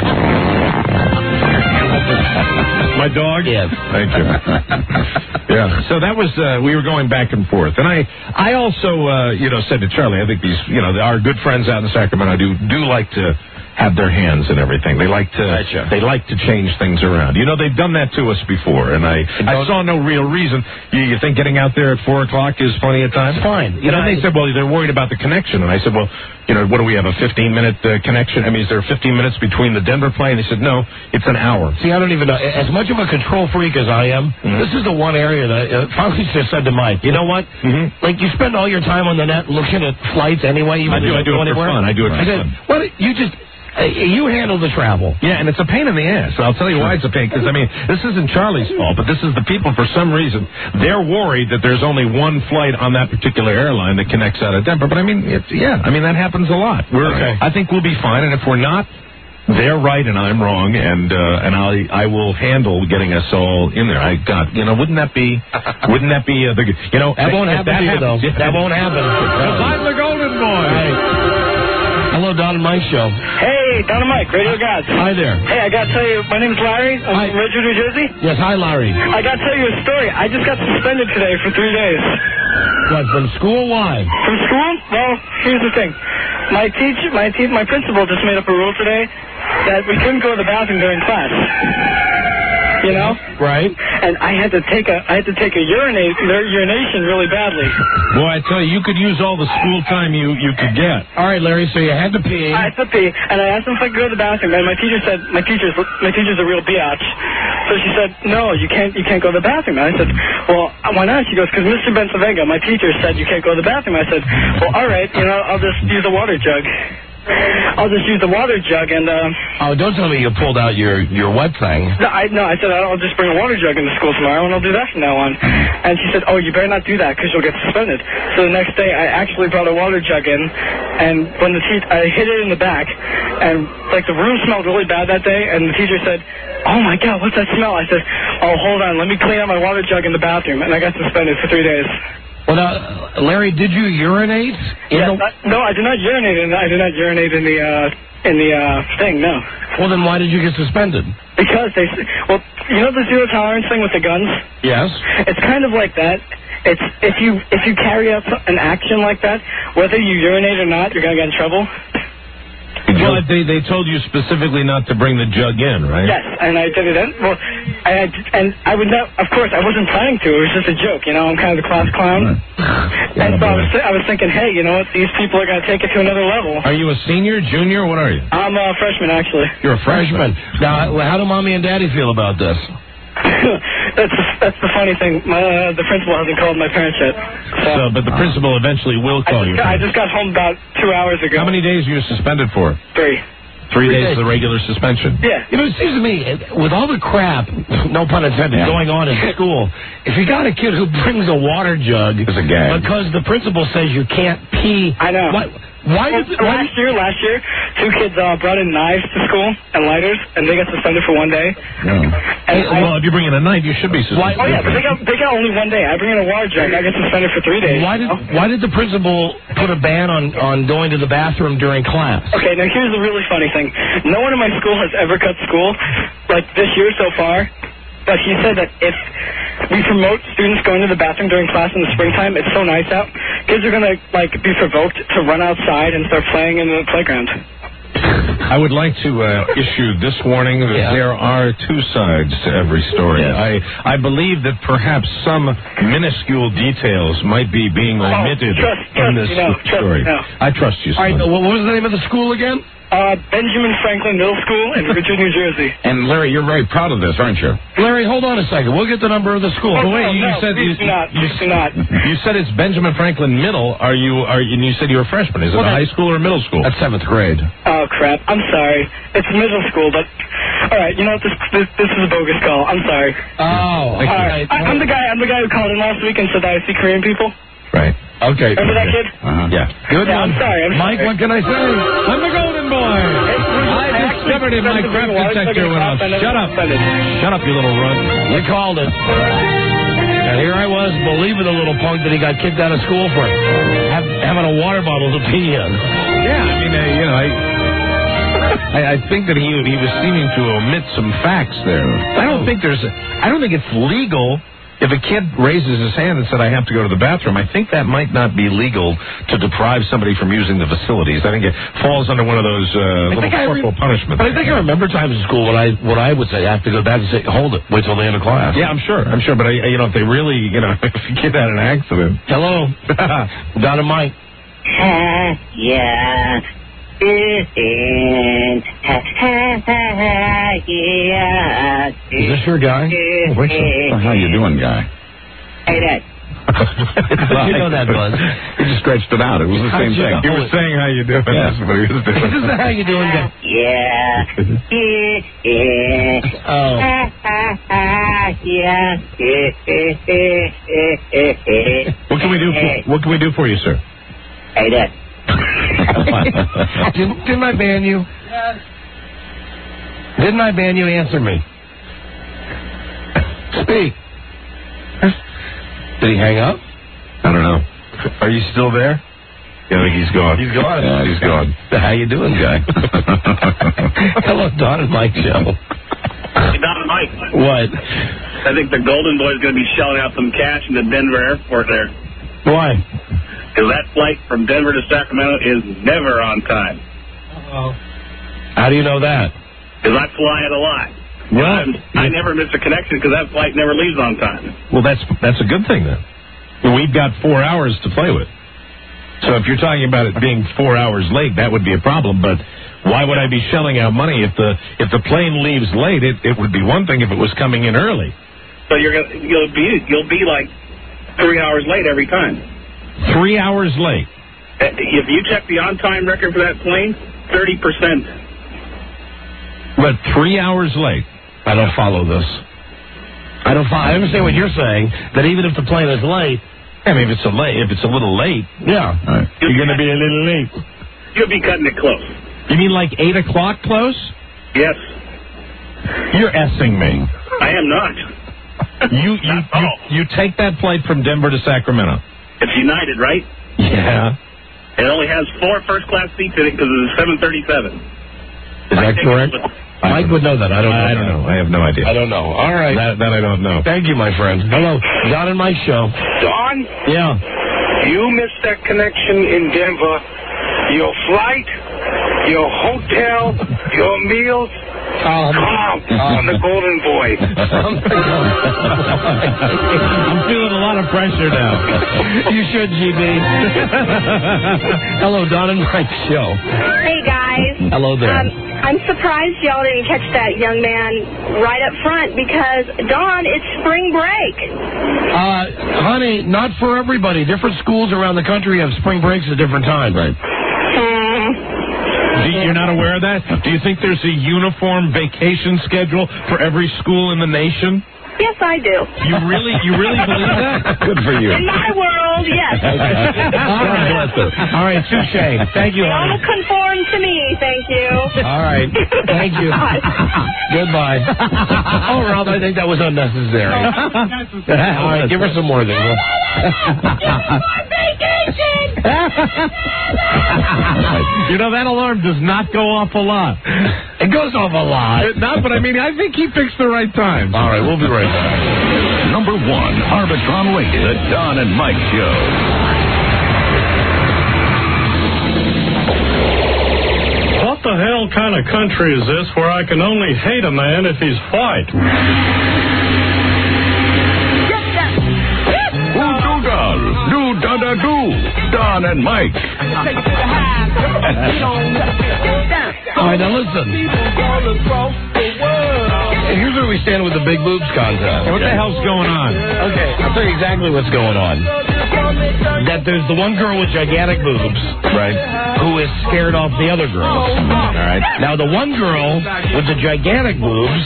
My dog? Yes. Thank you. Yeah. So that was, uh, we were going back and forth. And I I also, uh, you know, said to Charlie, I think these, you know, our good friends out in Sacramento do, do like to have their hands in everything. They like to gotcha. they like to change things around. You know, they've done that to us before, and I, I saw no real reason. You, you think getting out there at four o'clock is plenty of time? It's fine. You know, and they said, well, they're worried about the connection. And I said, well, you know, what do we have, a fifteen-minute uh, connection? I mean, is there fifteen minutes between the Denver plane? They said, no, it's an hour. See, I don't even know. As much of a control freak as I am, mm-hmm. this is the one area that I uh, finally just said to Mike, you know what? Mm-hmm. Like, you spend all your time on the net looking at flights anyway. Even I do, I do it anywhere. for fun. I do it for I said, fun. What, you just... Uh, you handle the travel. Yeah, and it's a pain in the ass. I'll tell you why it's a pain. Because, I mean, this isn't Charlie's fault, but this is the people, for some reason, they're worried that there's only one flight on that particular airline that connects out of Denver. But, I mean, it's, yeah, I mean, that happens a lot. We're, okay. I think we'll be fine, and if we're not, they're right and I'm wrong, and uh, and I I will handle getting us all in there. I got, you know, wouldn't that be, wouldn't that be, uh, the, you know, that won't happen, that to you, though. Yeah. That won't happen. Because I'm the Golden Boy. Right. Hello, Don and Mike show. Hey, Don and Mike, Radio Gods. Hi there. Hey, I got to tell you, my name's Larry. I'm hi. from Ridgewood, New Jersey. Yes, hi, Larry. I got to tell you a story. I just got suspended today for three days. What, from school? Why? From school? Well, here's the thing. My teacher, my te- my principal just made up a rule today that we couldn't go to the bathroom during class. You know? Right. And I had to take a I had to take a urinate urination really badly. Boy, I tell you, you could use all the school time you, you could get. All right, Larry, so you had to pee. I had to pee, and I asked him if I could go to the bathroom, and my teacher said, my teacher's my teacher's a real biatch. So she said, no, you can't you can't go to the bathroom. And I said, well, why not? She goes, because Mister Bensavega, my teacher, said you can't go to the bathroom. I said, well, all right, you know, I'll just use a water jug. I'll just use the water jug and. Uh, oh, don't tell me you pulled out your, your wet thing. No, I no, I said I'll just bring a water jug into school tomorrow and I'll do that from now on. And she said, "Oh, you better not do that because you'll get suspended." So the next day, I actually brought a water jug in, and when the te- I hit it in the back, and like the room smelled really bad that day, and the teacher said, "Oh my God, what's that smell?" I said, "Oh, hold on, let me clean out my water jug in the bathroom," and I got suspended for three days. Well, now, Larry, did you urinate? Yeah, the... no, I did not urinate in. I did not urinate in the uh, in the uh, thing. No. Well, then why did you get suspended? Because they. Well, you know the zero tolerance thing with the guns. Yes. It's kind of like that. It's if you if you carry out an action like that, whether you urinate or not, you're gonna get in trouble. Well, they they told you specifically not to bring the jug in, right? Yes, and I did it. In, well, I had, and I would not. Of course, I wasn't planning to. It was just a joke, you know. I'm kind of the class clown, yeah, and so I was I was thinking, hey, you know what? These people are going to take it to another level. Are you a senior, junior? What are you? I'm a freshman, actually. You're a freshman. Now, how do Mommy and Daddy feel about this? that's the, that's the funny thing. My, uh, the principal hasn't called my parents yet. So, so but the principal eventually will call I you. Got, I just got home about two hours ago. How many days are you suspended for? Three. Three, Three days days. of the regular suspension. Yeah. You know, it seems to me, with all the crap, no pun intended, Yeah. going on in school, if you got a kid who brings a water jug It's a gag. because the principal says you can't pee, I know. Why, why Well, did why, last year, last year, two kids uh, brought in knives to school and lighters, and they got suspended for one day. No. And I, Well, if you bring in a knife, you should be suspended. oh yeah, but they got they got only one day. I bring in a water jug, I get suspended for three days. why did why did the principal put a ban on, on going to the bathroom during class? Okay, now here's the really funny thing. No one in my school has ever cut school, like this year so far. But he said that if we promote students going to the bathroom during class in the springtime, it's so nice out. Kids are gonna like be provoked to run outside and start playing in the playground. I would like to uh, issue this warning that Yeah. there are two sides to every story. Yes. I I believe that perhaps some minuscule details might be being omitted trust- in trust this me, no, trust story. me, no. I trust you, All right, son. what was the name of the school again? Uh, Benjamin Franklin Middle School in Richard, New Jersey. And Larry, you're very proud of this, aren't you? Larry, hold on a second. We'll get the number of the school. Oh, But wait, no, you no, said please you, do not, you, please do not. you said it's Benjamin Franklin Middle. Are you are you, and you said you're a freshman? Is it Well, a that- high school or a middle school? That's seventh grade. Oh crap! I'm sorry. It's middle school, but all right. You know what? This this, this is a bogus call. I'm sorry. Oh, All right. I, I'm the guy. I'm the guy who called in last week and said that I see Korean people. Right. Okay. Remember that kid? Uh-huh. Yeah. Good Yeah, one. I'm sorry, I'm Mike, sorry. what can I say? I'm the golden boy. I discovered in my crap detector when I was... Shut up. Shut up, you little runt. You called it. And here I was believing the little punk that he got kicked out of school for have, having a water bottle to pee in. Yeah, I mean, uh, you know, I, I I think that he he was seeming to omit some facts there. I don't think there's, I don't think it's legal. If a kid raises his hand and said, I have to go to the bathroom, I think that might not be legal to deprive somebody from using the facilities. I think it falls under one of those uh, little think I re- corporal punishments. But I think I remember times in school when I what I would say, I have to go back and say, hold it, wait till the end of class. Yeah, I'm sure. I'm sure. But, I, you know, if they really, you know, if a kid had an accident. Hello. Don and Mike. yeah. Is this your guy? Oh, wait, so, how you doing, guy? Hey, Dad. You know that, Buzz. He just stretched it out. It was the How'd same you thing. know? He was saying how you doing. Yeah. That's what he was doing. This is how you doing, guy. Yeah. Oh. What can we do? For, what can we do for you, sir? Hey, Dad. Didn't, didn't I ban you? Didn't I ban you? Answer me. Speak. Did he hang up? I don't know. Are you still there? Yeah, I think he's gone. He's gone. Yeah, he's gone. How you doing, guy? Hello, Don and Mike show. Hey, Don and Mike. What? I think the Golden Boy is going to be shelling out some cash in the Denver airport there. Why? Because that flight from Denver to Sacramento is never on time. Uh-oh. How do you know that? Because I fly it a lot. Well, I'm, I never miss a connection because that flight never leaves on time. well, that's that's a good thing then. We've got four hours to play with. So if you're talking about it being four hours late, that would be a problem. But why would I be shelling out money if the if the plane leaves late? It it would be one thing if it was coming in early. So you're gonna you'll be you'll be like three hours late every time. Three hours late. If you check the on time record for that plane, thirty percent. But three hours late. I don't follow this. I don't follow. I understand what you're saying, that even if the plane is late... I mean, if it's a late, if it's a little late, yeah, right. You're going to be a little late. You'll be cutting it close. You mean like eight o'clock close? Yes. You're S-ing me. I am not. You you, you you take that flight from Denver to Sacramento. It's United, right? Yeah. It only has four first class seats in it because it's a seven thirty-seven. Is that correct? Mike would know that. I don't know. I don't know. I have no idea. I don't know. All right. That, that I don't know. Thank you, my friend. Hello. Don and Mike show. Don? Yeah. You missed that connection in Denver. Your flight, your hotel, your meals. Um, Calm on the Golden Boy. I'm feeling a lot of pressure now. You should, G B. Hello, Don and Mike show. Hey, guys. Hello there. Um, I'm surprised y'all didn't catch that young man right up front because, Don, it's spring break. Uh, honey, not for everybody. Different schools around the country have spring breaks at different times. Right. Hmm. You're you're not aware of that? Do you think there's a uniform vacation schedule for every school in the nation? Yes, I do. You really, you really believe that? Good for you. In my world, yes. God bless her. All right, touche. Thank you, They all honey. conform to me, thank you. All right. Thank you. Goodbye. Oh, Rob, I think that was unnecessary. All right, give her some more then. You know, that alarm does not go off a lot. It goes off a lot. It, not, but I mean, I think he picks the right time. All right, we'll be right back. Number one, Arbitron Radio, the Don and Mike Show. What the hell kind of country is this where I can only hate a man if he's white? Do da da do, Don and Mike. All right, now listen. Here's where we stand with the big boobs contest. What the hell's going on? Okay, I'll tell you exactly what's going on. That there's the one girl with gigantic boobs, right, who is scared off the other girls. All right. Now, the one girl with the gigantic boobs,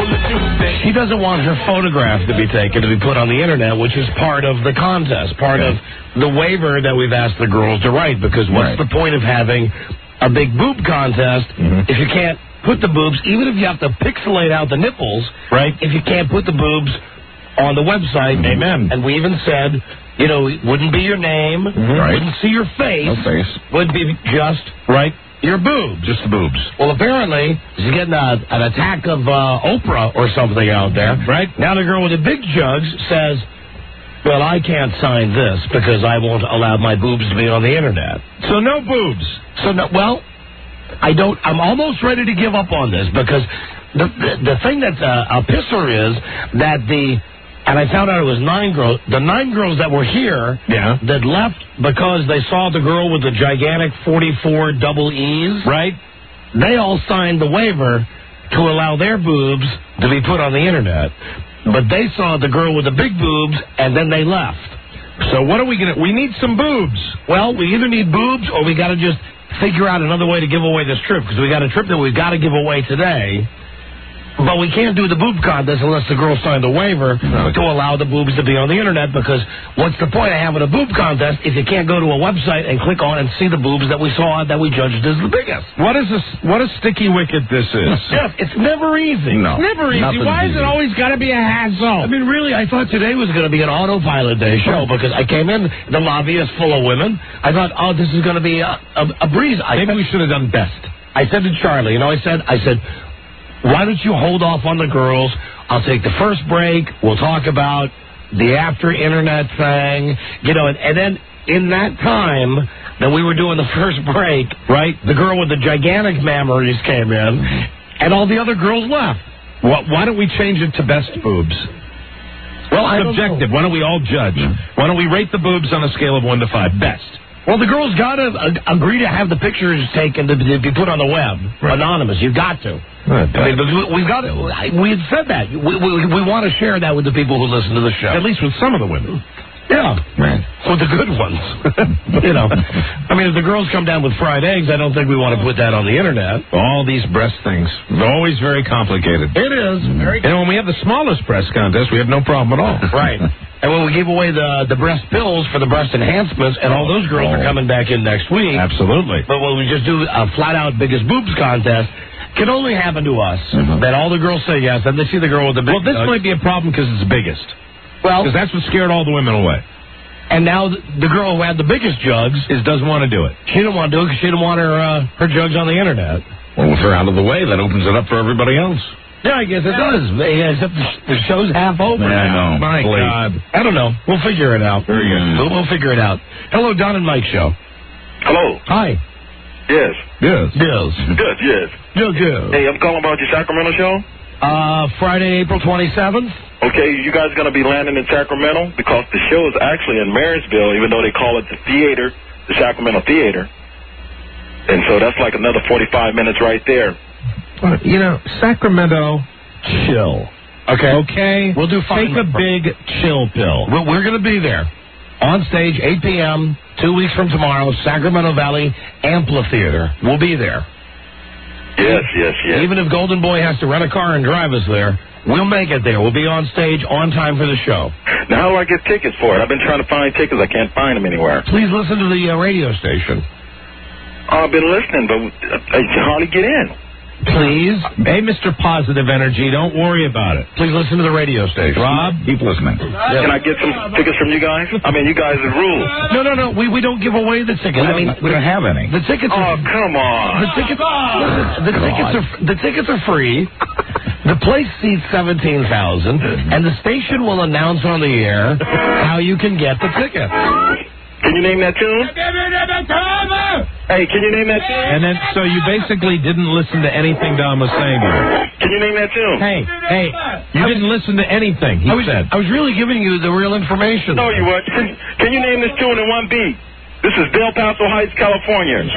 she doesn't want her photograph to be taken to be put on the internet, which is part of the contest, part of the waiver that we've asked the girls to write, because what's Right. the point of having a big boob contest Mhm. if you can't put the boobs, even if you have to pixelate out the nipples, right, if you can't put the boobs on the website. Mhm. Amen. And we even said, you know, it wouldn't be your name, Right. wouldn't see your face, No face. would be just, right, your boobs. Just the boobs. Well, apparently, she's getting a, an attack of uh, Oprah or something out there. Right. Now the girl with the big jugs says, well, I can't sign this because I won't allow my boobs to be on the internet. So no boobs. So, no, well, I don't, I'm almost ready to give up on this because the the, the thing that's uh, a pisser is that the, and I found out it was nine girls, the nine girls that were here Yeah. that left because they saw the girl with the gigantic forty-four double E's, Right? they all signed the waiver to allow their boobs to be put on the internet. But they saw the girl with the big boobs, and then they left. So what are we going to... We need some boobs. Well, we either need boobs or we got to just figure out another way to give away this trip, because we got a trip that we've got to give away today. But we can't do the boob contest unless the girl signed a waiver to allow the boobs to be on the internet, because what's the point of having a boob contest if you can't go to a website and click on and see the boobs that we saw that we judged as the biggest? What is this? What a sticky wicket this is. Jeff, it's never easy. No. Never easy. Nothing's Why is easy. it always got to be a hassle? I mean, really, I thought today was going to be an autopilot day show because I came in, the lobby is full of women. I thought, oh, this is going to be a, a, a breeze. I Maybe said, we should have done best. I said to Charlie, you know, I said, I said, why don't you hold off on the girls? I'll take the first break. We'll talk about the after internet thing, you know, and, and then in that time that we were doing the first break, right, the girl with the gigantic mammaries came in, and all the other girls left. What, why don't we change it to best boobs? Well, I don't Subjective. Why don't we all judge? Why don't we rate the boobs on a scale of one to five? Best. Well, the girls got to uh, agree to have the pictures taken to, to be put on the web, Right. anonymous. You've got to. Right. I mean, because we- we've got to. We had said that. We, we, we want to share that with the people who listen to the show. At least with some of the women. Yeah. Right. With the good ones. You know. I mean, if the girls come down with fried eggs, I don't think we want to put that on the internet. All these breast things. They're always very complicated. It is. Very And when we have the smallest breast contest, we have no problem at all. Right. And when we give away the the breast pills for the breast enhancements, and all those girls are coming back in next week. Absolutely. But when we just do a flat-out biggest boobs contest, can only happen to us. Mhm. That all the girls say yes, and they see the girl with the big Well, this jugs. might be a problem because it's biggest. Well, Because that's what scared all the women away. and now the, the girl who had the biggest jugs Is doesn't want to do it. she didn't want to do it because she didn't want her uh, her jugs on the internet. Well, if they're out of the way, that opens it up for everybody else. Yeah, I guess it does. Yeah, except the, the show's half over Yeah, I now. know. My Late. God. I don't know. We'll figure it out. Very good. We'll, we'll figure it out. Hello, Don and Mike Show. Hello. Hi. Yes. Yes. Bills. Good, yes. Good, good. Hey, I'm calling about your Sacramento show. Uh, Friday, April twenty-seventh. Okay, you guys going to be landing in Sacramento? Because the show is actually in Marysville, even though they call it the theater, the Sacramento Theater. And so that's like another forty-five minutes right there. You know, Sacramento, chill. Okay. Okay? We'll do fine. Take a big chill pill. We're, we're going to be there. On stage, eight p.m., two weeks from tomorrow, Sacramento Valley Amphitheater. We'll be there. Yes, yes, yes. Even if Golden Boy has to rent a car and drive us there, we'll make it there. We'll be on stage on time for the show. Now, how do I get tickets for it? I've been trying to find tickets. I can't find them anywhere. Please listen to the uh, radio station. I've been listening, but I can hardly get in. Please. Hey, Mister Positive Energy, don't worry about it. Please listen to the radio station. Rob? Keep listening. Yeah. Can I get some tickets from you guys? I mean, you guys have rules. No, no, no. We we don't give away the tickets. We I mean, we don't have any. The tickets. Oh, are, come on. The tickets. Listen, the tickets are the tickets are free. The place seats seventeen thousand, and the station will announce on the air how you can get the tickets. Can you name that tune? Hey, can you name that tune? And then, so you basically didn't listen to anything Don was saying to you. Can you name that tune? Hey, hey, you I didn't was, listen to anything he I was, said. I was really giving you the real information. No, you weren't. Can, can you name this tune in one beat? This is Del Paso Heights, California.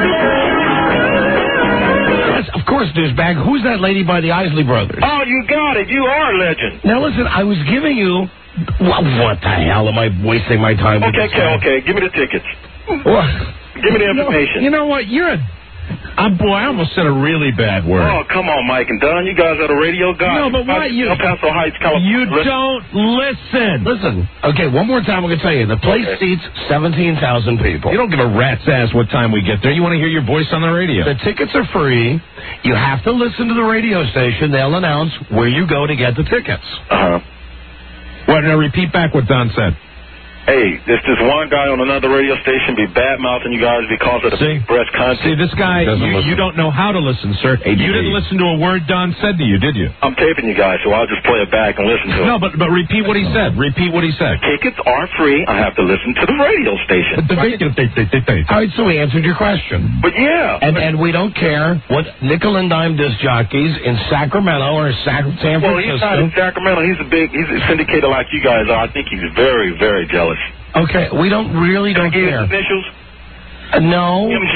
Yes, of course, douchebag. Who's that lady by the Isley Brothers? Oh, you got it. You are a legend. Now, listen, I was giving you... What, what the hell am I wasting my time with? Okay, okay, okay. Give me the tickets. What? Give me the information. You know, you know what? You're a... Uh, boy, I almost said a really bad word. Oh, come on, Mike and Don. You guys are the radio guys. No, but why you... El Paso Heights, California. You don't listen. Listen. Okay, one more time I'm going to tell you. The place okay. seats seventeen thousand people. You don't give a rat's ass what time we get there. You want to hear your voice on the radio. The tickets are free. You have to listen to the radio station. They'll announce where you go to get the tickets. Uh-huh. What, now repeat back what Don said. Hey, there's this one guy on another radio station be bad-mouthing you guys because of the See? breast content. See, this guy, you, you don't know how to listen, sir. A D D. You didn't listen to a word Don said to you, did you? I'm taping you guys, so I'll just play it back and listen to it. No, but but repeat what he said. Repeat what he said. Tickets are free. I have to listen to the radio station. All right, so we answered your question. But yeah. And and we don't care what nickel and dime disc jockeys in Sacramento or San Francisco. Well, he's not in Sacramento. He's a big, he's a syndicator like you guys are. I think he's very, very jealous. Okay, we don't really don't Can I give care. His initials? Uh, no. M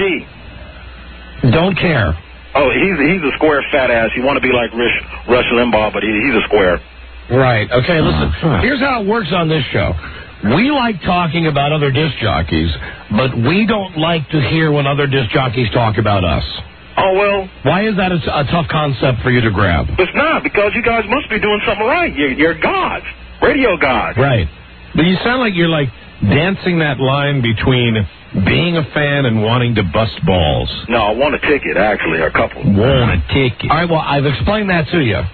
G. Don't care. Oh, he's he's a square fat ass. You want to be like Rush, Rush Limbaugh, but he, he's a square. Right. Okay, listen. Here's how it works on this show. We like talking about other disc jockeys, but we don't like to hear when other disc jockeys talk about us. Oh, well. Why is that a, a tough concept for you to grab? It's not, because you guys must be doing something right. You're, you're gods. Radio gods. Right. But you sound like you're like dancing that line between being a fan and wanting to bust balls. No, I want a ticket, actually, or a couple. Want a ticket. All right, well, I've explained that to you.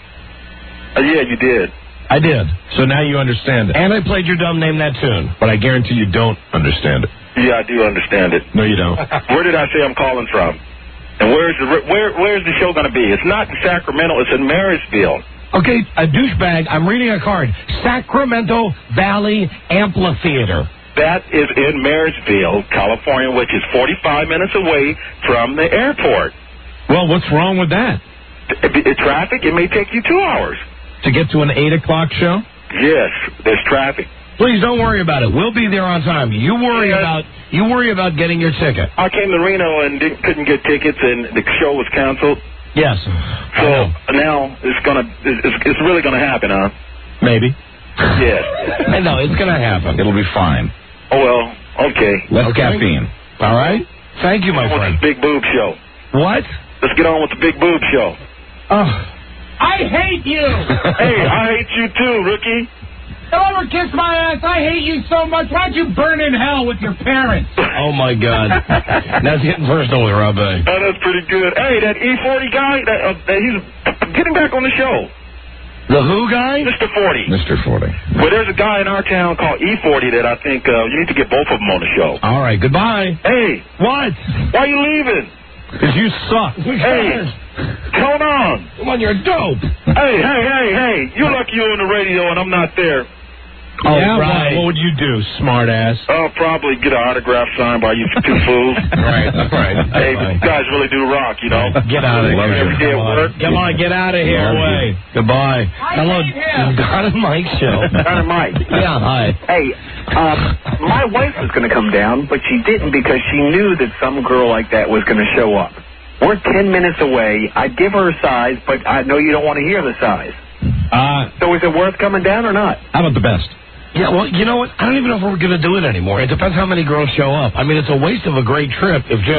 Uh, yeah, you did. I did. So now you understand it. And I played your dumb Name That Tune. But I guarantee you don't understand it. Yeah, I do understand it. No, you don't. Where did I say I'm calling from? And where's the where where's the show going to be? It's not in Sacramento. It's in Marysville. Okay, a douchebag. I'm reading a card. Sacramento Valley Amphitheater. That is in Marysville, California, which is forty-five minutes away from the airport. Well, what's wrong with that? The, the traffic, it may take you two hours. To get to an eight o'clock show? Yes, there's traffic. Please don't worry about it. We'll be there on time. You worry yeah. about you worry about getting your ticket. I came to Reno and didn't, couldn't get tickets, and the show was canceled. Yes. So now it's gonna it's, it's really gonna happen, huh? Maybe. Yes. No, it's gonna happen. It'll be fine. Oh well, okay. Less okay. caffeine. All right. Thank you, my friend. With the big boob show. What? Let's get on with the big boob show. Oh. I hate you. Hey, I hate you too, rookie. Don't ever kiss my ass. I hate you so much. Why'd you burn in hell with your parents? Oh, my God. That's hitting personal, Rob. Oh, that's pretty good. Hey, that E forty guy, that, uh, that he's getting back on the show. The who guy? Mister forty. Mister forty. Well, there's a guy in our town called E forty that I think uh, you need to get both of them on the show. All right, goodbye. Hey. What? Why are you leaving? Because you suck. Hey. Hold on. Come on, you're dope. Hey, hey, hey, hey. You're lucky you're on the radio and I'm not there. Oh, yeah, right. What would you do, smart ass? Oh, probably get an autograph signed by you two fools. Right, that's right. Hey, you guys really do rock, you know. Get out of here. Every day at work. Come on, get out of here. Away. Goodbye. I Hello, hate him. Don and Mike show. Don and Mike. Yeah, hi. Hey, um, my wife was going to come down, but she didn't because she knew that some girl like that was going to show up. We're ten minutes away. I'd give her a size, but I know you don't want to hear the size. Uh, so is it worth coming down or not? How about the best? Yeah, well, you know what? I don't even know if we're going to do it anymore. It depends how many girls show up. I mean, it's a waste of a great trip if just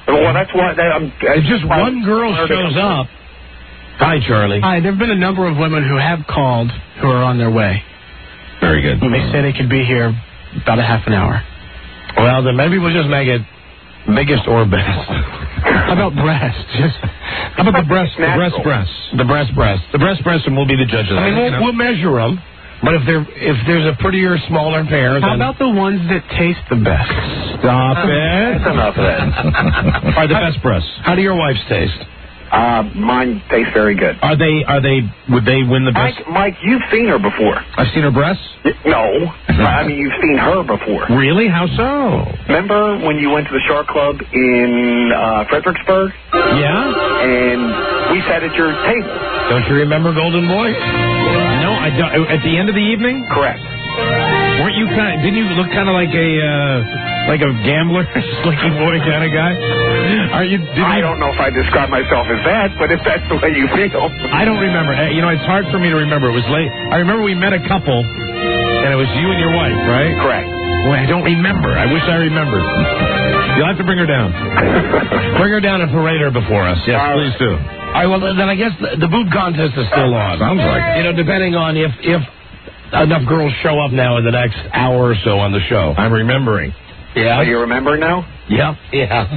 Well, that's why they, I'm. If just one girl shows up. Hi, Charlie. Hi, there have been a number of women who have called who are on their way. Very good. They say they could be here about a half an hour. Well, then maybe we'll just make it biggest or best. How about breast? Just how about the breast, the breast breasts? The breast breast. The breast breasts, and we'll be the judges. I mean, we'll, you know? we'll measure them. But if they're if there's a prettier, smaller pair, how then... about the ones that taste the best? Stop it. That's enough of that. All right, the best breasts. How do your wife's taste? Uh, mine tastes very good. Are they? Are they? Would they win the best? Mike, Mike, you've seen her before. I've seen her breasts. No, I mean you've seen her before. Really? How so? Remember when you went to the Shark Club in uh, Fredericksburg? Yeah. And we sat at your table. Don't you remember, Golden Boy? No, I don't. At the end of the evening? Correct. Weren't you kind? Didn't you look kind of like a uh, like a gambler, looking boy kind of guy? Are you? I don't know if I describe myself as that, but if that's the way you feel. I don't remember. Uh, You know, it's hard for me to remember. It was late. I remember we met a couple, and it was you and your wife, right? Correct. Well, I don't remember. I wish I remembered. You'll have to bring her down. Bring her down and parade her before us. Yes, All please right. do. All right, well, then I guess the, the boob contest is still on. Sounds like it. You know, depending on if, if enough girls show up now in the next hour or so on the show. I'm remembering. Yeah? Are you remembering now? Yep. Yeah.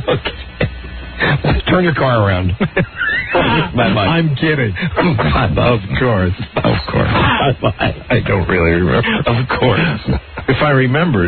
Okay. Turn your car around. Bye-bye. I'm kidding. Of course. Of course. Bye-bye. I don't really remember. Of course. If I remembered.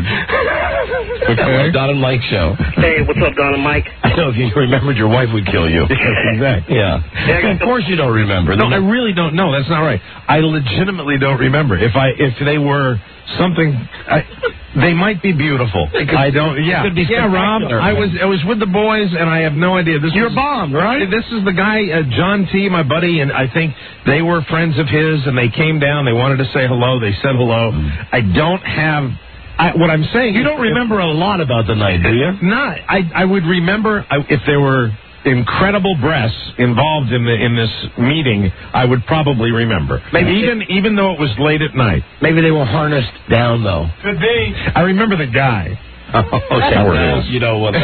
Okay. Don and Mike show. Hey, what's up, Don and Mike? I know if you remembered, your wife would kill you. Yes, exactly. Yeah. Yeah, Of course you don't remember. No, I really don't know. That's not right. I legitimately don't remember. If I if they were something, I, they might be beautiful. Could, I don't. Yeah. Could be yeah, Rob. I was I was with the boys, and I have no idea. This You're was, bombed, right? This is the guy, uh, John T., my buddy, and I think they were friends of his, and they came down. They wanted to say hello. They said hello. I don't have. I, what I'm saying, You don't remember a lot about the night, do you? Not. I I would remember I, if there were incredible breasts involved in the in this meeting. I would probably remember. Maybe even they, even though it was late at night. Maybe they were harnessed down though. Could be. I remember the guy. Oh, okay. Well, you know what?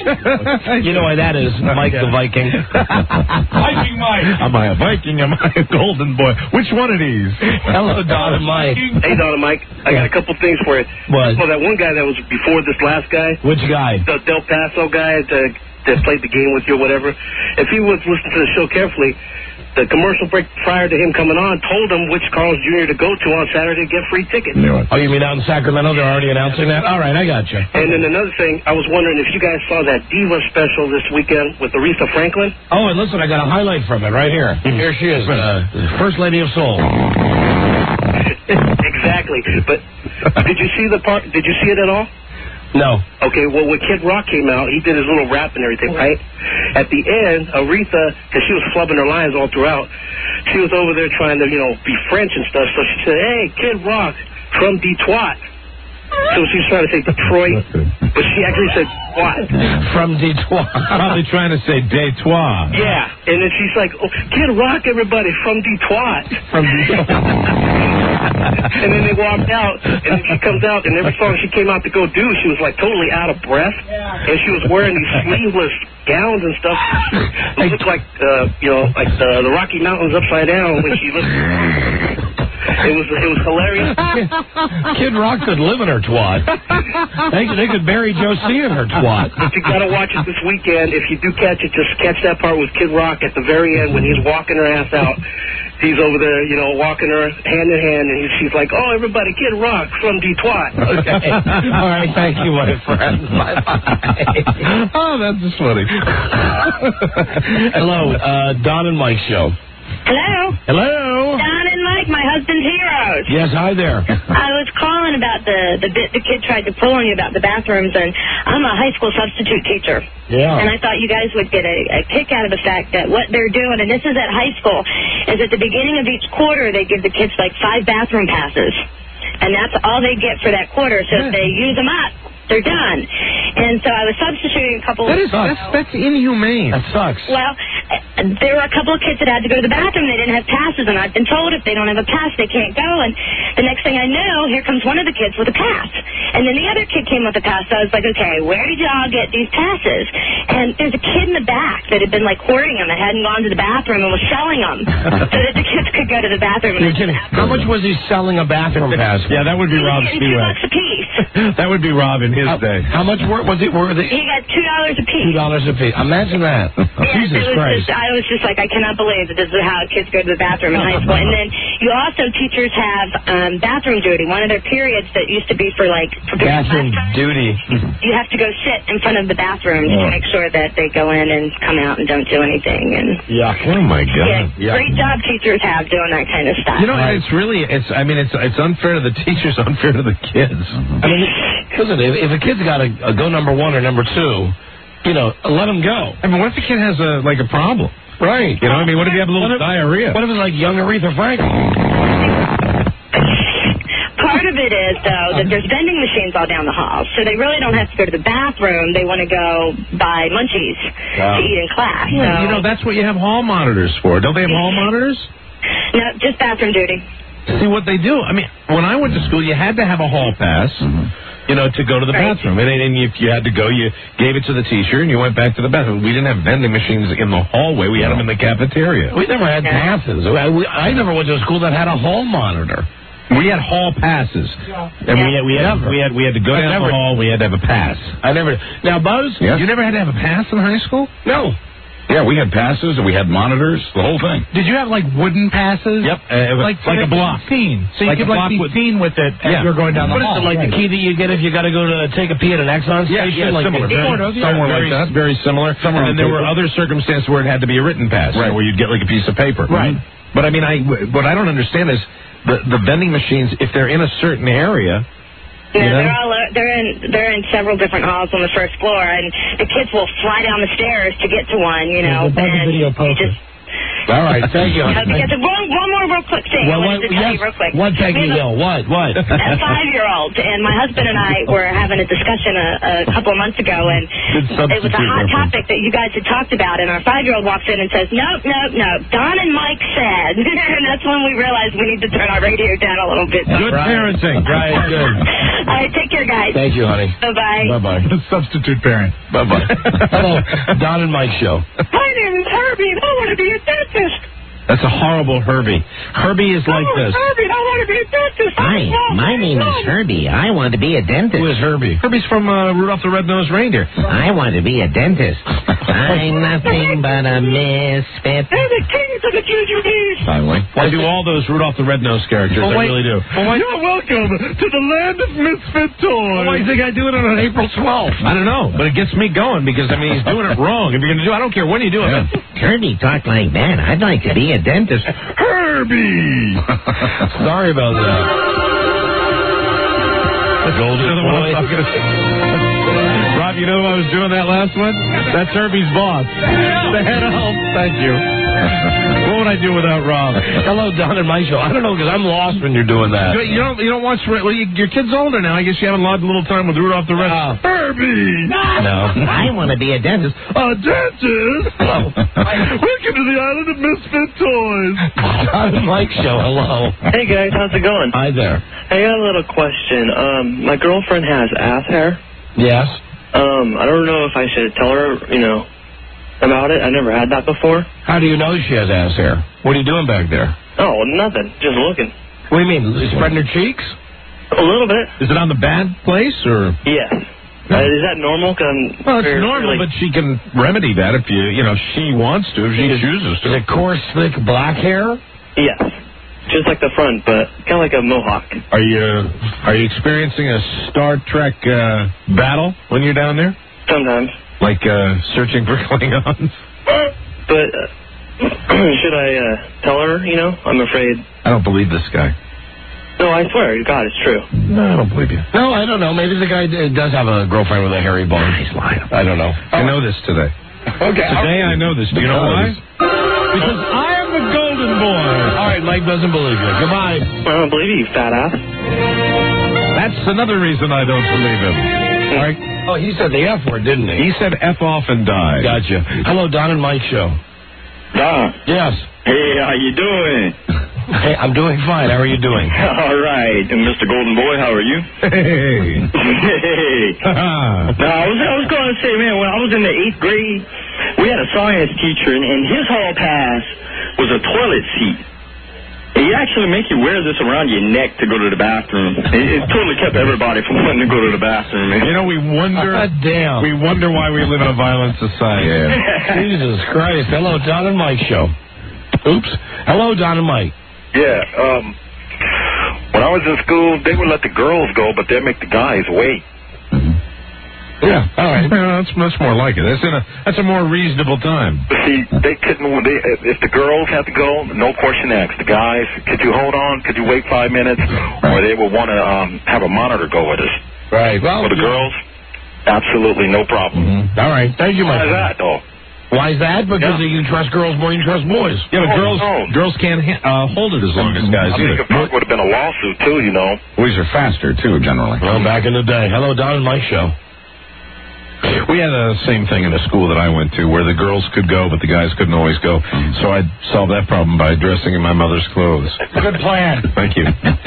You know why that is, Mike the Viking. Viking Mike. Am I a Viking? Am I a golden boy? Which one of these? Hello, Don and Mike. Hey, Don and Mike. I got a couple things for you. What? Well, that one guy that was before this last guy. Which guy? The Del Paso guy that, that played the game with you or whatever. If he was listening to the show carefully, the commercial break prior to him coming on told him which Carl's Junior to go to on Saturday to get free tickets. Oh, you mean out in Sacramento? They're already announcing that? All right, I got you. And then another thing, I was wondering if you guys saw that Diva special this weekend with Aretha Franklin. Oh, and listen, I got a highlight from it right here. Here she is, uh, First Lady of Soul. Exactly. But did you see the part? Did you see it at all? No. Okay, well, when Kid Rock came out, he did his little rap and everything, right? At the end, Aretha, because she was flubbing her lines all throughout, she was over there trying to, you know, be French and stuff, so she said, hey, Kid Rock, from Detroit. So she was trying to say Detroit, but she actually said what? From Detroit. Probably trying to say Detroit. Yeah, and then she's like, oh, Kid Rock, everybody, from Detroit. From Detroit. And then they walked out, and then she comes out, and every song she came out to go do, she was like totally out of breath, and she was wearing these sleeveless gowns and stuff. It looked like, uh, you know, like the, the Rocky Mountains upside down when she looked. It was it was hilarious. Kid Rock could live in her twat. They, they could bury Josie in her twat. But you gotta watch it this weekend. If you do catch it, just catch that part with Kid Rock at the very end when he's walking her ass out. He's over there, you know, walking her hand in hand, and she's like, "Oh, everybody, Kid Rock from Detroit." Okay. All right, thank you, my friend. Bye bye. Oh, that's just funny. Hello, uh, Don and Mike show. Hello. Hello. Don and Mike, my husband's heroes. Yes, hi there. I was calling about the the bit the kid tried to pull on you about the bathrooms, and I'm a high school substitute teacher. Yeah. And I thought you guys would get a, a kick out of the fact that what they're doing, and this is at high school, is at the beginning of each quarter they give the kids like five bathroom passes, and that's all they get for that quarter. So if they use them up, they're done. And so I was substituting a couple That of... is, that's, that's inhumane. That sucks. Well, uh, there were a couple of kids that had to go to the bathroom. They didn't have passes, and I've been told if they don't have a pass, they can't go. And the next thing I know, here comes one of the kids with a pass. And then the other kid came with a pass. So I was like, okay, where did y'all get these passes? And there's a kid in the back that had been, like, hoarding them and hadn't gone to the bathroom and was selling them so that the kids could go to the bathroom. You're kidding. How much was he selling a bathroom pass for? Yeah, that would be Rob's Two fee. bucks a piece. That would be Rob in his How, day. how much were, was it? Were they? He got two dollars a piece. Two dollars a piece. Imagine that. Yes, Jesus it was Christ. just, I was just like, I cannot believe that this is how kids go to the bathroom in high school. And then you also, teachers have um, bathroom duty. One of their periods that used to be for, like, preparing Bathroom class time, duty. you have to go sit in front of the bathroom Oh. to make sure that they go in and come out and don't do anything. And Yuck. Oh, my God. yeah, great job teachers have doing that kind of stuff. You know, it's really, it's. I mean, it's it's unfair to the teachers, unfair to the kids. I mean, listen, if, if a kid's got a, a go number one or number two, you know, let him go. I mean, what if the kid has a like a problem? Right. You know, I mean, what if you have a little What if- diarrhea? What if it's like young Aretha Franklin? Part of it is, though, that there's vending machines all down the hall, so they really don't have to go to the bathroom. They want to go buy munchies Wow. to eat in class. Yeah, so. you know, that's what you have hall monitors for. Don't they have hall monitors? No, just bathroom duty. See what they do. I mean, when I went to school, you had to have a hall pass, you know, to go to the Right. bathroom. And, and if you had to go, you gave it to the teacher and you went back to the bathroom. We didn't have vending machines in the hallway. We had them in the cafeteria. We never had passes. I, we, I never went to a school that had a hall monitor. We had hall passes, and we had we had Never. we had we had to go I down never- the hall. We had to have a pass. I never. Now, Buzz, Yes? You never had to have a pass in high school? no. Yeah, we had passes and we had monitors, the whole thing. Did you have like wooden passes? Yep, uh, it was Like, like a block. Seen. So you Like could a like block be with- seen with it as Yeah. you're going down the What is hall. it, like Right. the key that you get if you got to go to take a pee at an Exxon Yeah, station? yeah, like similar. the- Very, Sort of, yeah. somewhere Very- like that. Very similar. Somewhere and on then there were paper. other circumstances where it had to be a written pass, Right. where you'd get like a piece of paper. Right. But I mean, I what I don't understand is the the vending machines. If they're in a certain area, No, you know? they're all they're in they're in several different halls on the first floor, and the kids will fly down the stairs to get to one. You know, There's a bunch of and video you posters. just. All right, thank you. Okay, yes, one, one more real quick thing. Well, I what, wanted to tell yes, you real quick. what, We Peggy have a- Hill? What? What? a five-year-old, and my husband and I were having a discussion a, a couple of months ago, and Good it was a substitute hot reference. topic that you guys had talked about, and our five-year-old walks in and says, nope, nope, nope, Don and Mike said. And that's when we realized we need to turn our radio down a little bit. good Right. parenting. Right, good. All right, take care, guys. Thank you, honey. Bye-bye. Bye-bye. Substitute parent. Bye-bye. Hello, Don and Mike show. My name is Herbie, and I want to be a dentist. That's a horrible Herbie. Herbie is like oh, this. Herbie, I want to be a dentist. Hi, my name is Herbie. I want to be a dentist. Who is Herbie? Herbie's from uh, Rudolph the Red-Nosed Reindeer. I want to be a dentist. I'm nothing but a misfit. They're the kings of the jujubes. Finally. I do all those Rudolph the Red-Nosed characters. Well, I wait. really do. Well, why- You're welcome to the land of misfit toys. Why do you think I do it on April twelfth? I don't know, but it gets me going because, I mean, he's doing it wrong. If you're going to do it, I don't care when you do it. Yeah. Herbie talked like that. I'd like to be a dentist. Herbie! Sorry about that. Golden boy. Rob, you know who I was doing that last one? That's Herbie's boss. The head elf. Thank you. What would I do without Rob? Hello, Don and Mike show. I don't know, because I'm lost when you're doing that. You, you don't you don't watch well, you, your kid's older now. I guess you haven't logged a little time with Rudolph the Red. Uh, Herbie. No. I want to be a dentist. A dentist. Hello. Welcome to the island of misfit toys. Don and Mike show. Hello. Hey guys, how's it going? Hi there. I got a little question. Um, my girlfriend has ass hair. Yes. Um, I don't know if I should tell her, you know, about it. I never had that before. How do you know she has ass hair? What are you doing back there? Oh, nothing. Just looking. What do you mean? Spreading her cheeks? A little bit. Is it on the bad place or? Yes. Uh, is that normal? 'Cause I'm Well, it's very- normal, really- but she can remedy that if you, you know, she wants to, if she chooses to. Is it coarse, thick, black hair? Yes. Just like the front, but kind of like a mohawk. Are you are you experiencing a Star Trek uh, battle when you're down there? Sometimes. Like uh, searching for Klingons? But uh, should I uh, tell her, you know? I'm afraid. I don't believe this guy. No, I swear to God, it's true. No, I don't believe you. No, I don't know. Maybe the guy d- does have a girlfriend with a hairy bone. He's lying. I don't know. I know this today. Okay. Today I know this. Do you know why? Because I am the golden boy. All right, Mike doesn't believe you. Goodbye. I don't believe you, fat ass. That's another reason I don't believe him. All right. Oh, he said the F word, didn't he? He said F off and die. Gotcha. Hello, Don and Mike Show. Don. Yes. Hey, how you doing? Hey, I'm doing fine. How are you doing? All right. And Mister Golden Boy, how are you? Hey. Hey. Now, I was, I was going to say, man, when I was in the eighth grade, we had a science teacher, and, and his hall pass was a toilet seat. He actually make you wear this around your neck to go to the bathroom. It, it totally kept everybody from wanting to go to the bathroom. Man. You know, we wonder. God damn. We wonder why we live in a violent society. Yeah. Jesus Christ. Hello, Don and Mike Show. Oops. Hello, Don and Mike. Yeah. Um. When I was in school, they would let the girls go, but they'd make the guys wait. Yeah, all right. Well, that's much more like it. That's in a that's a more reasonable time. See, they couldn't. They, if the girls had to go, no question asked. The guys, could you hold on? Could you wait five minutes? Or they would want to um, have a monitor go with us. Right. Well, for the girls, absolutely no problem. Mm-hmm. All right. Thank you, Mike. Why is that, though? Why is that? Because Yeah. you trust girls more than you trust boys. Yeah, but Oh, girls no. girls can't ha- uh, hold it as long as guys I think either. it probably would have been a lawsuit, too, you know. Boys are faster, too, generally. Well, back in the day. Hello, Don and Mike Show. We had the same thing in a school that I went to where the girls could go, but the guys couldn't always go. So I'd solve that problem by dressing in my mother's clothes. Good plan. Thank you.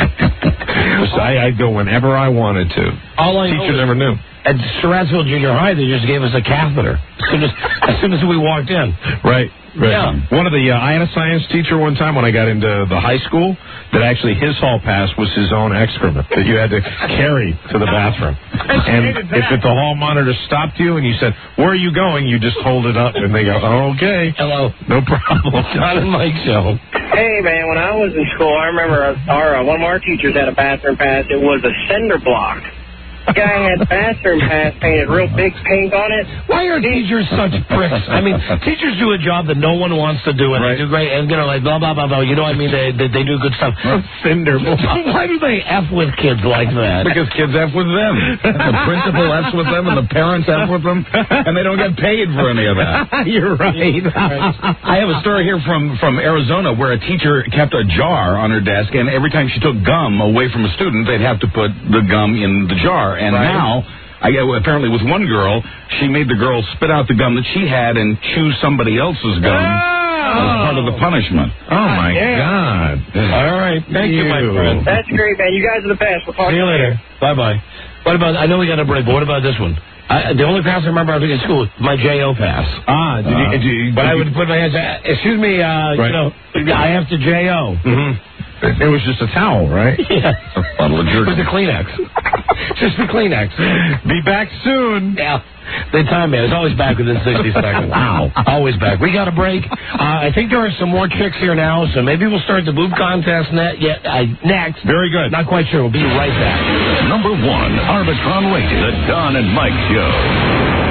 So I, I'd go whenever I wanted to. All I Teacher know is never knew. at Seratsville Junior High, they just gave us a catheter as soon as, as, soon as we walked in. Right. Right. Yeah. One of the, uh, I had a science teacher one time when I got into the high school that actually his hall pass was his own excrement that you had to carry to the bathroom. And if at the hall monitor stopped you and you said, where are you going? You just hold it up and they go, oh, okay. Hello. No problem. Don and Mike Show. Hey, man, when I was in school, I remember our, uh, one of our teachers had a bathroom pass. It was a cinder block. The guy had the bathroom pass painted real big paint on it. Why are teachers such pricks? I mean, teachers do a job that no one wants to do, and Right. they do great, and, you know, like, blah, blah, blah, blah. You know what I mean? They, they, they do good stuff. Cinder. Why do they F with kids like that? Because kids F with them. The principal F's with them, and the parents F with them, and they don't get paid for any of that. You're right. I have a story here from, from Arizona where a teacher kept a jar on her desk, and every time she took gum away from a student, they'd have to put the gum in the jar. And Right. now, I get apparently with one girl, she made the girl spit out the gum that she had and chew somebody else's gum as part of the punishment. Oh, my Yeah. God. All right. Thank you, my friend. That's great, man. You guys are the best. We'll talk See you to later. Bye-bye. What about, I know we got a break, but what about this one? I, the only pass I remember I took in school was my J O pass. Ah, did you, did you, But did I you- would put my hands, uh, excuse me, uh, Right. you know, I have to J O. Mm-hmm. It was just a towel, right? Yeah. A bottle of jerky. With the Kleenex. Just the Kleenex. Be back soon. Yeah. The time, man, is always back within sixty seconds. Wow. Always back. We got a break. Uh, I think there are some more chicks here now, so maybe we'll start the boob contest net, yet, uh, next. Very good. Not quite sure. We'll be right back. Number one, Arbitron rated, the Don and Mike Show.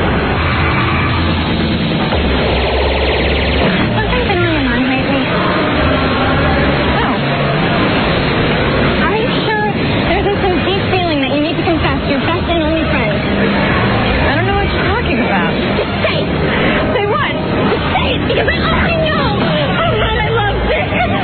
Are you sure there's a some deep feeling that you need to confess to your best and only friend? I don't know what you're talking about. Just say it. Say what? Just say it, because I already know. Oh, man, I love this.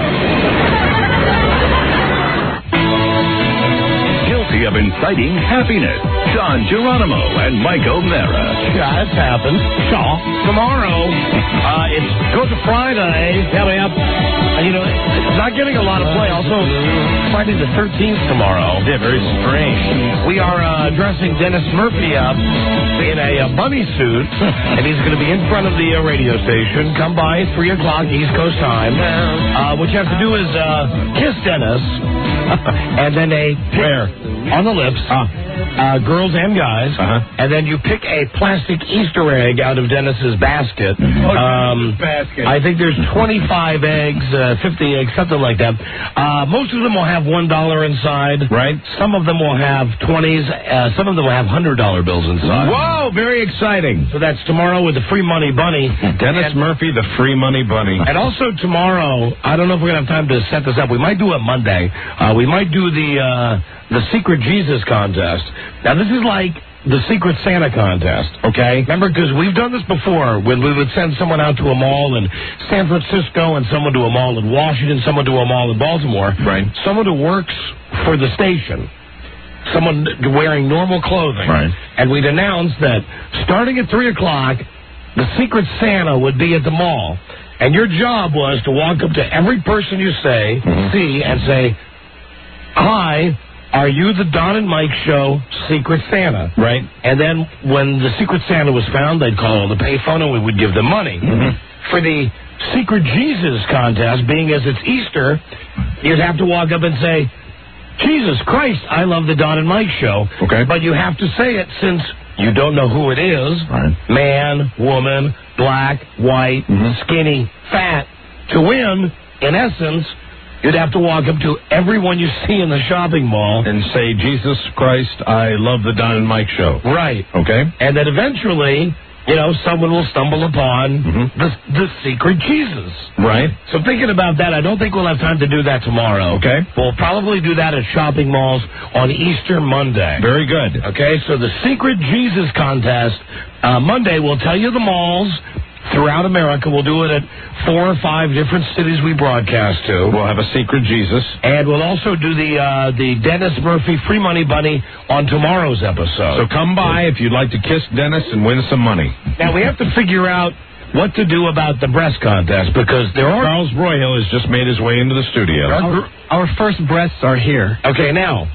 Guilty of inciting happiness, Don Geronimo and Mike O'Mara. Yeah, it's happened. So, tomorrow, uh, it's Good Friday. Coming up. Uh, you know, it's not getting a lot of play. Also, Friday the thirteenth tomorrow. Yeah, very strange. We are uh, dressing Dennis Murphy up in a uh, bunny suit, and he's going to be in front of the uh, radio station. Come by three o'clock East Coast time. Uh, what you have to do is uh, kiss Dennis, and then a Where? on the lips. Ah. Uh, girls and guys, Uh-huh. and then you pick a plastic Easter egg out of Dennis's basket. Um, basket. I think there's twenty-five eggs, uh, fifty eggs, something like that. Uh, most of them will have one dollar inside. Right. Some of them will have twenties. Uh, some of them will have hundred dollar bills inside. Whoa, very exciting. So that's tomorrow with the free money bunny. Dennis And- Murphy, the free money bunny. And also tomorrow, I don't know if we're gonna have time to set this up. We might do it Monday. Uh, we might do the uh, the Secret Jesus contest. Now this is like the Secret Santa contest, okay? Remember, because we've done this before when we would send someone out to a mall in San Francisco and someone to a mall in Washington, someone to a mall in Baltimore. Right. Someone who works for the station. someone wearing normal clothing. Right. And we'd announce that starting at three o'clock, the Secret Santa would be at the mall. And your job was to walk up to every person you say, mm-hmm. see, and say, hi, are you the Don and Mike Show Secret Santa? Right. And then when the Secret Santa was found, they'd call the payphone and we would give them money. Mm-hmm. For the Secret Jesus contest, being as it's Easter, you'd have to walk up and say, Jesus Christ, I love the Don and Mike Show. Okay. But you have to say it since you don't know who it is. Right. Man, woman, black, white, mm-hmm. skinny, fat. To win, in essence, you'd have to walk up to everyone you see in the shopping mall and say, Jesus Christ, I love the Don and Mike Show. Right. Okay. And then eventually, you know, someone will stumble upon mm-hmm. the, the secret Jesus. Right. So thinking about that, I don't think we'll have time to do that tomorrow. Okay. We'll probably do that at shopping malls on Easter Monday. Very good. Okay, so the Secret Jesus contest, uh, Monday, we'll tell you the malls throughout America. We'll do it at four or five different cities we broadcast to. We'll have a Secret Jesus. And we'll also do the uh, the Dennis Murphy Free Money Bunny on tomorrow's episode. So come by if you'd like to kiss Dennis and win some money. Now, we have to figure out what to do about the breast contest, because there are... Charles Broyhill has just made his way into the studio. Our, our first breasts are here. Okay, now...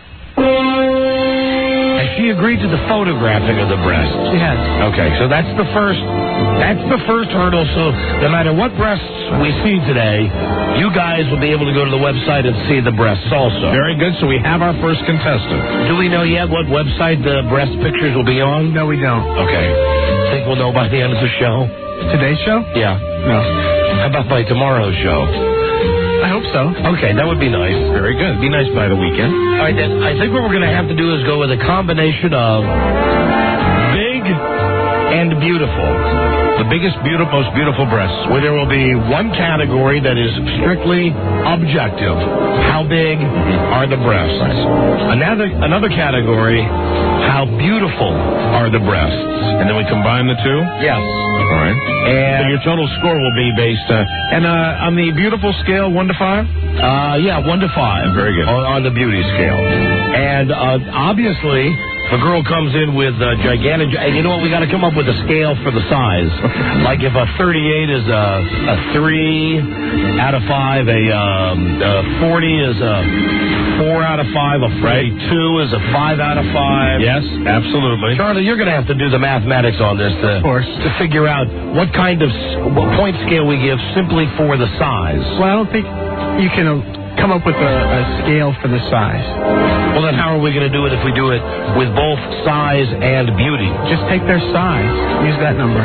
Has she agreed to the photographing of the breasts? She has. Okay, so that's the first that's the first hurdle. So no matter what breasts we see today, you guys will be able to go to the website and see the breasts also. Very good. So we have our first contestant. Do we know yet what website the breast pictures will be on? No, we don't. Okay. Think we'll know by the end of the show? Today's show? Yeah. No. How about by tomorrow's show? I hope so. Okay, that would be nice. Very good. Be nice by the weekend. All right, then I think what we're going to have to do is go with a combination of big and beautiful. The biggest, beautiful, most beautiful breasts. Where there will be one category that is strictly objective. How big are the breasts? Another another category, how beautiful are the breasts? And then we combine the two? Yes. All right. And so your total score will be based, uh, and uh, on the beautiful scale, one to five? Uh, yeah, one to five. Very good. On, on the beauty scale. And uh, obviously, if a girl comes in with a gigantic, and you know what, we got to come up with a scale for the size. Like if a thirty-eight is a, a three out of five, a, um, a forty is a four out of five, a forty-two is a five out of five. Yes, absolutely. Charlie, you're going to have to do the mathematics on this to, of course. to figure out what kind of what point scale we give simply for the size. Well, I don't think you can uh, come up with a, a scale for the size. Well, then how are we going to do it if we do it with both size and beauty? Just take their size. Use that number.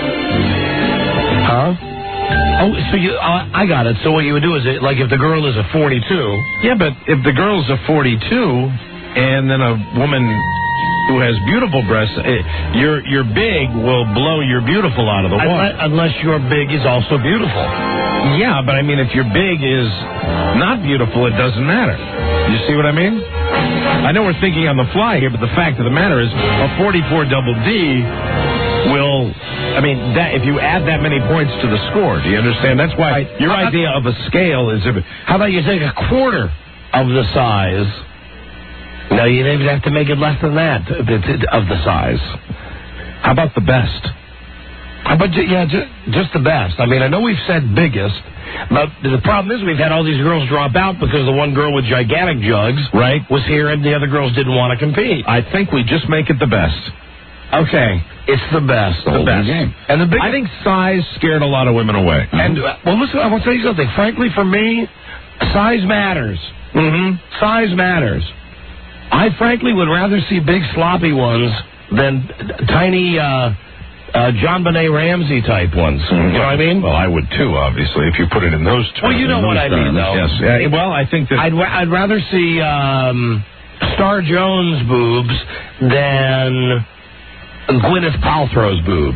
Huh? Oh, so you, uh, I got it. So what you would do is, it, like, if the girl is a forty-two. Yeah, but if the girl's a forty-two, and then a woman who has beautiful breasts, uh, your your big will blow your beautiful out of the water. Unless, unless your big is also beautiful. Yeah, but I mean, if your big is not beautiful, it doesn't matter. You see what I mean? I know we're thinking on the fly here, but the fact of the matter is, a forty-four double D will, I mean, that if you add that many points to the score, do you understand? That's why Right. your How- idea of a scale is, if, How about you take a quarter of the size? No, you'd even have to make it less than that of the size. how about the best? How about, ju- yeah, ju- just the best. I mean, I know we've said biggest, but the problem is we've had all these girls drop out because the one girl with gigantic jugs Right. was here and the other girls didn't want to compete. I think we just make it the best. Okay, it's the best. The best. game. And the big, I think size scared a lot of women away. and uh, well, listen, I want to tell you something. Frankly, for me, size matters. Mm-hmm. Size matters. I frankly would rather see big sloppy ones than tiny uh, uh, John Benet Ramsey type ones. You know what I mean? Well, I would too, obviously, if you put it in those terms. Well, you know in what those I mean, terms, though. Yes. Yeah, well, I think that I'd ra- I'd rather see um, Star Jones boobs than Gwyneth Paltrow's boobs.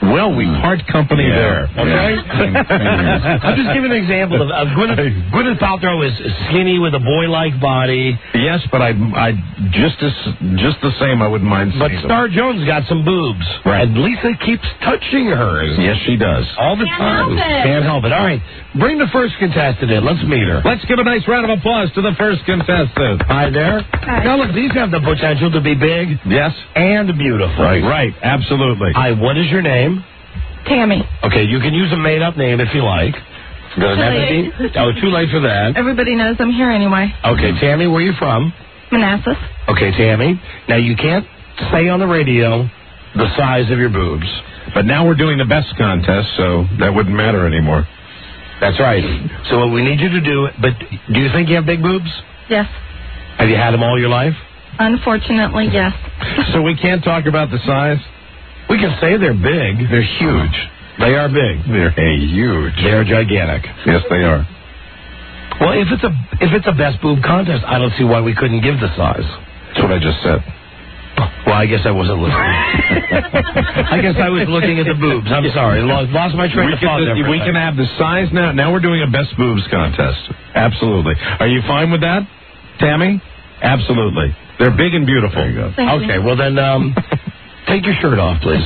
Well, we part company there. Okay? I'm just giving an example of uh, Gwyneth, Gwyneth Paltrow is skinny with a boy-like body. Yes, but I, I just as just the same, I wouldn't mind. But seeing Star Jones got some boobs, Right. and Lisa keeps touching hers. Yes, she does. All the Can't time. help it. Can't help it. All right, bring the first contestant in. Let's meet her. Let's give a nice round of applause to the first contestant. Hi there. Hi. Now look, these have the potential to be big Yes. and beautiful. Right. Right. Absolutely. Hi, what is your name? Tammy. Okay, you can use a made-up name if you like. Doesn't have to be. Oh, too late for that. Everybody knows I'm here anyway. Okay, Tammy, where are you from? Manassas. Okay, Tammy. Now you can't say on the radio the size of your boobs. But now we're doing the best contest, so that wouldn't matter anymore. That's right. So what we need you to do, but do you think you have big boobs? Yes. Have you had them all your life? Unfortunately, yes. So we can't talk about the size? We can say they're big. They're huge. They are big. They're huge. They're gigantic. Yes, they are. Well, if it's a if it's a best boob contest, I don't see why we couldn't give the size. That's what I just said. Well, I guess I wasn't listening. I guess I was looking at the boobs. I'm sorry. Lost, lost my train We of thought can, there for a we second. can have the size now. Now we're doing a best boobs contest. Absolutely. Are you fine with that, Tammy? Absolutely. They're big and beautiful. There you go. Thank Okay, you. well then, um, take your shirt off, please.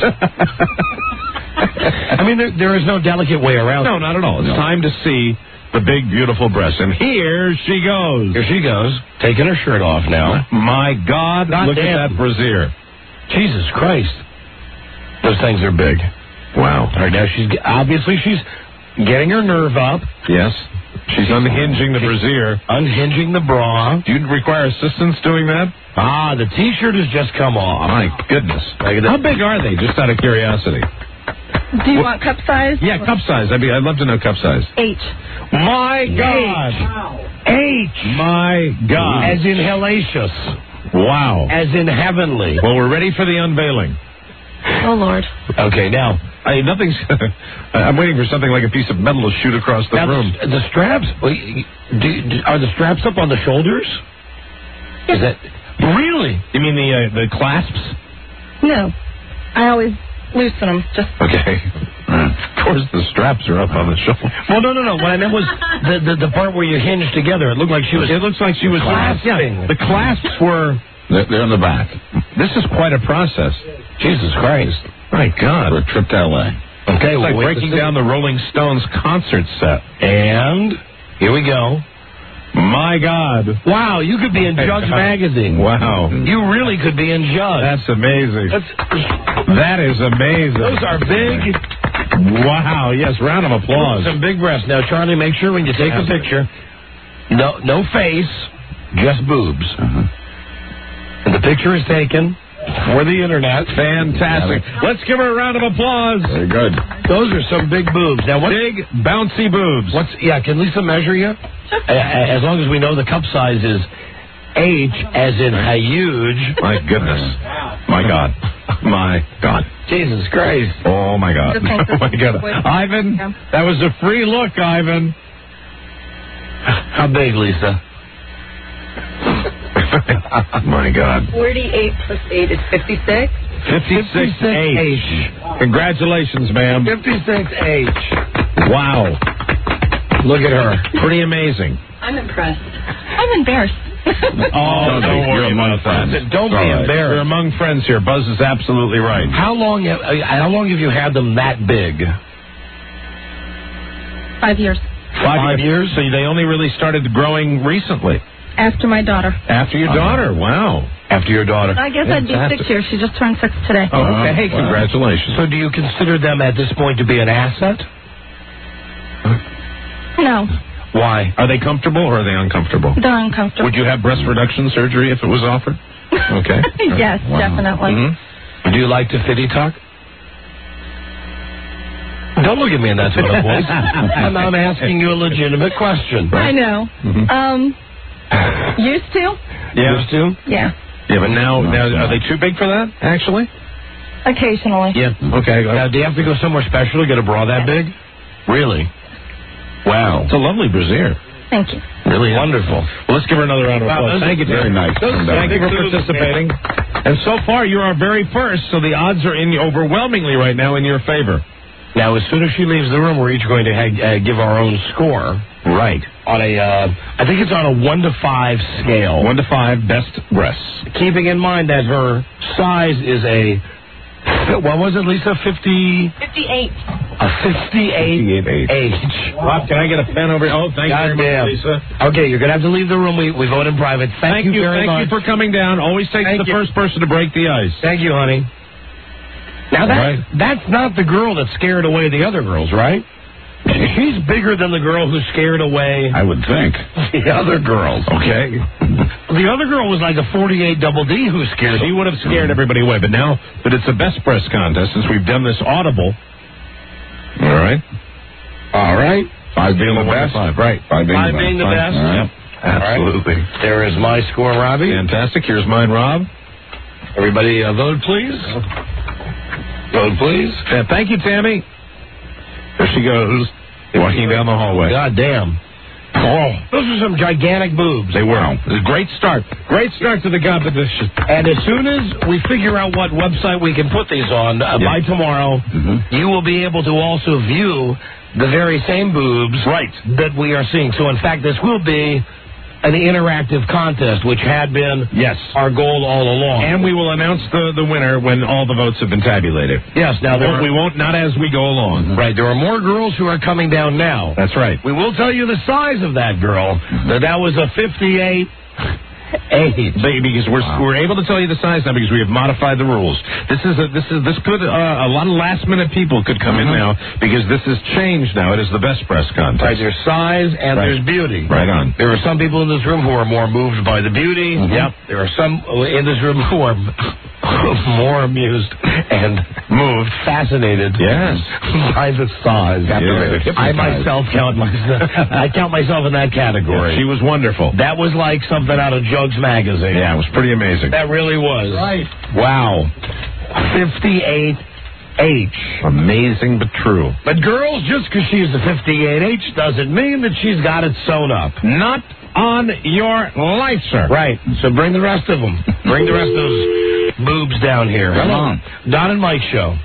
I mean, there, there is no delicate way around No, it. not at all. It's time to see the big, beautiful breasts. And here she goes. Here she goes, taking her shirt off now. My God, God look damn. at that brassiere. Jesus Christ. Those things are big. Wow. All right, now she's, obviously she's getting her nerve up. Yes. She's unhinging the brassiere. Unhinging the bra. Do you require assistance doing that? Ah, the T-shirt has just come off. My goodness. How big are they, just out of curiosity? Do you want cup size? Yeah, cup size. I'd, be, I'd love to know cup size. H. My God. H. My God. As in hellacious. Wow. As in heavenly. Well, we're ready for the unveiling. Oh, Lord. Okay, now. I, nothing's. I'm waiting for something like a piece of metal to shoot across the now, room. The, the straps, do, do, are the straps up on the shoulders? Is that really? You mean the uh, the clasps? No. I always loosen them. Just Okay. Of course, the straps are up on the shoulder. Well, no, no, no. What I meant was the, the, the part where you hinge together. It looked like she was. It looks like she was clasping. Yeah, the clasps were. They're, they're in the back. This is quite a process. Jesus Christ. My God. For a trip to L A. Okay, It's well, like wait breaking to see. down the Rolling Stones concert set. And here we go. My God. Wow, you could be in Judge Magazine. Wow. You really could be in Judge. That's amazing. That's, That is amazing. those are big. Wow. Yes, round of applause. Some big breasts. Now, Charlie, make sure when you take the picture, no, no face, just boobs. And the picture is taken for the internet. Fantastic. Let's give her a round of applause. Very good. Those are some big boobs. Now, what? Big, bouncy boobs. What's? Yeah, can Lisa measure you? A- As long as we know the cup size is H, as in huge. My goodness. My God. My God. Jesus Christ. Oh, my God. The pink Oh, my God. with- Ivan, Yeah. that was a free look, Ivan. How big, Lisa? My God. forty-eight plus eight is fifty-six. fifty-six H. Congratulations, ma'am. fifty-six H. Wow. Look at her. Pretty amazing. I'm impressed. I'm embarrassed. Oh, don't worry about that. Don't be All right. embarrassed. We're among friends here. Buzz is absolutely right. How long? Have, uh, how long have you had them that big? Five years. Five, years? So they only really started growing recently. After my daughter. After your daughter. Wow. After your daughter. I guess I'd be Fantastic. six years. She just turned six today. Oh, okay. Hey, Wow. congratulations. So do you consider them at this point to be an asset? No, Why? Are they comfortable or are they uncomfortable? they're uncomfortable. Would you have breast reduction surgery if it was offered? Okay. Yes, Wow. definitely. Mhm. Do you like to fitty talk? Don't look at me in that sort of voice. I'm, I'm asking you a legitimate question. I know. Mhm. Um, used to? Yeah. Used to? Yeah, Yeah, but now, now are they too big for that, actually? occasionally. Yeah. Okay. Now, do you have to go somewhere special to get a bra that big? Really? Wow. It's a lovely brassiere. Thank you. Really wonderful. Well, let's give her another round of Wow, applause. those- Thank you, very Jerry. nice. Those- Thank you for participating. And so far, you are very first, so the odds are in overwhelmingly right now in your favor. Now, as soon as she leaves the room, we're each going to ha- uh, give our own score. Right. On a, uh, I think it's on a one to five scale. One to five, best breasts. Keeping in mind that her size is a, what was it, Lisa? fifty? fifty-eight. A fifty-eight H. Rob, can I get a pen over here? Oh, thank God you very damn. much, Lisa. Okay, you're going to have to leave the room. We, we vote in private. Thank, Thank you very thank much. you for coming down. Always takes Thank the you. first person to break the ice. Thank you, honey. Now, that, Right. that's not the girl that scared away the other girls, right? She's bigger than the girl who scared away I would think. the other girls. Okay. The other girl was like a forty-eight double D who scared She would have scared everybody away, but now that it's a best breast contest, since we've done this audible, all right? All right. Five being the One to best. Five, right. Five being Five the being best. the best. All right. Yep. Absolutely. There is my score, Robbie. Fantastic. Here's mine, Rob. Everybody uh, vote, please. Vote, please. Uh, thank you, Tammy. There she goes, walking down the hallway. God damn. Oh, those are some gigantic boobs. They were. It was a great start. Great start to the competition. And as soon as we figure out what website we can put these on, uh, Yeah. by tomorrow, Mm-hmm. you will be able to also view the very same boobs Right. that we are seeing. So, in fact, this will be an interactive contest, which had been Yes. our goal all along. And we will announce the, the winner when all the votes have been tabulated. yes, now there Won't- we are, won't, not as we go along. right, there are more girls who are coming down now. That's right. We will tell you the size of that girl. That that was a fifty-eight H. They- Because we're we're able to tell you the size now because we have modified the rules. This is a, this is this could uh, a lot of last minute people could come in now because this has changed now. It is the best breast contest. Right, there's size and Right. there's beauty. Right on. There are some people in this room who are more moved by the beauty. Yep. There are some in this room who are more amused and moved, fascinated. Yes. By the size. Captivated, I hypnotized. myself count myself. I count myself in that category. She was wonderful. That was like something out of Jugs magazine. Yeah, it was pretty amazing. That really was. Right. Wow. fifty-eight H. Amazing but true. But girls, just because she's a fifty-eight H doesn't mean that she's got it sewn up. Not on your life, sir. Right. So bring the rest of them. Bring the rest of those boobs down here. Come Hello. on. Don and Mike show.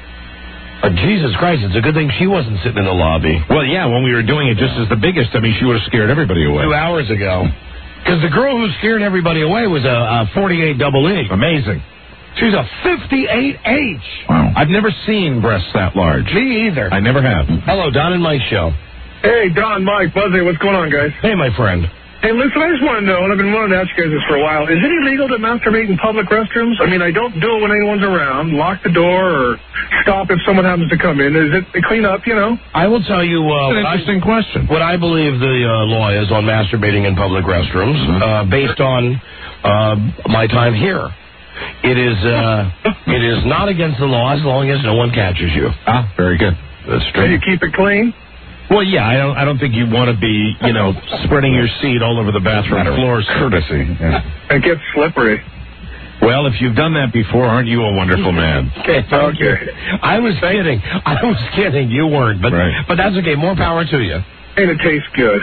Uh, Jesus Christ, it's a good thing she wasn't sitting in the lobby Well, yeah, when we were doing it just as the biggest, I mean, she would have scared everybody away. two hours ago. Because the girl who scared everybody away was a, a forty-eight double E. Amazing. She's a fifty-eight H. Wow. I've never seen breasts that large. Me either. I never have. Hello, Don and Mike show. Hey, Don, Mike, Buzzy, what's going on, guys? Hey, my friend. Hey, listen, I just want to know, and I've been wanting to ask you guys this for a while, is it illegal to masturbate in public restrooms? I mean, I don't do it when anyone's around. Lock the door or stop if someone happens to come in. Is it clean up, you know? I will tell you uh, That's an what, I, interesting question. what I believe the uh, law is on masturbating in public restrooms, uh, based on uh, my time here. It is uh, it is not against the law as long as no one catches you. Ah, very good. That's Can you keep it clean? Well, yeah, I don't. I don't think you want to be, you know, spreading your seed all over the bathroom floors. Courtesy. Yeah. It gets slippery. Well, if you've done that before, aren't you a wonderful man? Okay. Okay. I was kidding. I was kidding. You weren't, but Right. but that's okay. More power to you. And it tastes good.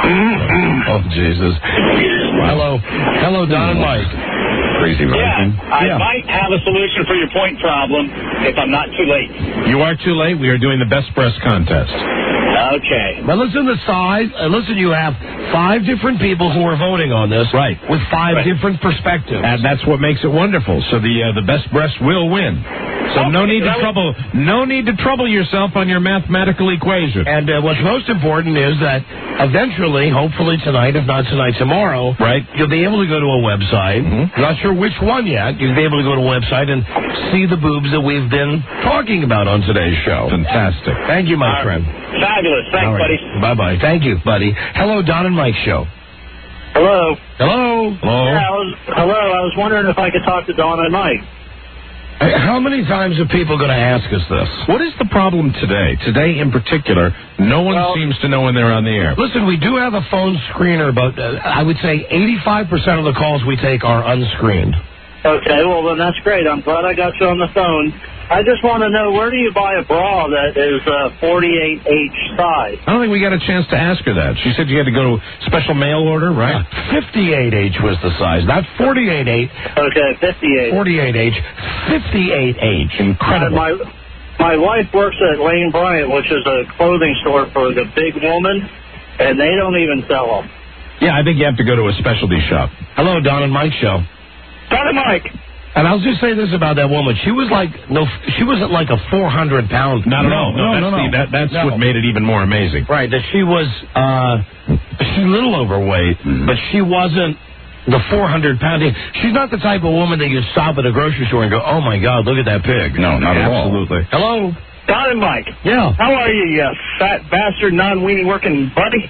Oh Jesus. Hello, hello, Don and Mike. Crazy Yeah, version. I Yeah. might have a solution for your point problem if I'm not too late. You are too late. We are doing the best breast contest. Okay. But listen, the size. Uh, listen, you have five different people who are voting on this, Right. With five Right. different perspectives. And that's what makes it wonderful. So the uh, the best breast will win. So no Okay, need to that was- trouble no need to trouble yourself on your mathematical equation. And uh, what's most important is that eventually, hopefully tonight, if not tonight, tomorrow, Right. you'll be able to go to a website. Mhm. Not sure which one yet. You'll be able to go to a website and see the boobs that we've been talking about on today's show. Fantastic. Thank you, my All right. friend. Fabulous. Thanks, All right. buddy. Bye-bye. Thank you, buddy. Hello, Don and Mike show. Hello. Hello. Hello. Yeah, I was, hello. I was wondering if I could talk to Donna and Mike. Hey, how many times are people going to ask us this? What is the problem today? Today in particular, no one Well- seems to know when they're on the air. Listen, we do have a phone screener, but uh, I would say eighty-five percent of the calls we take are unscreened. Okay, well, then that's great. I'm glad I got you on the phone. I just want to know, where do you buy a bra that is uh, forty-eight H size? I don't think we got a chance to ask her that. She said you had to go to special mail order, right? fifty-eight H was the size, not forty-eight H. Okay, fifty-eight. forty-eight H, fifty-eight H. Incredible. Uh, my, my wife works at Lane Bryant, which is a clothing store for the big woman, and they don't even sell them. Yeah, I think you have to go to a specialty shop. Hello, Don and Mike Show. Don and Mike. And I'll just say this about that woman. She was like, no, she wasn't like a four hundred pound. Not at no, all. No, no, that's, no, no. The, that, that's no. what made it even more amazing. Right, that she was, uh, she's a little overweight, mm. but she wasn't the four hundred pound. She's not the type of woman that you stop at a grocery store and go, oh my God, look at that pig. No, not at all. Absolutely. Hello? Don and Mike. Yeah. How are you, you fat bastard, non-weenie working buddy?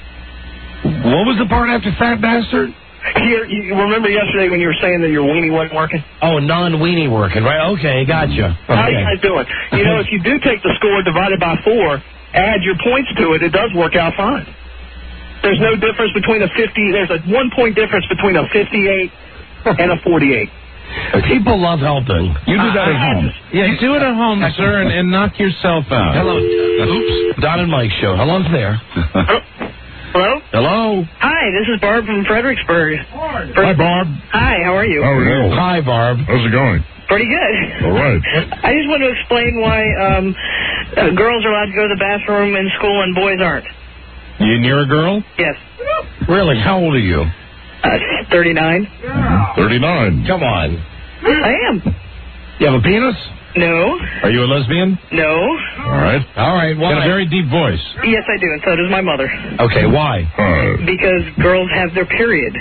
What was the part after fat bastard? Here, you remember yesterday when you were saying that your weenie wasn't working? Oh, non-weenie working, right? Okay, gotcha. Okay. How you guys doing? You know, if you do take the score divided by four, add your points to it, it does work out fine. There's no difference between a fifty, there's a one point difference between a fifty-eight and a forty-eight. People love helping. You do that at home. Yeah, do it at home, sir, and, and knock yourself out. Hello. Oops. Don and Mike Show. Hello there. Hello? Hello. Hi, this is Barb from Fredericksburg. Hi, Barb. Hi, how are you? How are you? Hi, Barb. How's it going? Pretty good. All right. I just want to explain why um, uh, girls are allowed to go to the bathroom in school and boys aren't. You near a girl? Yes. Really? How old are you? Uh, thirty-nine. thirty-nine. Come on. I am. You have a penis? No. Are you a lesbian? No. All right. All right. Why? Got a very deep voice. Yes, I do, and so does my mother. Okay, why? Uh, Because girls have their period.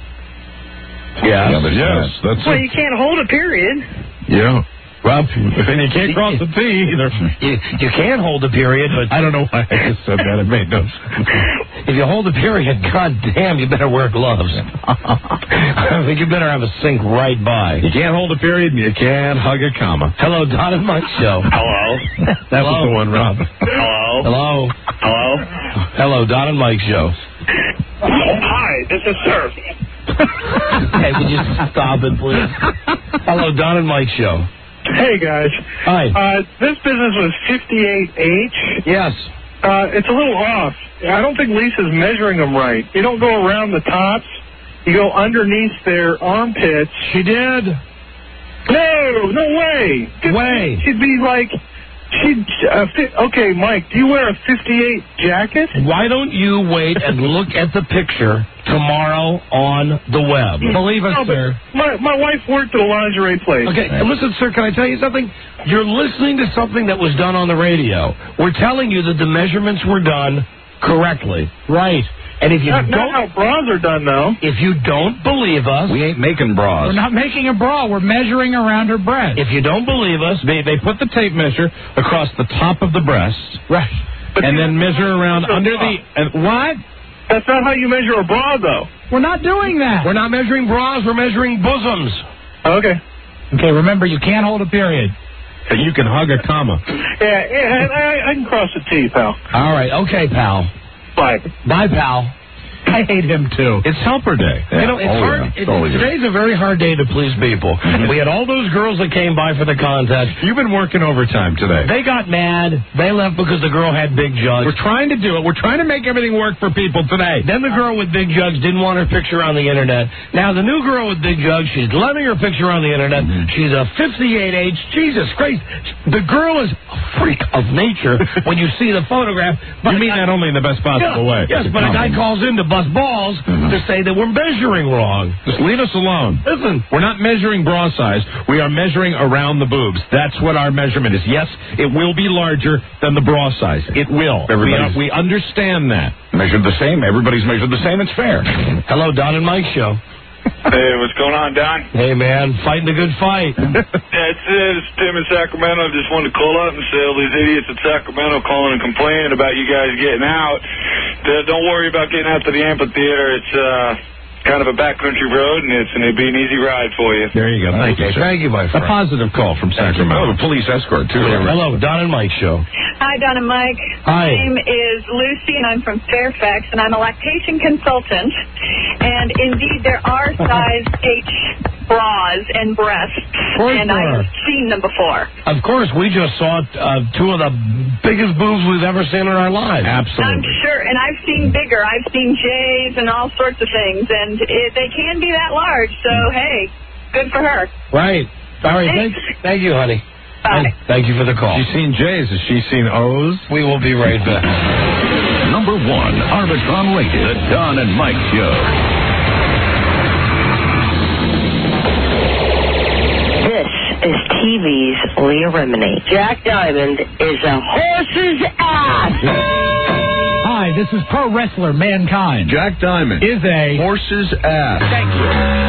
Yes. Yeah, yes, that's Well, it. you can't hold a period. Yeah. Well, and you can't cross the T either. You, you can hold a period, but I don't know why I just said that. It made no sense. If you hold a period, god damn, you better wear gloves. I think you better have a sink right by. You can't hold a period and you can't hug a comma. Hello, Don and Mike Show. Hello. That Hello. was the one, Rob. Hello. Hello. Hello. Hello, Don and Mike Show. Hi, this is Sir. Hey, would you stop it, please? Hello, Don and Mike Show. Hey, guys. Hi. Uh, this business was fifty-eight H. Yes. Uh, it's a little off. I don't think Lisa's measuring them right. You don't go around the tops. You go underneath their armpits. She did. No, no way. Way. She'd be like, she'd, uh, fi- okay, Mike, do you wear a fifty-eight jacket? Why don't you wait and look at the picture tomorrow on the web? Believe us, No, but sir. My, my wife worked at a lingerie place. Okay, listen, sir, can I tell you something? You're listening to something that was done on the radio. We're telling you that the measurements were done correctly. Right. And if you Not, don't, not how bras are done, though. if you don't believe us, We ain't making bras. We're not making a bra. We're measuring around her breast. if you don't believe us, They they put the tape measure across the top of the breast, Right. and then measure around under the and what? That's not how you measure a bra, though. We're not doing that. we're not measuring bras, we're measuring bosoms. Okay. Okay, remember, you can't hold a period. And you can hug a comma. Yeah, yeah I, I can cross the T, pal. All right, okay, pal. Bye. Bye, pal. I hate him, too. It's helper day. You know, it's Oh, hard. yeah. It, Totally good. today's a very hard day to please people. We had all those girls that came by for the contest. You've been working overtime today. They got mad. They left because the girl had big jugs. We're trying to do it. We're trying to make everything work for people today. Then the girl with big jugs didn't want her picture on the internet. Now the new girl with big jugs, she's letting her picture on the internet. She's a fifty-eight H. Jesus Christ. The girl is a freak of nature when you see the photograph. You mean that only in the best possible Yeah, way. yes, but a guy calls in to bust balls to say that we're measuring wrong. Just leave us alone. Listen. We're not measuring bra size. We are measuring around the boobs. That's what our measurement is. Yes, it will be larger than the bra size. It will. We, Everybody's- we understand that. Measured the same. Everybody's measured the same. It's fair. Hello, Don and Mike Show. Hey, what's going on, Don? Hey, man, fighting a good fight. Yeah, it's, it's Tim in Sacramento. Just wanted to call up and say all these idiots in Sacramento calling and complaining about you guys getting out. Uh, Don't worry about getting out to the amphitheater. It's uh, kind of a backcountry road, and it's and it'd be an easy ride for you. There you go. Thank Okay, you. sir. thank you, my A friend. positive call from Oh, Sacramento. the police escort, too. Hello, Don and Mike Show. Hi, Don and Mike. Hi. My name is Lucy, and I'm from Fairfax, and I'm a lactation consultant. And indeed, there are size H bras and breasts, course and there I are. have seen them before. Of course, we just saw uh, two of the biggest boobs we've ever seen in our lives. I'm sure, and I've seen bigger. I've seen J's and all sorts of things, and it, they can be that large. So hey, good for her. Right. All right. Thank, thank you, honey. Bye. Thank, thank you for the call. She's seen J's. Has she seen O's? We will be right back. Number one, Arbitron rated, The Don and Mike Show. This is T V's Leah Remini. Jack Diamond is a horse's ass. Hi, this is pro wrestler Mankind. Jack Diamond is a horse's ass. Thank you.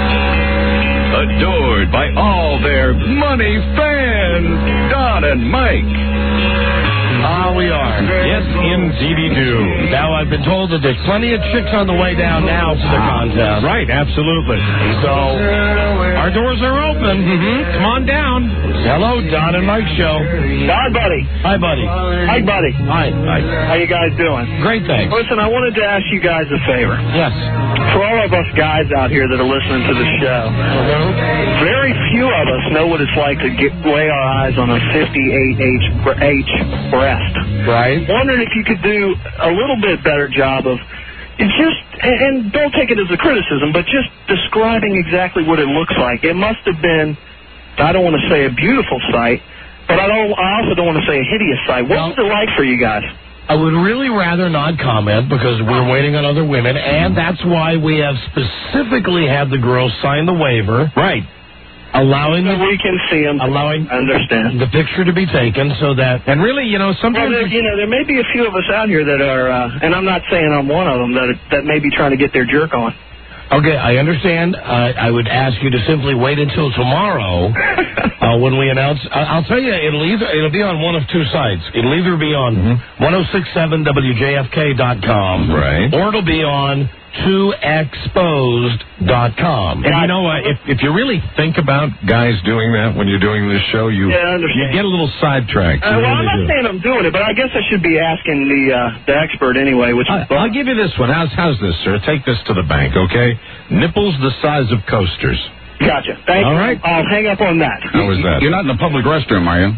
Adored by all their money fans, Don and Mike. Ah, we are. Yes, indeedy do. Now, I've been told that there's plenty of chicks on the way down now to the contest. Right, absolutely. So, our doors are open. Mm-hmm. Come on down. Hello, Don and Mike Show. Hi, buddy. Hi, buddy. Hi, buddy. Hi. Hi. How you guys doing? Great, thanks. Listen, I wanted to ask you guys a favor. Yes. For all of us guys out here that are listening to the show, very few of us know what it's like to get lay our eyes on a fifty-eight H breast. Right. Wondering if you could do a little bit better job of just, and don't take it as a criticism, but just describing exactly what it looks like. It must have been, I don't want to say a beautiful sight, but I don't. I also don't want to say a hideous sight. What was it like for you guys? I would really rather not comment because we're waiting on other women, and that's why we have specifically had the girls sign the waiver. Right. Allowing so the, we can see them. Allowing I understand. the picture to be taken so that... And really, you know, sometimes... Well, there, you know, there may be a few of us out here that are, uh, and I'm not saying I'm one of them, that, that may be trying to get their jerk on. Okay, I understand. Uh, I would ask you to simply wait until tomorrow uh, when we announce. I- I'll tell you, it'll either it'll be on one of two sites. It'll either be on Mm-hmm. ten sixty-seven W J F K dot com, Right. or it'll be on two exposed dot com. And you know, uh, if if you really think about guys doing that when you're doing this show, you Yeah, I understand. you get a little sidetracked. Uh, You well, I'm really not do. saying I'm doing it, but I guess I should be asking the uh, the expert anyway. Which I, I'll give you this one. How's how's this, sir? Take this to the bank, okay? Nipples the size of coasters. Gotcha. Thank All you. right. I'll hang up on that. How was that? You're not in a public restroom, are you?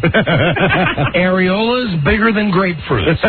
Areolas bigger than grapefruits.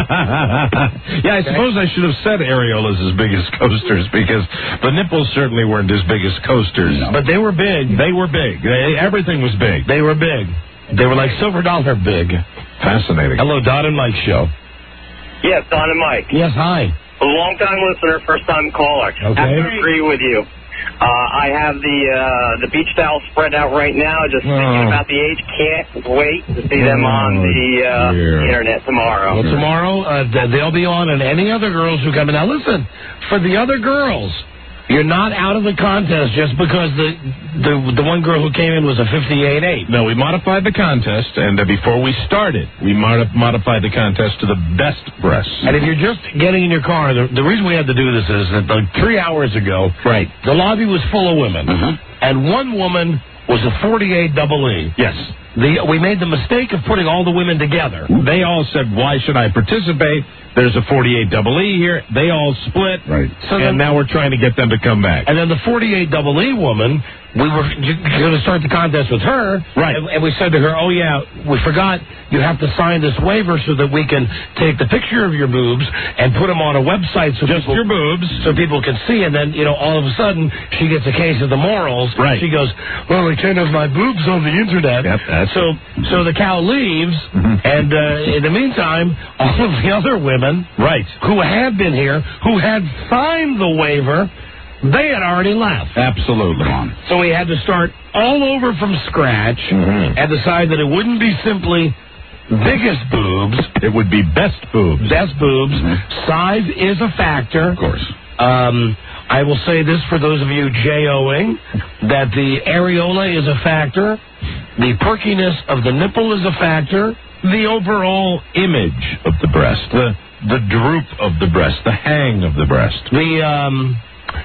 Yeah, I suppose I should have said areolas as big as coasters because the nipples certainly weren't as big as coasters. But they were big. They were big. They, everything was big. They were big. They were like silver dollar big. Fascinating. Hello, Don and Mike Show. Yes, Don and Mike. Yes, hi. A long-time listener, first-time caller. Okay. Have to agree with you. Uh, I have the uh, the beach towel spread out right now. Just thinking Oh. about the age. Can't wait to see them on the uh, dear. internet tomorrow. Well, tomorrow uh, th- they'll be on, and any other girls who come in. Now, listen, for the other girls, you're not out of the contest just because the the the one girl who came in was a fifty-eight eight. No, we modified the contest, and uh, before we started, we mod- modified the contest to the best breasts. And if you're just getting in your car, the, the reason we had to do this is that like three hours ago, Right. the lobby was full of women, and one woman was a forty-eight double E. Yes. The, we made the mistake of putting all the women together. They all said, why should I participate? There's a forty-eight double E here. They all split. Right. So and then- now we're trying to get them to come back. And then the forty-eight double E woman, we were going to start the contest with her. Right. And, and we said to her, oh, yeah, we forgot you have to sign this waiver so that we can take the picture of your boobs and put them on a website so Just people, your boobs. so people can see. And then, you know, all of a sudden, she gets a case of the morals. Right. She goes, well, I can't have my boobs on the Internet. Yep, that's so, so the cow leaves, and uh, in the meantime, all of the other women Right. who had been here, who had signed the waiver, they had already left. Absolutely. So we had to start all over from scratch Mhm. and decide that it wouldn't be simply biggest boobs, It would be best boobs. best boobs. Size is a factor. Of course. Um, I will say this for those of you J-O-ing, that the areola is a factor, the perkiness of the nipple is a factor, The overall image of the breast, the the droop of the breast, the hang of the breast. the um,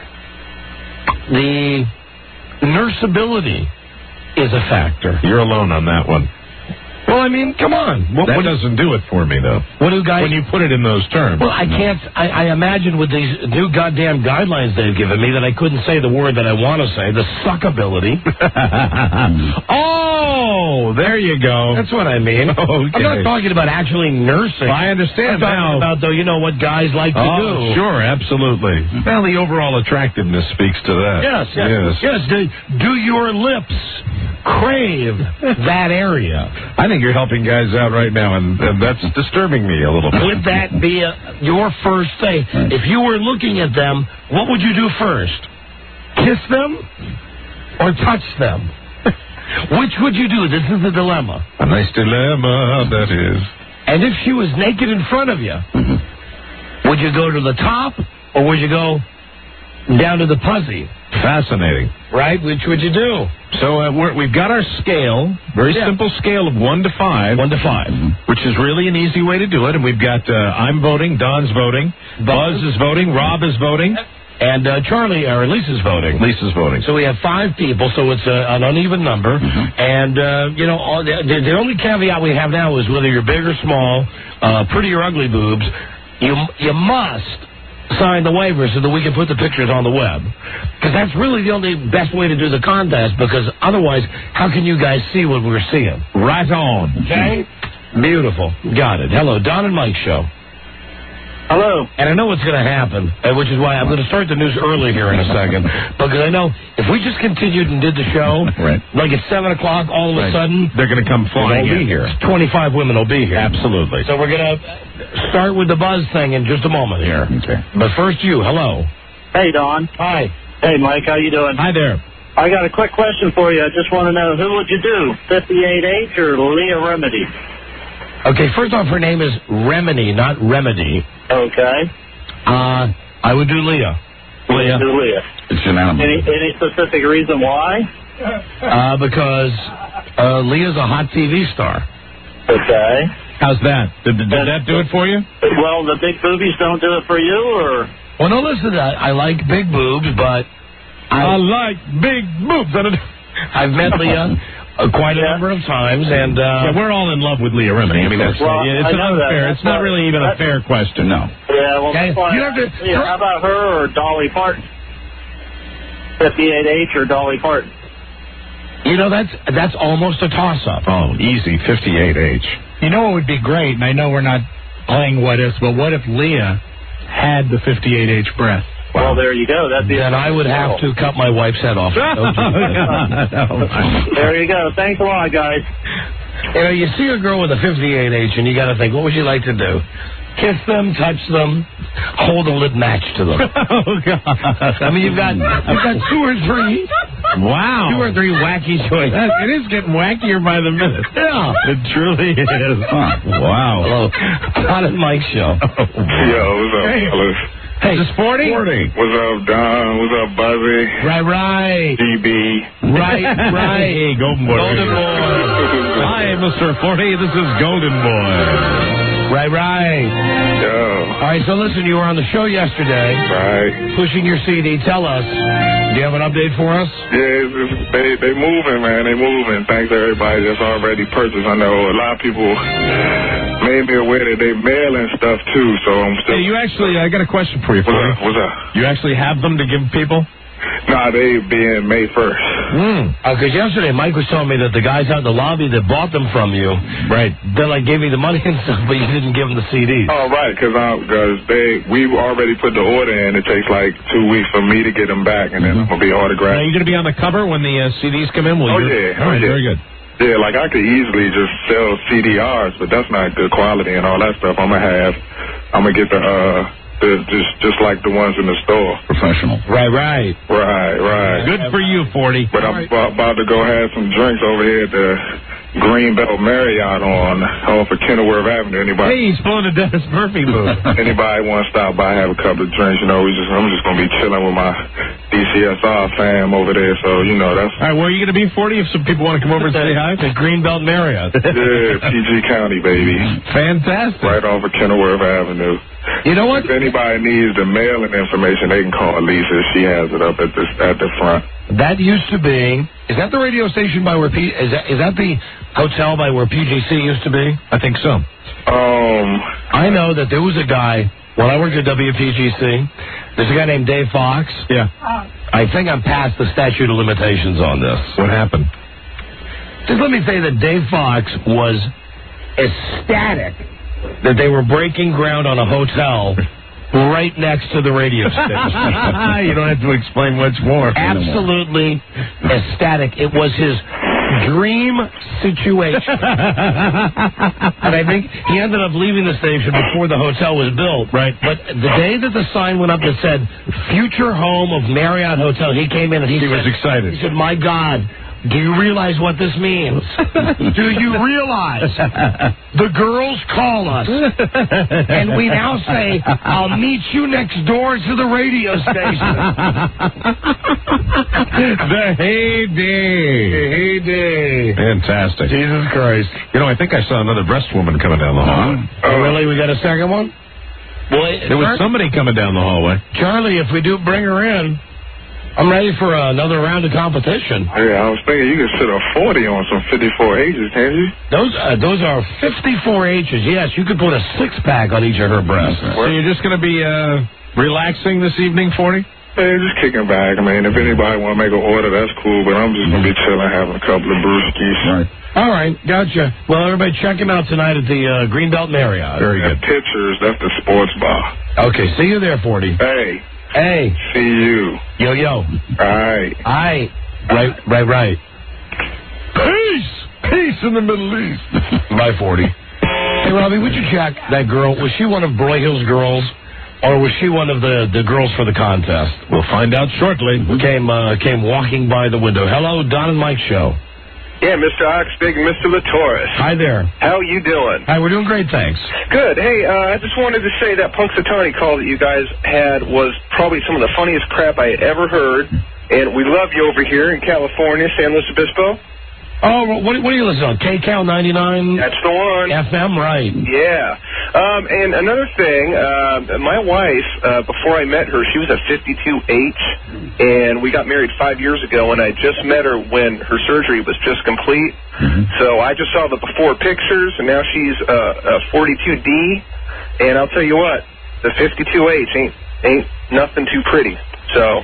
the nurseability is a factor. You're alone on that one. Well, Well, I mean, come on. What, that what, doesn't do it for me, though. What do guys... When you put it in those terms. Well, I can't... I, I imagine with these new goddamn guidelines they've given me that I couldn't say the word that I want to say, the suckability. Oh, there you go. That's what I mean. Okay. I'm not talking about actually nursing. I understand I'm talking now. about, though, you know what guys like to oh, do. Sure, absolutely. Well, the overall attractiveness speaks to that. Yes, yes. Yes. yes do, do your lips crave that area? I think you're helping guys out right now, and, and that's disturbing me a little bit. Would that be a, your first thing? If you were looking at them, what would you do first? Kiss them or touch them? Which would you do? This is the dilemma. A nice dilemma, that is. And if she was naked in front of you, would you go to the top or would you go down to the pussy? Fascinating. Right? Which would you do? So uh, we're, we've got our scale, very yeah. simple scale of one to five. One to five. Which is really an easy way to do it. And we've got, uh, I'm voting, Don's voting, Buzz is voting, Rob is voting. And uh, Charlie, or Lisa's voting. Lisa's voting. So we have five people, so it's uh, an uneven number. Mm-hmm. And, uh, you know, all the, the, the only caveat we have now is whether you're big or small, uh, pretty or ugly boobs, you you must sign the waiver so that we can put the pictures on the web. Because that's really the only best way to do the contest, because otherwise, how can you guys see what we're seeing? Right on. Okay? Beautiful. Got it. Hello, Don and Mike Show. Hello. And I know what's going to happen, uh, which is why I'm going to start the news early here in a second. Because I know if we just continued and did the show, right. like at seven o'clock, all of right. a sudden... They're going to come flying in. Be here. twenty-five women will be here. Absolutely. So we're going to start with the buzz thing in just a moment here. Okay. But first you, hello. Hey, Don. Hi. Hey, Mike, how you doing? Hi there. I got a quick question for you. I just want to know, who would you do, fifty-eight H or Leah Remedy? Okay, first off, her name is Remedy, not Remedy. Okay. Uh, I would do Leah. Leah. Do Leah. It's an animal. Any, any specific reason why? Uh, because uh, Leah's a hot T V star. Okay. How's that? Did, did that do it for you? Well, the big boobies don't do it for you, or? Well, no, listen, I, I like big boobs, but I I, like big boobs. I've met Leah uh, quite a yeah. number of times, and uh, yeah, we're all in love with Leah Remini. I mean, that's well, yeah, it's I an know unfair. that. It's not really even a fair question. No. Yeah, well, okay. fine. You have to. Yeah, how about her or Dolly Parton? fifty-eight H or Dolly Parton? You know, that's that's almost a toss-up. Oh, easy, fifty-eight H. You know what would be great, and I know we're not playing what ifs, but what if Leah had the fifty-eight H breath? Well, there you go. That'd be then I would have to cut my wife's head off. There you go. Thanks a lot, guys. You know, you see a girl with a fifty-eight H, and you got to think, what would you like to do? Kiss them, touch them, hold a lit match to them. Oh, God. I mean, you've got, you've got two or three. Wow. Two or three wacky choices. It is getting wackier by the minute. Yeah. It truly is. Huh. Wow. Hello. Don and Mike Show. Yo, what's up, Hey. fellas? Hey, is this forty? What's up, Don? What's up, Buzzy? Right, right. D B. Right, right. Hey, Golden Boy. Golden Boy. Hi, Mister forty. This is Golden Boy. Right, right. Yo. All right, so listen, you were on the show yesterday. Right. Pushing your C D. Tell us. Do you have an update for us? Yeah, it's, it's, they they moving, man. They moving. Thanks to everybody that's already purchased. I know a lot of people made me aware that they mailing stuff too. So I'm still. Hey, you actually, I got a question for you. What's forty. up? What's up? You actually have them to give people? Nah, they being May first. Hmm. Because yesterday Mike was telling me that the guys out in the lobby that bought them from you, right? They like gave you the money and stuff, but you didn't give them the C Ds. Oh, right, because because they we already put the order in. It takes like two weeks for me to get them back, and then mm-hmm. I'm gonna be autographed. Are you gonna be on the cover when the uh, C Ds come in? Will oh you? yeah. All right, oh, yeah. very good. Yeah, like I could easily just sell C D Rs, but that's not good quality and all that stuff. I'm gonna have, I'm gonna get the uh. The, just just like the ones in the store. Professional. Right, right. Right, right. Good for you, forty. But I'm right. about to go have some drinks over here at the Greenbelt Marriott on off of Kenilworth Avenue. Anybody? Hey, he's pulling a Dennis Murphy move. Anybody want to stop by, have a couple of drinks? You know, we just I'm just gonna be chilling with my D C S R fam over there. So you know that's. All right, where are you gonna be, forty? If some people want to come over and say hi, the Greenbelt Marriott. Yeah, P G County, baby. Fantastic. Right off of Kenilworth Avenue. You know what? If anybody needs the mailing information, they can call Lisa. She has it up at the at the front. That used to be. Is that the radio station by where P? Is that is that the hotel by where P G C used to be? I think so. Um, I know that there was a guy when I worked at W P G C. There's a guy named Dave Fox. Yeah. I think I'm past the statute of limitations on this. What happened? Just let me say that Dave Fox was ecstatic that they were breaking ground on a hotel right next to the radio station. You don't have to explain much more. Absolutely ecstatic. It was his dream situation. And I think he ended up leaving the station before the hotel was built. Right. But the day that the sign went up that said, future home of Marriott Hotel, he came in and he, He said, was excited. He said, my God, do you realize what this means? Do you realize the girls call us and we now say, I'll meet you next door to the radio station. The heyday. The heyday. Fantastic. Jesus Christ. You know, I think I saw another breast woman coming down the hallway. Oh, really? We got a second one? Boy, There was somebody coming down the hallway. Charlie, if we do bring her in, I'm ready for another round of competition. yeah, I was thinking you could sit a forty on some fifty-four H's, can't you? Those uh, those are fifty-four H's. Yes, you could put a six-pack on each of her breasts. So you're just going to be uh, relaxing this evening, forty? Hey, just kicking back. I mean, if anybody want to make an order, that's cool, but I'm just going to be chilling, having a couple of brewskis. Right. All right, gotcha. Well, everybody check him out tonight at the uh, Greenbelt Marriott. Very good. Pictures, that's the sports bar. Okay, see you there, forty. Hey. Hey. See you. Yo, yo. All right. All right. Right, right, right. Peace! Peace in the Middle East. Bye, forty. Hey, Robbie, would you check that girl? Was she one of Broyhill's girls? Or was she one of the, the girls for the contest? We'll find out shortly. Came uh, came walking by the window. Hello, Don and Mike show. Yeah, Mister Ox speaking, Mister Latoris. Hi there. How you doing? Hi, we're doing great, thanks. Good. Hey, uh, I just wanted to say that Punxsutawney call that you guys had was probably some of the funniest crap I had ever heard. And we love you over here in California, San Luis Obispo. Oh, what, what are you listening on? K C A L ninety-nine? That's the one. F M, right. Yeah. Um, and another thing, uh, my wife, uh, before I met her, she was a fifty-two H, and we got married five years ago, and I just met her when her surgery was just complete. Mm-hmm. So I just saw the before pictures, and now she's uh, a forty-two D, and I'll tell you what, the fifty-two H ain't, ain't nothing too pretty. So...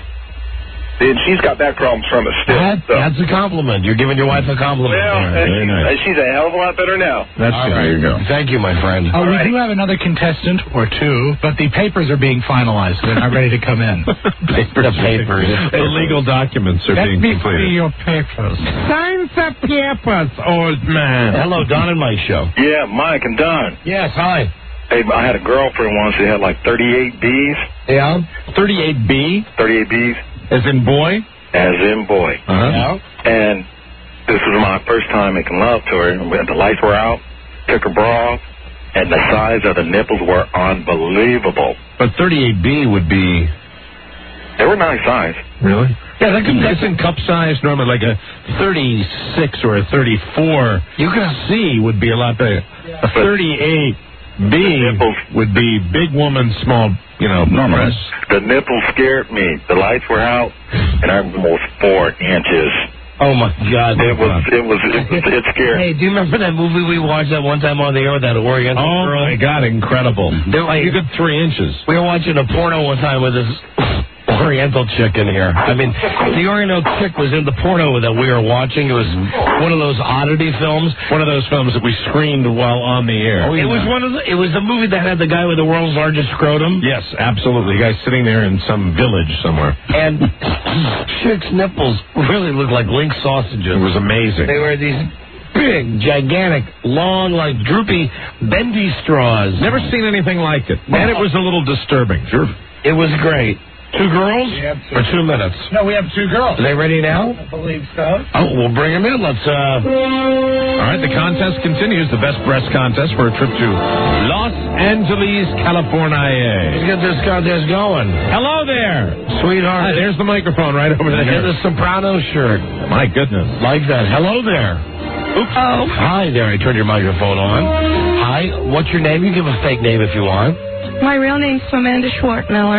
And she's got back problems from it still. That, so. That's a compliment. You're giving your wife a compliment. Well, there. Very she's, nice. she's a hell of a lot better now. That's All good. right. There you go. Thank you, my friend. Oh, we right. do have another contestant or two, but the papers are being finalized. They're not ready to come in. The papers. The legal documents are Let being me completed. see your papers. Sign the papers, old man. Hello, Don and Mike show. Yeah, Mike and Don. Yes, hi. Hey, I had a girlfriend once who had like thirty-eight B's. Yeah? thirty-eight B? thirty-eight B's. As in boy? As in boy. Uh-huh. Yeah. And this was my first time making love to her. And the lights were out, took her bra off, and the size of the nipples were unbelievable. But thirty-eight B would be... They were nice size. Really? Yeah, that could, that's in cup size. Normally, like a thirty-six or a thirty-four, you can see would be a lot bigger. A thirty-eight B would be big woman, small, you know, breasts. The nipples scared me. The lights were out, and I was almost four inches. Oh, my God. It was, it was, it was, it scared me. Hey, do you remember that movie we watched that one time on the air with that Oriental Oh, girl? my God, incredible. They're like, You got three inches. we were watching a porno one time with this Oriental chick in here. I mean, the Oriental chick was in the porno that we were watching. It was one of those oddity films. One of those films that we screened while on the air. It was one of the, it was the movie that had the guy with the world's largest scrotum. Yes, absolutely. The guy's sitting there in some village somewhere. And chick's nipples really looked like link sausages. It was amazing. They were these big, gigantic, long, like droopy, bendy straws. Never seen anything like it. And it was a little disturbing. Sure. It was great. Two girls or two minutes? No, we have two girls. Are they ready now? I believe so. Oh, we'll bring them in. Let's, uh... All right, the contest continues. The best breast contest for a trip to Los Angeles, California. Let's get this contest going. Hello there. Sweetheart. Hi, there's the microphone right over there. Get the soprano shirt. My goodness. Like that. Hello there. Oops. Oh. Hi there. I turned your microphone on. Hi. What's your name? You give a fake name if you want. My real name's Amanda Schwartmiller.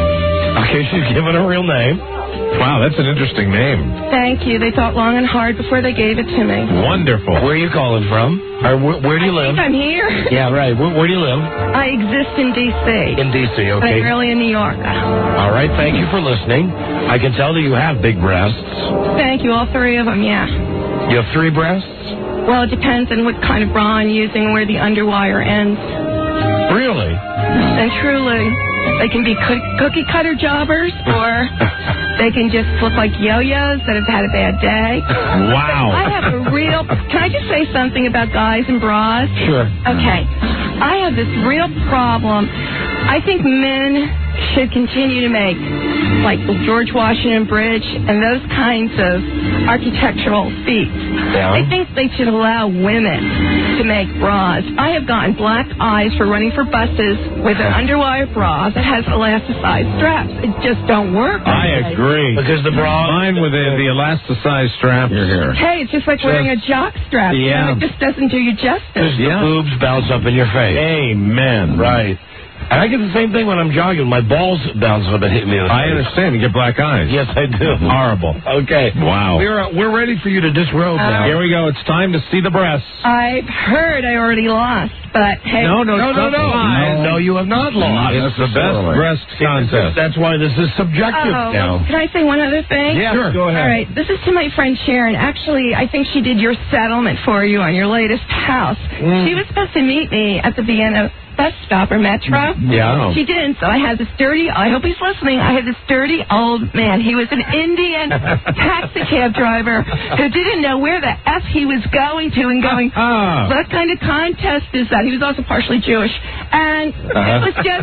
Okay, she's given a real name. Wow, that's an interesting name. Thank you. They thought long and hard before they gave it to me. Wonderful. Where are you calling from? Or where, where do you I live? think I'm here. Yeah, right. Where, where do you live? I exist in D C In D C, But okay. I'm really in New York. All right, thank you for listening. I can tell that you have big breasts. Thank you, all three of them, yeah. You have three breasts? Well, it depends on what kind of bra I'm using, where the underwire ends. Really? And truly, they can be cook- cookie cutter jobbers, or they can just look like yo-yos that have had a bad day. Wow. I have a real... Can I just say something about guys and bras? Sure. Okay. I have this real problem. I think men should continue to make, like, the George Washington Bridge and those kinds of architectural feats. Yeah. I think they should allow women to make bras. I have gotten black eyes for running for buses with an underwire bra that has elasticized straps. It just don't work. I agree. Because the bra... Mine with the, the elasticized straps. You're here. Hey, it's just like wearing a jock strap. You Yeah. know, it just doesn't do you justice. Just the boobs bounce up in your face. Amen. Right. And I get the same thing when I'm jogging. My balls bounce up and hit me in the I face. understand. You get black eyes. Yes, I do. Horrible. Okay. Wow. We're uh, we're ready for you to disrobe now. Here we go. It's time to see the breasts. I've heard I already lost, but hey. No, no, No, no, no. no. No, you have not lost. It's the best breast contest. That's why this is subjective Oh, now. can I say one other thing? Yeah, sure. Go ahead. All right, this is to my friend Sharon. Actually, I think she did your settlement for you on your latest house. Mm. She was supposed to meet me at the Vienna bus stop or metro. Yeah. She didn't, so I had this dirty, I hope he's listening, I had this dirty old man. He was an Indian taxi cab driver who didn't know where the F he was going to and going, what kind of contest is that? He was also partially Jewish. And it was just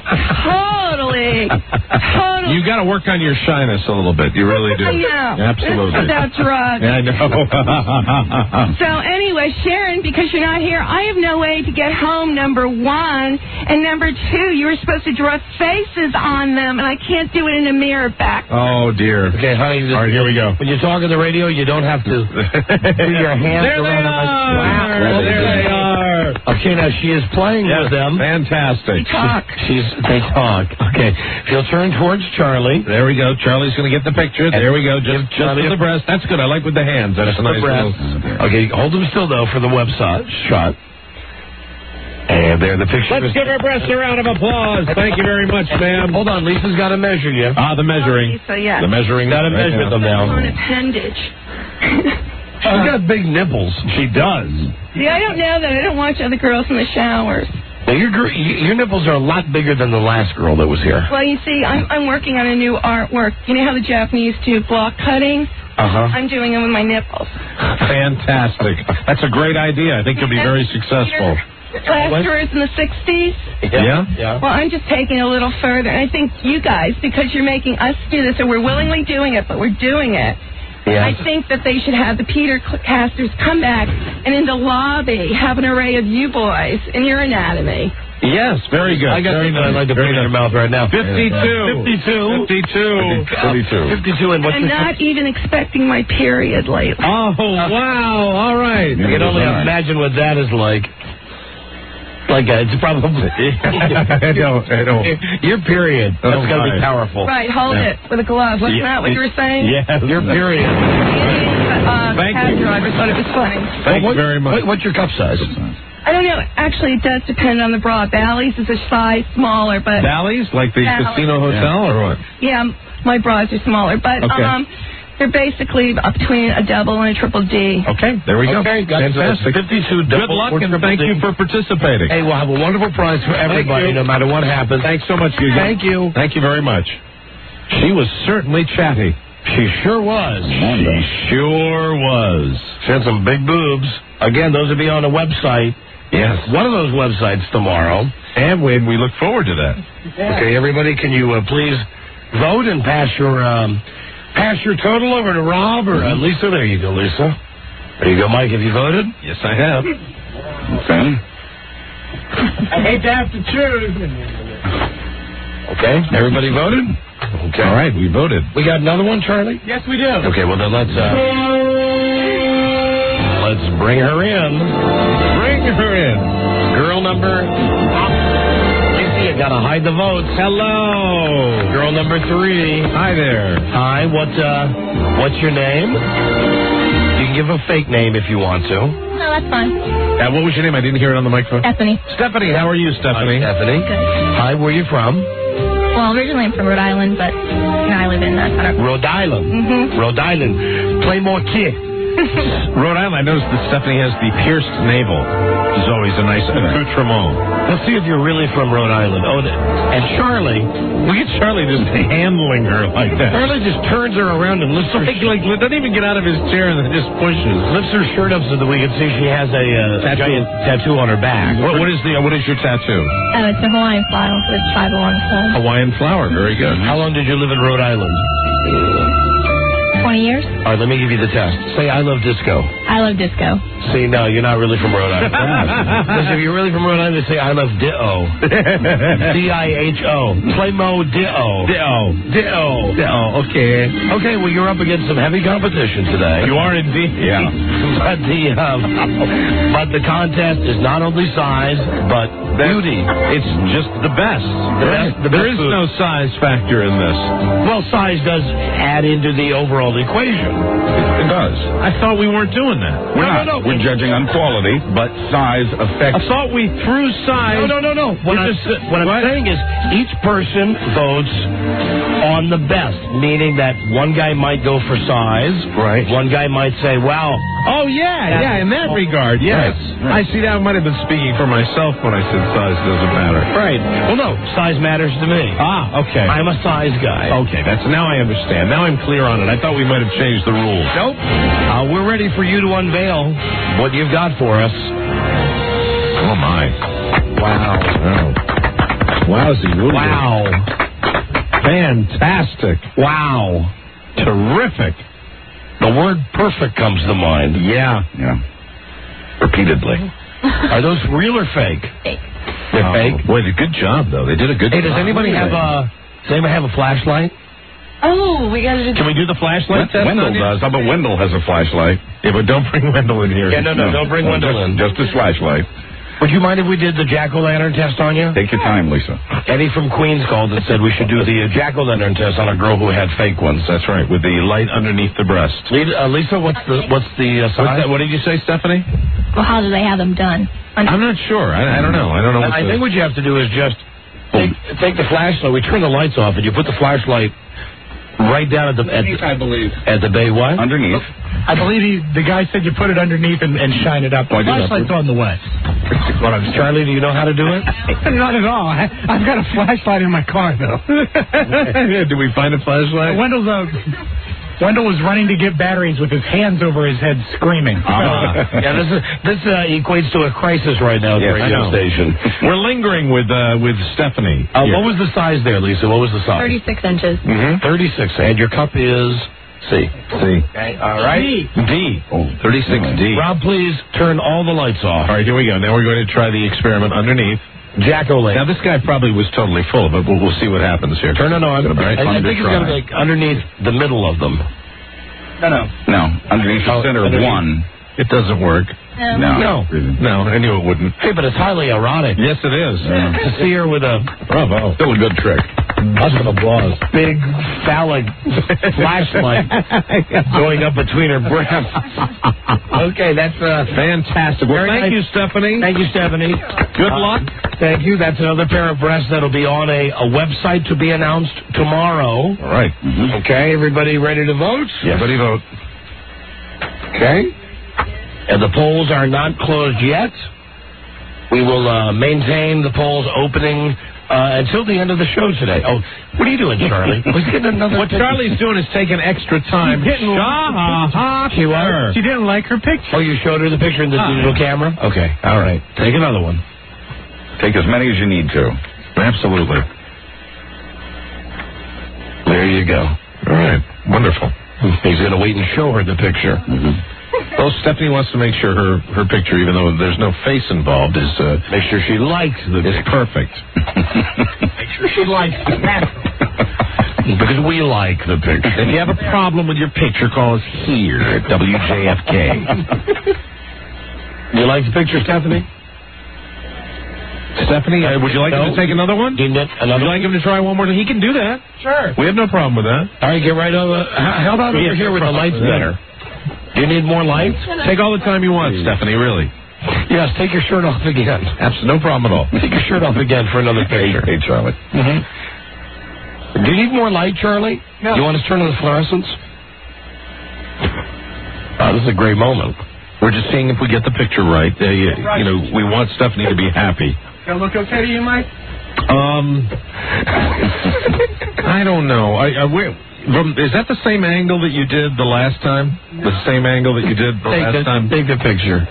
totally, totally... You got to work on your shyness a little bit. You really do. I know. Absolutely. It's about drugs. Yeah, I know. So anyway, Sharon, because you're not here, I have no way to get home, number one. And number two, you were supposed to draw faces on them, and I can't do it in a mirror back. Oh, dear. Okay, honey. All right, here we go. When you talk on the radio, you don't have to do your hands There they around are. Wow. There they are. Okay, now she is playing Yes, with them. fantastic. They talk. She's they talk. Okay, she'll turn towards Charlie. There we go. Charlie's going to get the picture. There we go. Just, just Charlie for the breast. That's good. I like with the hands. That's a nice breast. little... Okay, hold them still though for the website shot. And there the picture. Let's give our breasts a round of applause. Thank you very much, ma'am. Hold on, Lisa's got to measure you. Ah, the measuring. So, yeah. The measuring. Got to right measure now. them now. On appendage. She's got big nipples. She does. See, I don't know that. I don't watch other girls in the showers. Now your gr- your nipples are a lot bigger than the last girl that was here. Well, you see, I'm, I'm working on a new artwork. You know how the Japanese do block cutting? Uh huh. I'm doing them with my nipples. Fantastic. That's a great idea. I think you'll be very successful. Plasterers in the sixties. Yeah? Yeah. Well, I'm just taking it a little further. And I think you guys, because you're making us do this, and we're willingly doing it, but we're doing it, Yeah. I think that they should have the Peter Casters come back and in the lobby have an array of you boys in your anatomy. Yes, very good. I got very something nice. I'd like to put in your mouth right now. fifty-two. fifty-two. fifty-two. fifty-two. fifty-two. And what's I'm your... not even expecting my period lately. Oh, wow. All right. I can only imagine what that is like. Like, uh, it's probably... I don't, I don't. Your period. That's Oh, going to be my. powerful. Right, hold Yeah. it with a glove. Wasn't Yeah. that what you were saying? Yeah. Your period. Uh, Thank cab you. driver thought it was funny. Thank what, you very much. What, what's your cup size? I don't know. Actually, it does depend on the bra. Bally's is a size smaller, but Bally's? Like the Bally's. casino hotel or what? yeah, my bras are smaller. But Okay. um, they're basically between a double and a triple D. Okay, there we go. Okay, got Fantastic. fifty-two Good double luck or and triple thank D. you for participating. Hey, we'll have a wonderful prize for everybody, you. no matter what happens. Thanks so much, you guys. Thank you. Thank you very much. She was certainly chatty. She sure was. She sure was. She had some big boobs. Again, those will be on the website. Yes. One of those websites tomorrow. And we, we look forward to that. Okay, everybody, can you uh, please vote and pass your um, pass your total over to Rob or uh, Lisa? There you go, Lisa. There you go, Mike. Have you voted? Yes, I have. Okay. I hate to have to choose. Okay, everybody voted? Okay. All right, we voted. We got another one, Charlie? Yes, we do. Okay, well then let's uh, let's bring her in. Bring her in. Girl number. You see a right, gotta hide the votes. Hello. Girl number three. Hi there. Hi, what, uh, what's your name? You can give a fake name if you want to. No, that's fine. Uh, what was your name? I didn't hear it on the microphone. Stephanie. Stephanie, how are you, Stephanie? Hi, Stephanie. Good. Hi, where are you from? Well, originally I'm from Rhode Island, but now I live in uh, Center. Rhode Island. Mm-hmm. Rhode Island. Play more kid. Rhode Island, I noticed that Stephanie has the pierced navel, which is always a nice accoutrement. Let's see if you're really from Rhode Island. Oh, and Charlie. Look at Charlie just handling her like that. Charlie just turns her around and lifts her... Like, like, doesn't even get out of his chair and then just pushes. Lifts her shirt up so that we can see she has a uh, tattoo. giant tattoo on her back. What, what is the? What is your tattoo? Oh, it's a Hawaiian flower with tribal on the side. Hawaiian flower. Very good. How long did you live in Rhode Island? twenty years. All right, let me give you the test. Say, I love disco. I love disco. See, no, you're not really from Rhode Island. Listen, if you're really from Rhode Island, say, I love Ditto. D I H O. Play Mo Ditto. Ditto. Ditto. Ditto. Okay. Okay, well, you're up against some heavy competition today. You are indeed. Yeah. But the, um, but the contest is not only size, but beauty. It's just the best. The best the there best is food. no size factor in this. Well, size does add into the overall equation. It does. I thought we weren't doing that. We're No, not. no, no. We're judging on quality, but size affects. I thought we threw size. No, no, no, no. What, I'm, just, what I'm what? saying is each person votes on the best, meaning that one guy might go for size. Right. One guy might say, wow. Oh, yeah, yeah, in that regard, yes. Right, right. I see that I might have been speaking for myself when I said size doesn't matter. Right. Well, no, size matters to me. Ah, okay. I'm a size guy. Okay, that's now I understand. Now I'm clear on it. I thought we might have changed the rules. Nope. Uh, we're ready for you to unveil what you've got for us. Oh, my. Wow. Oh. Wowzy. Woo. Wow. Fantastic. Wow. Terrific. The word perfect comes to mind. Yeah. Yeah. Repeatedly. Are those real or fake? Fake. They're Oh, fake? boy, good job, though. They did a good Hey, job. does anybody have a... Does anybody have a flashlight? Oh, we got to do. Can we do the flashlight test? Wendell on you? does. How about Wendell has a flashlight? Yeah, but don't bring Wendell in here. Yeah, no, no, don't bring Well, Wendell just, in. Just his flashlight. Would you mind if we did the jack-o'-lantern test on you? Take your time, Lisa. Eddie from Queens called and said we should do the uh, jack-o'-lantern test on a girl who had fake ones. That's right, with the light underneath the breast. Lisa, uh, Lisa what's the what's the uh, What's size? that? What did you say, Stephanie? Well, how do they have them done? I'm not sure. I, I don't know. I don't know. What I the, think what you have to do is just take, take the flashlight. We turn the lights off, and you put the flashlight right down at the at, I believe. at the bay. What? Underneath. I believe he, the guy said you put it underneath and, and shine it up. The Oh, I did that. flashlight's on the way. What I'm, Charlie, do you know how to do it? Not at all. I, I've got a flashlight in my car, though. Did we find a flashlight? Wendell's uh, Wendell was running to get batteries with his hands over his head, screaming. Uh, yeah, this is, this uh, equates to a crisis right now at the Yes, I radio know. station. We're lingering with uh, with Stephanie. Uh, here. what was the size there, Lisa? What was the size? Thirty-six inches. Mm-hmm. thirty-six. And your cup is C. C. Okay, all right. D. Oh, thirty-six D. Rob, please turn all the lights off. All right, here we go. Now we're going to try the experiment underneath. Jack-o'-lantern. Now, this guy probably was totally full of it, but we'll see what happens here. Turn it on. All right. I, I fun to think it's try. got to be like underneath the middle of them. No, no. No, underneath the Oh, center of underneath. one. It doesn't work. Um, No. No. No, I knew it wouldn't. Hey, but it's highly erotic. Yes, it is. To see her with a Bravo. Still a good trick. Lots of applause. big phallic flashlight going up between her breasts. Okay, that's uh, Fantastic. Well, Very thank nice. you, Stephanie. Thank you, Stephanie. Good Uh, luck. Thank you. That's another pair of breasts that'll be on a, a website to be announced tomorrow. All right. Mm-hmm. Okay, everybody ready to vote? Everybody vote. Okay. And the polls are not closed yet. We will uh, maintain the polls opening uh, until the end of the show today. Oh, what are you doing, Charlie? Was getting another What Charlie's doing is taking extra time. Shaw, She was. She didn't like her picture. Oh, you showed her the picture in the Ah. digital camera? Okay, all right. Take another one. Take as many as you need to. Absolutely. There you go. All right. Wonderful. He's going to wait and show her the picture. Well, Stephanie wants to make sure her, her picture, even though there's no face involved, is uh, Make sure she likes the is picture. perfect. Make sure she likes the picture. Because we like the picture. If you have a problem with your picture, call us here at W J F K. You like the picture, Stephanie? Stephanie, uh, would you like No. him to take another one? Do you need another Would you like him to try one more? He can do that. Sure. We have no problem with that. All right, get right over. How how about We over have here no with the problem lights with that. better? Do you need more lights? Take all the time you want, Stephanie, really. Yes, take your shirt off again. Absolutely no problem at all. Take your shirt off again for another picture. Hey, Charlie. Mm-hmm. Do you need more light, Charlie? No. You want us to turn on the fluorescence? Oh, this is a great moment. We're just seeing if we get the picture right. Uh, you, you know, we want Stephanie to be happy. That look okay to you, Mike? Um, I don't know. I, I we, from, is that the same angle that you did the last time? The same angle that you did the Take last the, time? take the picture.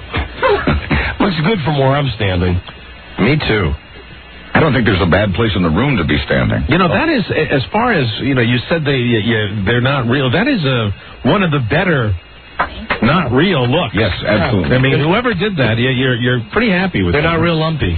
Looks good from where I'm standing. Me too. I don't think there's a bad place in the room to be standing. You know, that is, as far as, you know, you said they, you, you, they're not real. That is a, one of the better not real looks. Yes, absolutely. I mean, whoever did that, you, you're you're pretty happy with They're them. not real lumpy.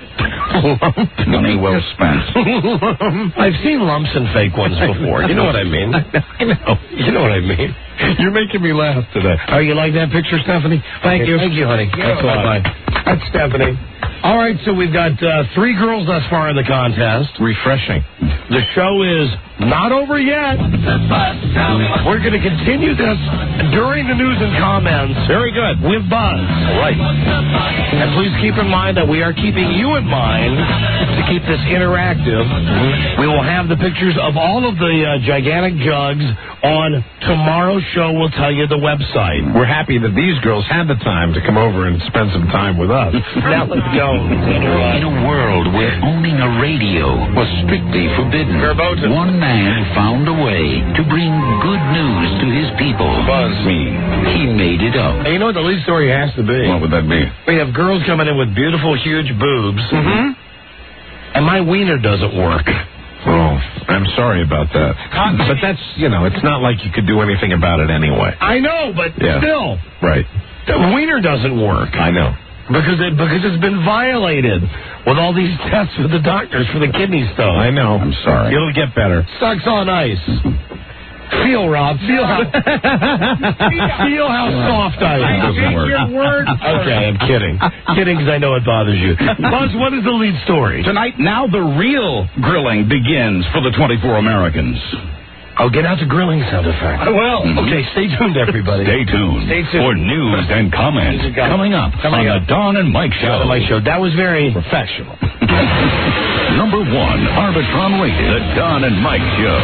Money well spent. I've seen lumps and fake ones before. You know what I mean? I know. You know what I mean? You're making me laugh today. Oh, you like that picture, Stephanie? Thank Okay, you. thank you, honey. Thanks a lot. Bye-bye. That's Stephanie. All right, so we've got uh, three girls thus far in the contest. Refreshing. The show is not over yet. We're going to continue this during the news and comments. Very good. With Buzz. All right. And please keep in mind that we are keeping you in mind to keep this interactive. We will have the pictures of all of the uh, gigantic jugs on tomorrow's show. We'll tell you the website. We're happy that these girls had the time to come over and spend some time with us. Now let's go. In a world where owning a radio was strictly forbidden, one man found a way to bring good news to his people. Buzz me. He made it up. Hey, you know what the lead story has to be? What would that be? We have girls coming in with beautiful, huge boobs. Mm-hmm. And my wiener doesn't work. Oh, I'm sorry about that. But that's, you know, it's not like you could do anything about it anyway. I know, but Yeah. still. Right. The wiener doesn't work. I know. Because it because it's been violated with all these tests with the doctors for the kidney stone. I know. I'm sorry. It'll get better. Sucks on ice. Feel, Rob. Feel how feel how soft I am. It doesn't work. Your word. Okay, I'm kidding. Kidding because I know it bothers you. Buzz, what is the lead story? Tonight, now the real grilling begins for the twenty-four Americans. Oh, get out the grilling sound effect. I will. Okay, stay tuned, everybody. Stay tuned, Stay tuned. for news and comments coming up Coming on up. the Don and Mike Show. On my show. That was very professional. Number one, Arbitron rated, the Don and Mike Show.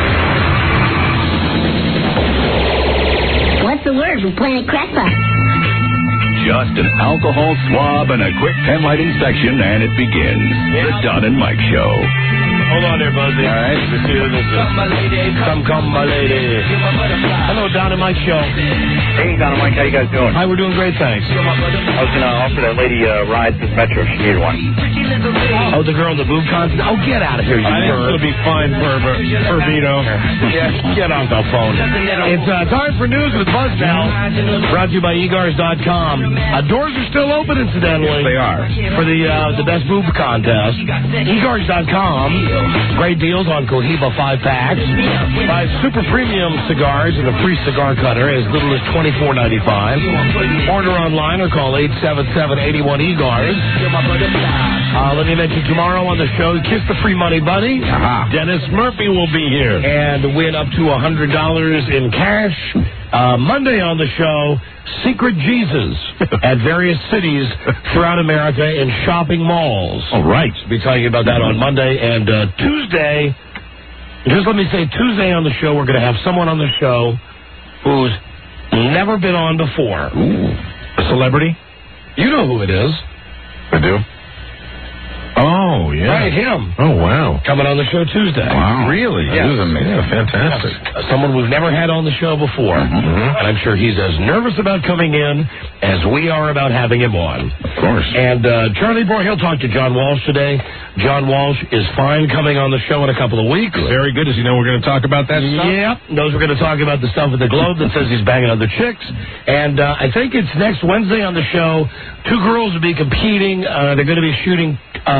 What's the word for Planet Crackpot? Just an alcohol swab and a quick pen light inspection, and it begins. The Don and Mike Show. Hold on there, Buzzy. All right. Let's see what this is. Come, come, my lady. Hello, Don and Mike Show. Hey, Don and Mike, how you guys doing? Hi, we're doing great, thanks. I was going to offer that lady a ride to the Metro if she needed one. Oh, the girl in the boob contest? Oh, get out of here, you I think bird. it'll be fine, Perver. Pervito. Yeah, get off the phone. It's uh, time for news with Buzz now. Brought to you by e gars dot com. Uh, doors are still open, incidentally. Yes, they are. For the uh, the best boob contest. e gars dot com. Great deals on Cohiba five packs. Buy super premium cigars and a free cigar cutter as little as twenty-four ninety-five. Order online or call eight seven seven, eight one, E G A R S. Uh, let me mention tomorrow on the show, Kiss the Free Money Buddy. Uh-huh. Dennis Murphy will be here. And win up to one hundred dollars in cash. Uh, Monday on the show, Secret Jesus at various cities throughout America in shopping malls. All right. We'll be talking about that on Monday. And uh, Tuesday, just let me say, Tuesday on the show, we're going to have someone on the show who's never been on before. Ooh. A celebrity? You know who it is. I do. Oh, yeah. Right, him. Oh, wow. Coming on the show Tuesday. Wow. Really? Yes. This is amazing. Yeah, fantastic. Yes. Someone we've never had on the show before. Mm-hmm. And I'm sure he's as nervous about coming in as we are about having him on. Of course. And uh, Charlie Boy, he'll talk to John Walsh today. John Walsh is fine coming on the show in a couple of weeks. Very good. Does he know we're going to talk about that stuff? Yep. Knows we're going to talk about the stuff with the Globe that says he's banging other chicks. And uh, I think it's next Wednesday on the show. Two girls will be competing. Uh, they're going to be shooting uh, bananas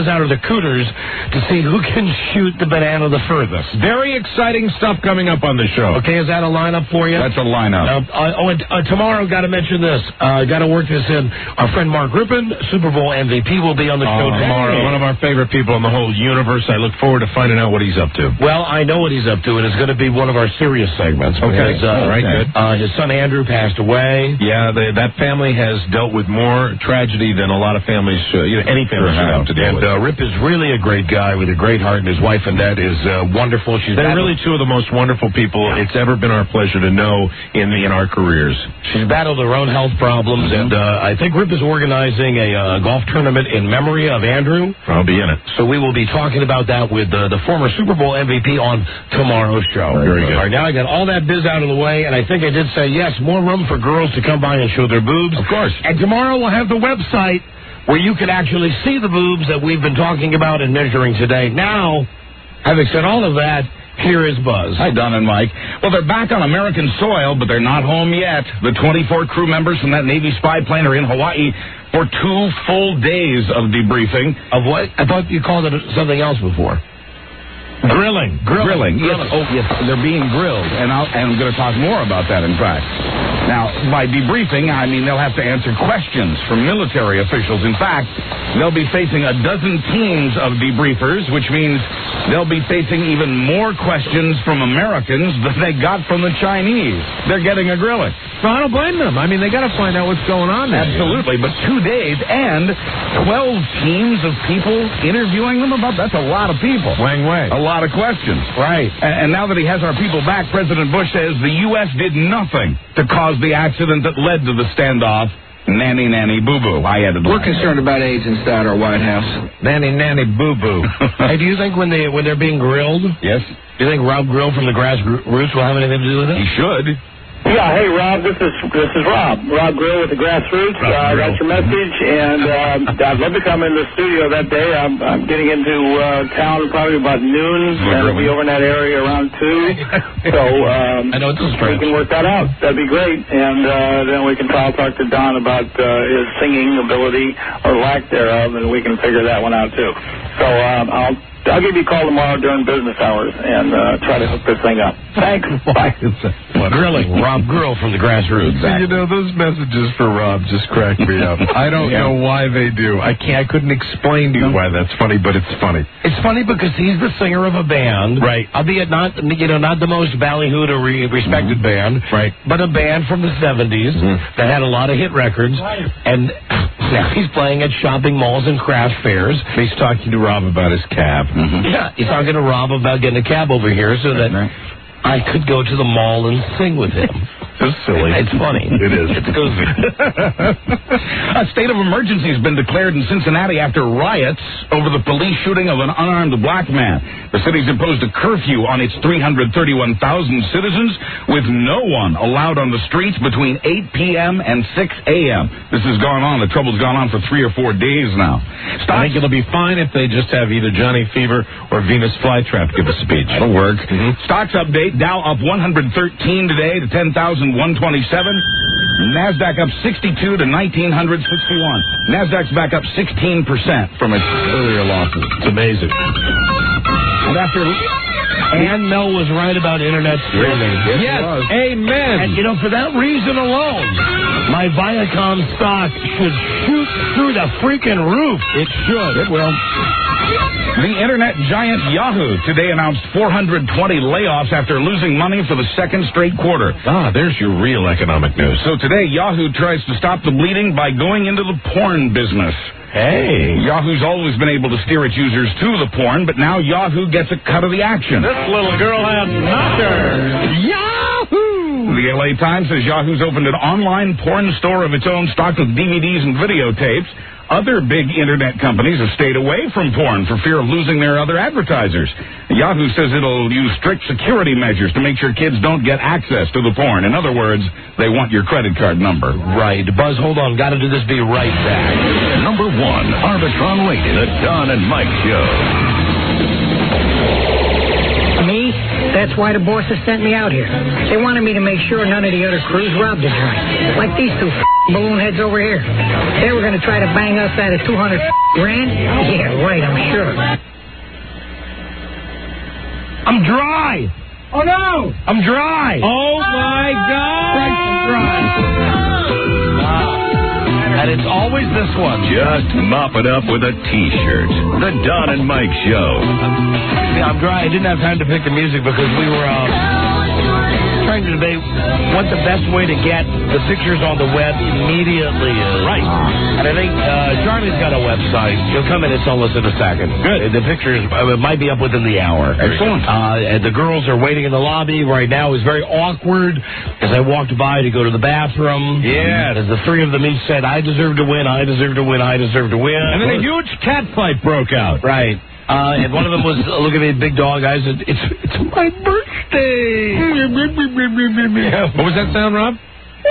out of the cooters to see who can shoot the banana the furthest. Very exciting stuff coming up on the show. Okay, is that a lineup for you? That's a lineup. Uh, uh, oh, and uh, tomorrow, got to mention this. Uh, got to work this in. Our friend Mark Rippon, Super Bowl M V P, will be on the show oh, tomorrow. One of our favorite people in the whole universe. I look forward to finding out what he's up to. Well, I know what he's up to, and it's going to be one of our serious segments. Okay, because, uh, all right, good. Uh, his son Andrew passed away. Yeah, they, that family has dealt with more tragedy than a lot of families, uh, you know, any family should have to deal and, with. And uh, Rip is really a great guy with a great heart, and his wife Annette is uh, wonderful. She's They're battled, really two of the most wonderful people it's ever been our pleasure to know in in our careers. She's battled her own health problems, and uh, I think Rip is organizing a uh, golf tournament in memory of Andrew. I'll be in it. So we will be talking about that with uh, the former Super Bowl M V P on tomorrow's show. Very good. All right, now I got all that biz out of the way, and I think I did say, yes, more room for girls to come by and show their boobs. Of course. And tomorrow we'll have the website where you can actually see the boobs that we've been talking about and measuring today. Now, having said all of that, here is Buzz. Hi, Don and Mike. Well, they're back on American soil, but they're not home yet. The twenty-four crew members from that Navy spy plane are in Hawaii for two full days of debriefing. Of what? I thought you called it something else before. Grilling. Grilling. Grilling. Yes. Oh, yes. They're being grilled, and, I'll, and I'm going to talk more about that, in fact. Now, by debriefing, I mean they'll have to answer questions from military officials. In fact, they'll be facing a dozen teams of debriefers, which means they'll be facing even more questions from Americans than they got from the Chinese. They're getting a grilling. So I don't blame them. I mean, they got to find out what's going on there. Absolutely. But two days and twelve teams of people interviewing them about that's a lot of people. Wang Wei. A lot of questions. Right. And, and now that he has our people back, President Bush says the U S did nothing to cause the accident that led to the standoff. Nanny, nanny, boo-boo. I added We're concerned about AIDS inside our White House. Nanny, nanny, boo-boo. Hey, do you think when, they, when they're being grilled, yes, do you think Rob Grill from the Grassroots will have anything to do with it? He should. Yeah, hey, Rob, this is this is Rob. Rob Grill with the Grassroots. Uh, I got your message, and um, I'd love to come in the studio that day. I'm, I'm getting into uh, town probably about noon, and I'll be over in that area around two. So um, I know it's a we can work that out. That'd be great, and uh, then we can talk, talk to Don about uh, his singing ability or lack thereof, and we can figure that one out, too. So um, I'll... I'll give you a call tomorrow during business hours and uh, try to hook this thing up. Thanks. Bye. Grilling. Rob Grill from the Grassroots. You know, those messages for Rob just crack me up. I don't Yeah. know why they do. I can't. I couldn't explain to you why that's funny, but it's funny. It's funny because he's the singer of a band, Right. albeit not, you know, not the most ballyhooed or re- respected band, Right. but a band from the seventies that had a lot of hit records, and now he's playing at shopping malls and craft fairs. He's talking to Rob about his cab. Yeah, he's talking to Rob about getting a cab over here so that I could go to the mall and sing with him. It's silly. It's funny. It is. It's goofy. A state of emergency has been declared in Cincinnati after riots over the police shooting of an unarmed black man. The city's imposed a curfew on its three hundred thirty-one thousand citizens, with no one allowed on the streets between eight p.m. and six a.m. This has gone on. The trouble's gone on for three or four days now. I think it'll be fine if they just have either Johnny Fever or Venus Flytrap give a speech. That'll work. Mm-hmm. Stocks update. Dow up one hundred thirteen today to ten thousand one hundred twenty-seven. NASDAQ up sixty-two to nineteen sixty-one. NASDAQ's back up sixteen percent from its earlier losses. It's amazing. And after... And Mel was right about internet streaming. Yes, amen. And, you know, for that reason alone, my Viacom stock should shoot through the freaking roof. It should. It will. The internet giant Yahoo today announced four hundred twenty layoffs after losing money for the second straight quarter. Ah, there's your real economic news. So today, Yahoo tries to stop the bleeding by going into the porn business. Hey. Yahoo's always been able to steer its users to the porn, but now Yahoo gets a cut of the action. This little girl has knockers. Yahoo! The L A Times says Yahoo's opened an online porn store of its own stocked with D V Ds and videotapes. Other big internet companies have stayed away from porn for fear of losing their other advertisers. Yahoo says it'll use strict security measures to make sure kids don't get access to the porn. In other words, they want your credit card number. Right. Buzz, hold on. Got to do this. Be right back. Number one, Arbitron Radio, the Don and Mike Show. Me? That's why the bosses sent me out here. They wanted me to make sure none of the other crews robbed the joint. Like these two f***ing balloon heads over here. They were going to try to bang us out of two hundred grand. Yeah, right, I'm sure. I'm dry. Oh, no. I'm dry. Oh, my God. Right, I'm dry. Ah. And it's always this one. Just mop it up with a T-shirt. The Don and Mike Show. Yeah, I'm dry. I didn't have time to pick the music because we were uh, trying to debate what the best way to get the pictures on the web immediately is. Right. And I think uh, Charlie's got a website. He'll come in and tell us in a second. Good. The pictures uh, might be up within the hour. Excellent. Uh, and the girls are waiting in the lobby right now. It's very awkward as I walked by to go to the bathroom. Yeah. As the three of them each said, I deserve to win, I deserve to win, I deserve to win. And then a huge cat fight broke out. Right. Uh, and one of them was, uh, look at me, big dog. I said, it's, it's my birthday. What was that sound, Rob?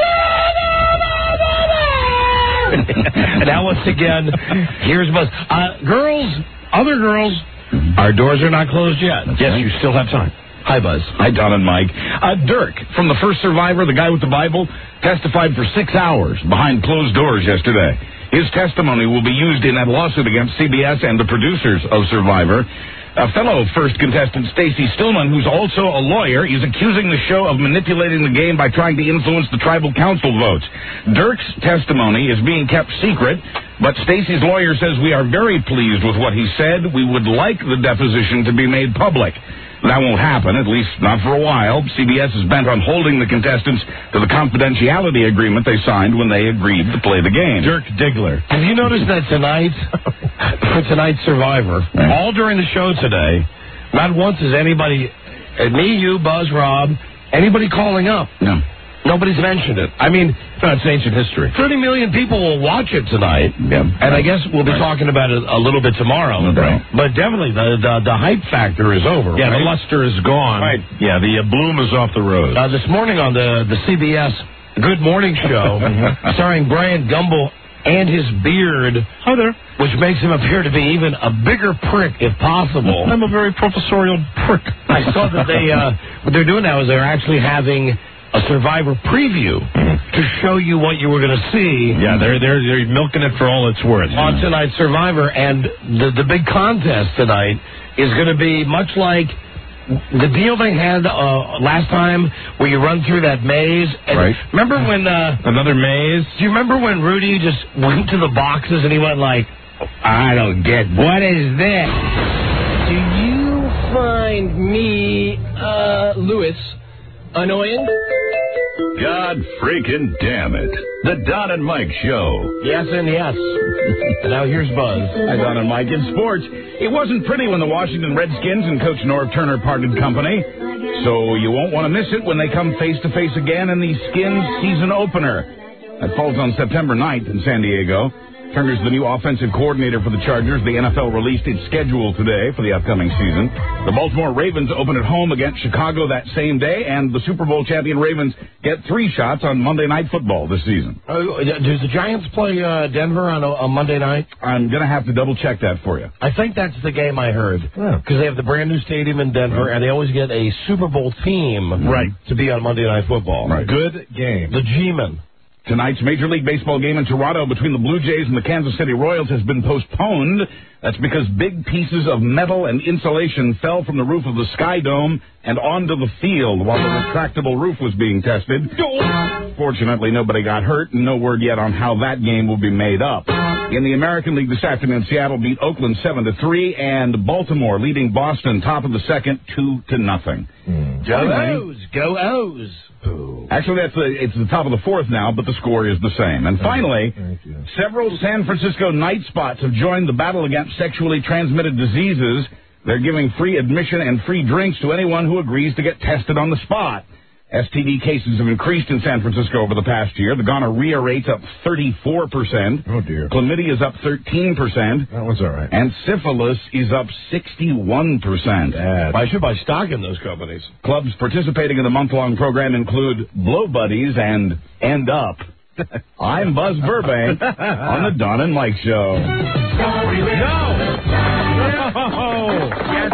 And now once again, here's Buzz. Uh, girls, other girls, our doors are not closed yet. Yes, you still have time. Hi, Buzz. Hi, Don and Mike. Uh, Dirk, from the first survivor, the guy with the Bible, testified for six hours behind closed doors yesterday. His testimony will be used in that lawsuit against C B S and the producers of Survivor. A fellow first contestant, Stacey Stillman, who's also a lawyer, is accusing the show of manipulating the game by trying to influence the tribal council votes. Dirk's testimony is being kept secret, but Stacey's lawyer says we are very pleased with what he said. We would like the deposition to be made public. That won't happen, at least not for a while. C B S is bent on holding the contestants to the confidentiality agreement they signed when they agreed to play the game. Dirk Diggler. Have you noticed that tonight, for tonight's Survivor, all during the show today, not once is anybody, uh, me, you, Buzz, Rob, anybody calling up? No. Nobody's mentioned it. I mean, No, it's ancient history. thirty million people will watch it tonight. Yeah. And I guess we'll be Right. talking about it a little bit tomorrow. Right. But definitely, the, the the hype factor is over. Yeah, right? the luster is gone. Right. Yeah, the uh, bloom is off the rose. Uh, this morning on the, the C B S Good Morning Show, starring Brian Gumbel and his beard, Hi there. which makes him appear to be even a bigger prick, if possible. I'm a very professorial prick. I saw that they, uh, what they're doing now is they're actually having a Survivor preview to show you what you were going to see. Yeah, they're they're they're milking it for all it's worth. On tonight's Survivor, and the the big contest tonight is going to be much like the deal they had uh, last time, where you run through that maze. And Right. Remember when? Uh, Another maze. do you remember when Rudy just went to the boxes and he went like, "I don't get what is this?" Do you find me, uh, Lewis, annoying? God freaking damn it. The Don and Mike Show. Yes and yes. Now here's Buzz. Hi, Don and Mike. In sports, it wasn't pretty when the Washington Redskins and Coach Norv Turner parted company, so you won't want to miss it when they come face-to-face again in the Skins season opener. That falls on September ninth in San Diego. Turner's the new offensive coordinator for the Chargers. The N F L released its schedule today for the upcoming season. The Baltimore Ravens open at home against Chicago that same day, and the Super Bowl champion Ravens get three shots on Monday Night Football this season. Uh, does the Giants play uh, Denver on, a, on Monday night? I'm going to have to double-check that for you. I think that's the game I heard. Because they have the brand new stadium in Denver, and they always get a Super Bowl team Right. to be on Monday Night Football. Right. Good game. The G-Men. Tonight's Major League Baseball game in Toronto between the Blue Jays and the Kansas City Royals has been postponed. That's because big pieces of metal and insulation fell from the roof of the Sky Dome and onto the field while the retractable roof was being tested. Fortunately, nobody got hurt, and no word yet on how that game will be made up. In the American League this afternoon, Seattle beat Oakland seven to three, and Baltimore leading Boston top of the second two to nothing. Go O's! Go O's! Actually, that's the, it's the top of the fourth now, but the score is the same. And finally, several San Francisco night spots have joined the battle against sexually transmitted diseases. They're giving free admission and free drinks to anyone who agrees to get tested on the spot. S T D cases have increased in San Francisco over the past year. The gonorrhea rate's up thirty-four percent. Oh, dear. Chlamydia is up thirteen percent. That was all right. And syphilis is up sixty-one percent. I should buy stock in those companies. Clubs participating in the month-long program include Blow Buddies and End Up. I'm Buzz Burbank on the Don and Mike Show. No! No! Yes,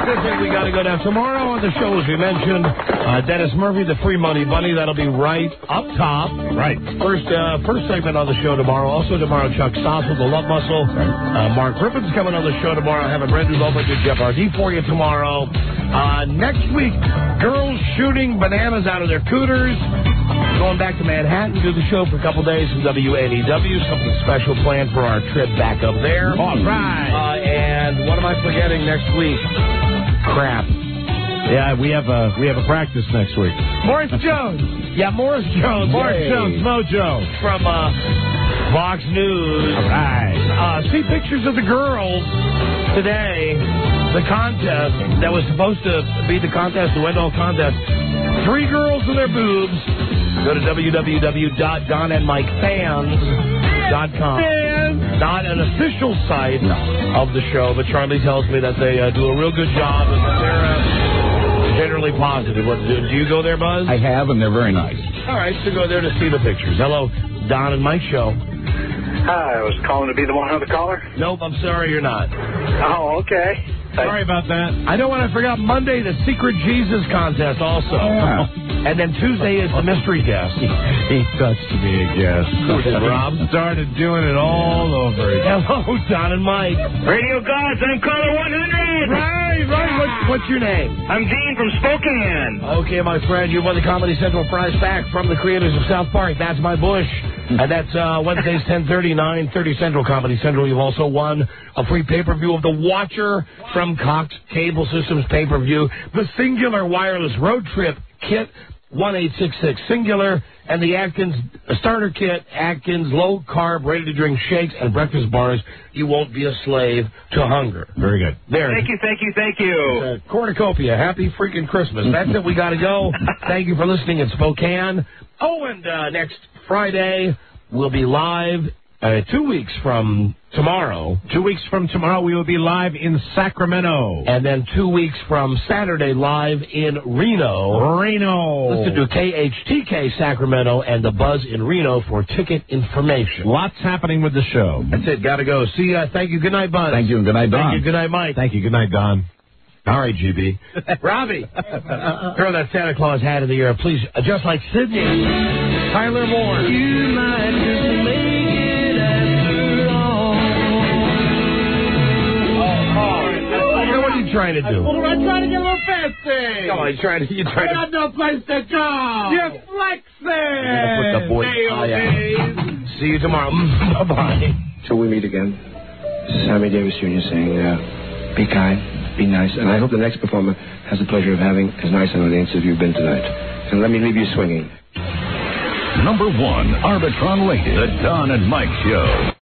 this week we got to go down. Tomorrow on the show, as we mentioned, uh, Dennis Murphy, the Free Money Bunny. That'll be right up top. Right. First uh, first segment on the show tomorrow. Also tomorrow, Chuck Stossel, the Love Muscle. Uh, Mark Griffin's coming on the show tomorrow. I have a brand new moment to Jeff R D for you tomorrow. Uh, next week, girls shooting bananas out of their cooters. Going back to Manhattan, do the show for a couple days from W N E W. Something special planned for our trip back up there. All right. Uh, and what am I forgetting next week? Crap. Yeah, we have a we have a practice next week. Morris Jones. Yeah, Morris Jones. Morris Yay. Jones, Mojo. From uh, Fox News. All right. Uh, see pictures of the girls today. The contest that was supposed to be the contest, the Wendell contest. Three girls with their boobs. Go to w w w dot don and mike fans dot com. Not an official site of the show, but Charlie tells me that they uh, do a real good job and that they're uh, generally positive. What, do, do you go there, Buzz? I have, and they're very nice. All right, so go there to see the pictures. Hello, Don and Mike show. Hi, I was calling to be the one on the caller. Nope, I'm sorry you're not. Oh, okay. Sorry about that. I know what I forgot. Monday, the Secret Jesus contest also. Yeah. And then Tuesday is the mystery guest. He touched me again. Rob started doing it all over again. Hello, Don and Mike. Radio Gods, I'm caller one hundred. Right, right. What's, what's your name? I'm Dean from Spokane. Okay, my friend, you won the Comedy Central prize back from the creators of South Park. That's my Bush. And that's uh, Wednesdays, ten thirty, nine thirty Central, Comedy Central. You've also won a free pay-per-view of The Watcher from Cox Cable Systems pay-per-view. The Singular Wireless Road Trip Kit, one eight six six Singular, and the Atkins Starter Kit, Atkins low-carb, ready-to-drink shakes and breakfast bars. You won't be a slave to hunger. Very good. There. Thank you, thank you, thank you. Uh, cornucopia. Happy freaking Christmas. That's it. We got to go. Thank you for listening in Spokane. Oh, and uh, next Friday, we'll be live uh, two weeks from tomorrow. Two weeks from tomorrow, we will be live in Sacramento. And then two weeks from Saturday, live in Reno. Reno. Listen to K H T K Sacramento and The Buzz in Reno for ticket information. Lots happening with the show. That's it. Got to go. See ya. Thank you. Good night, Buzz. Thank you, and good night, Don. Thank you. Good night, Mike. Thank you. Good night, Don. All right, G B. Robbie, throw that Santa Claus hat in the air, please. Uh, just like Sydney. Tyler Moore. You might just make it after all. Oh, oh. So what are you trying to do? Well, I'm trying to get a little fancy. Come on, you're trying to... You're trying I got no place to go. You're flexing. Put the boy... Oh, yeah. See you tomorrow. Bye-bye. Till we meet again, this is Sammy Davis Junior saying, uh, be kind, be nice, and I hope the next performer has the pleasure of having as nice an audience as you've been tonight. And let me leave you swinging. Number one, Arbitron rated, The Don and Mike Show.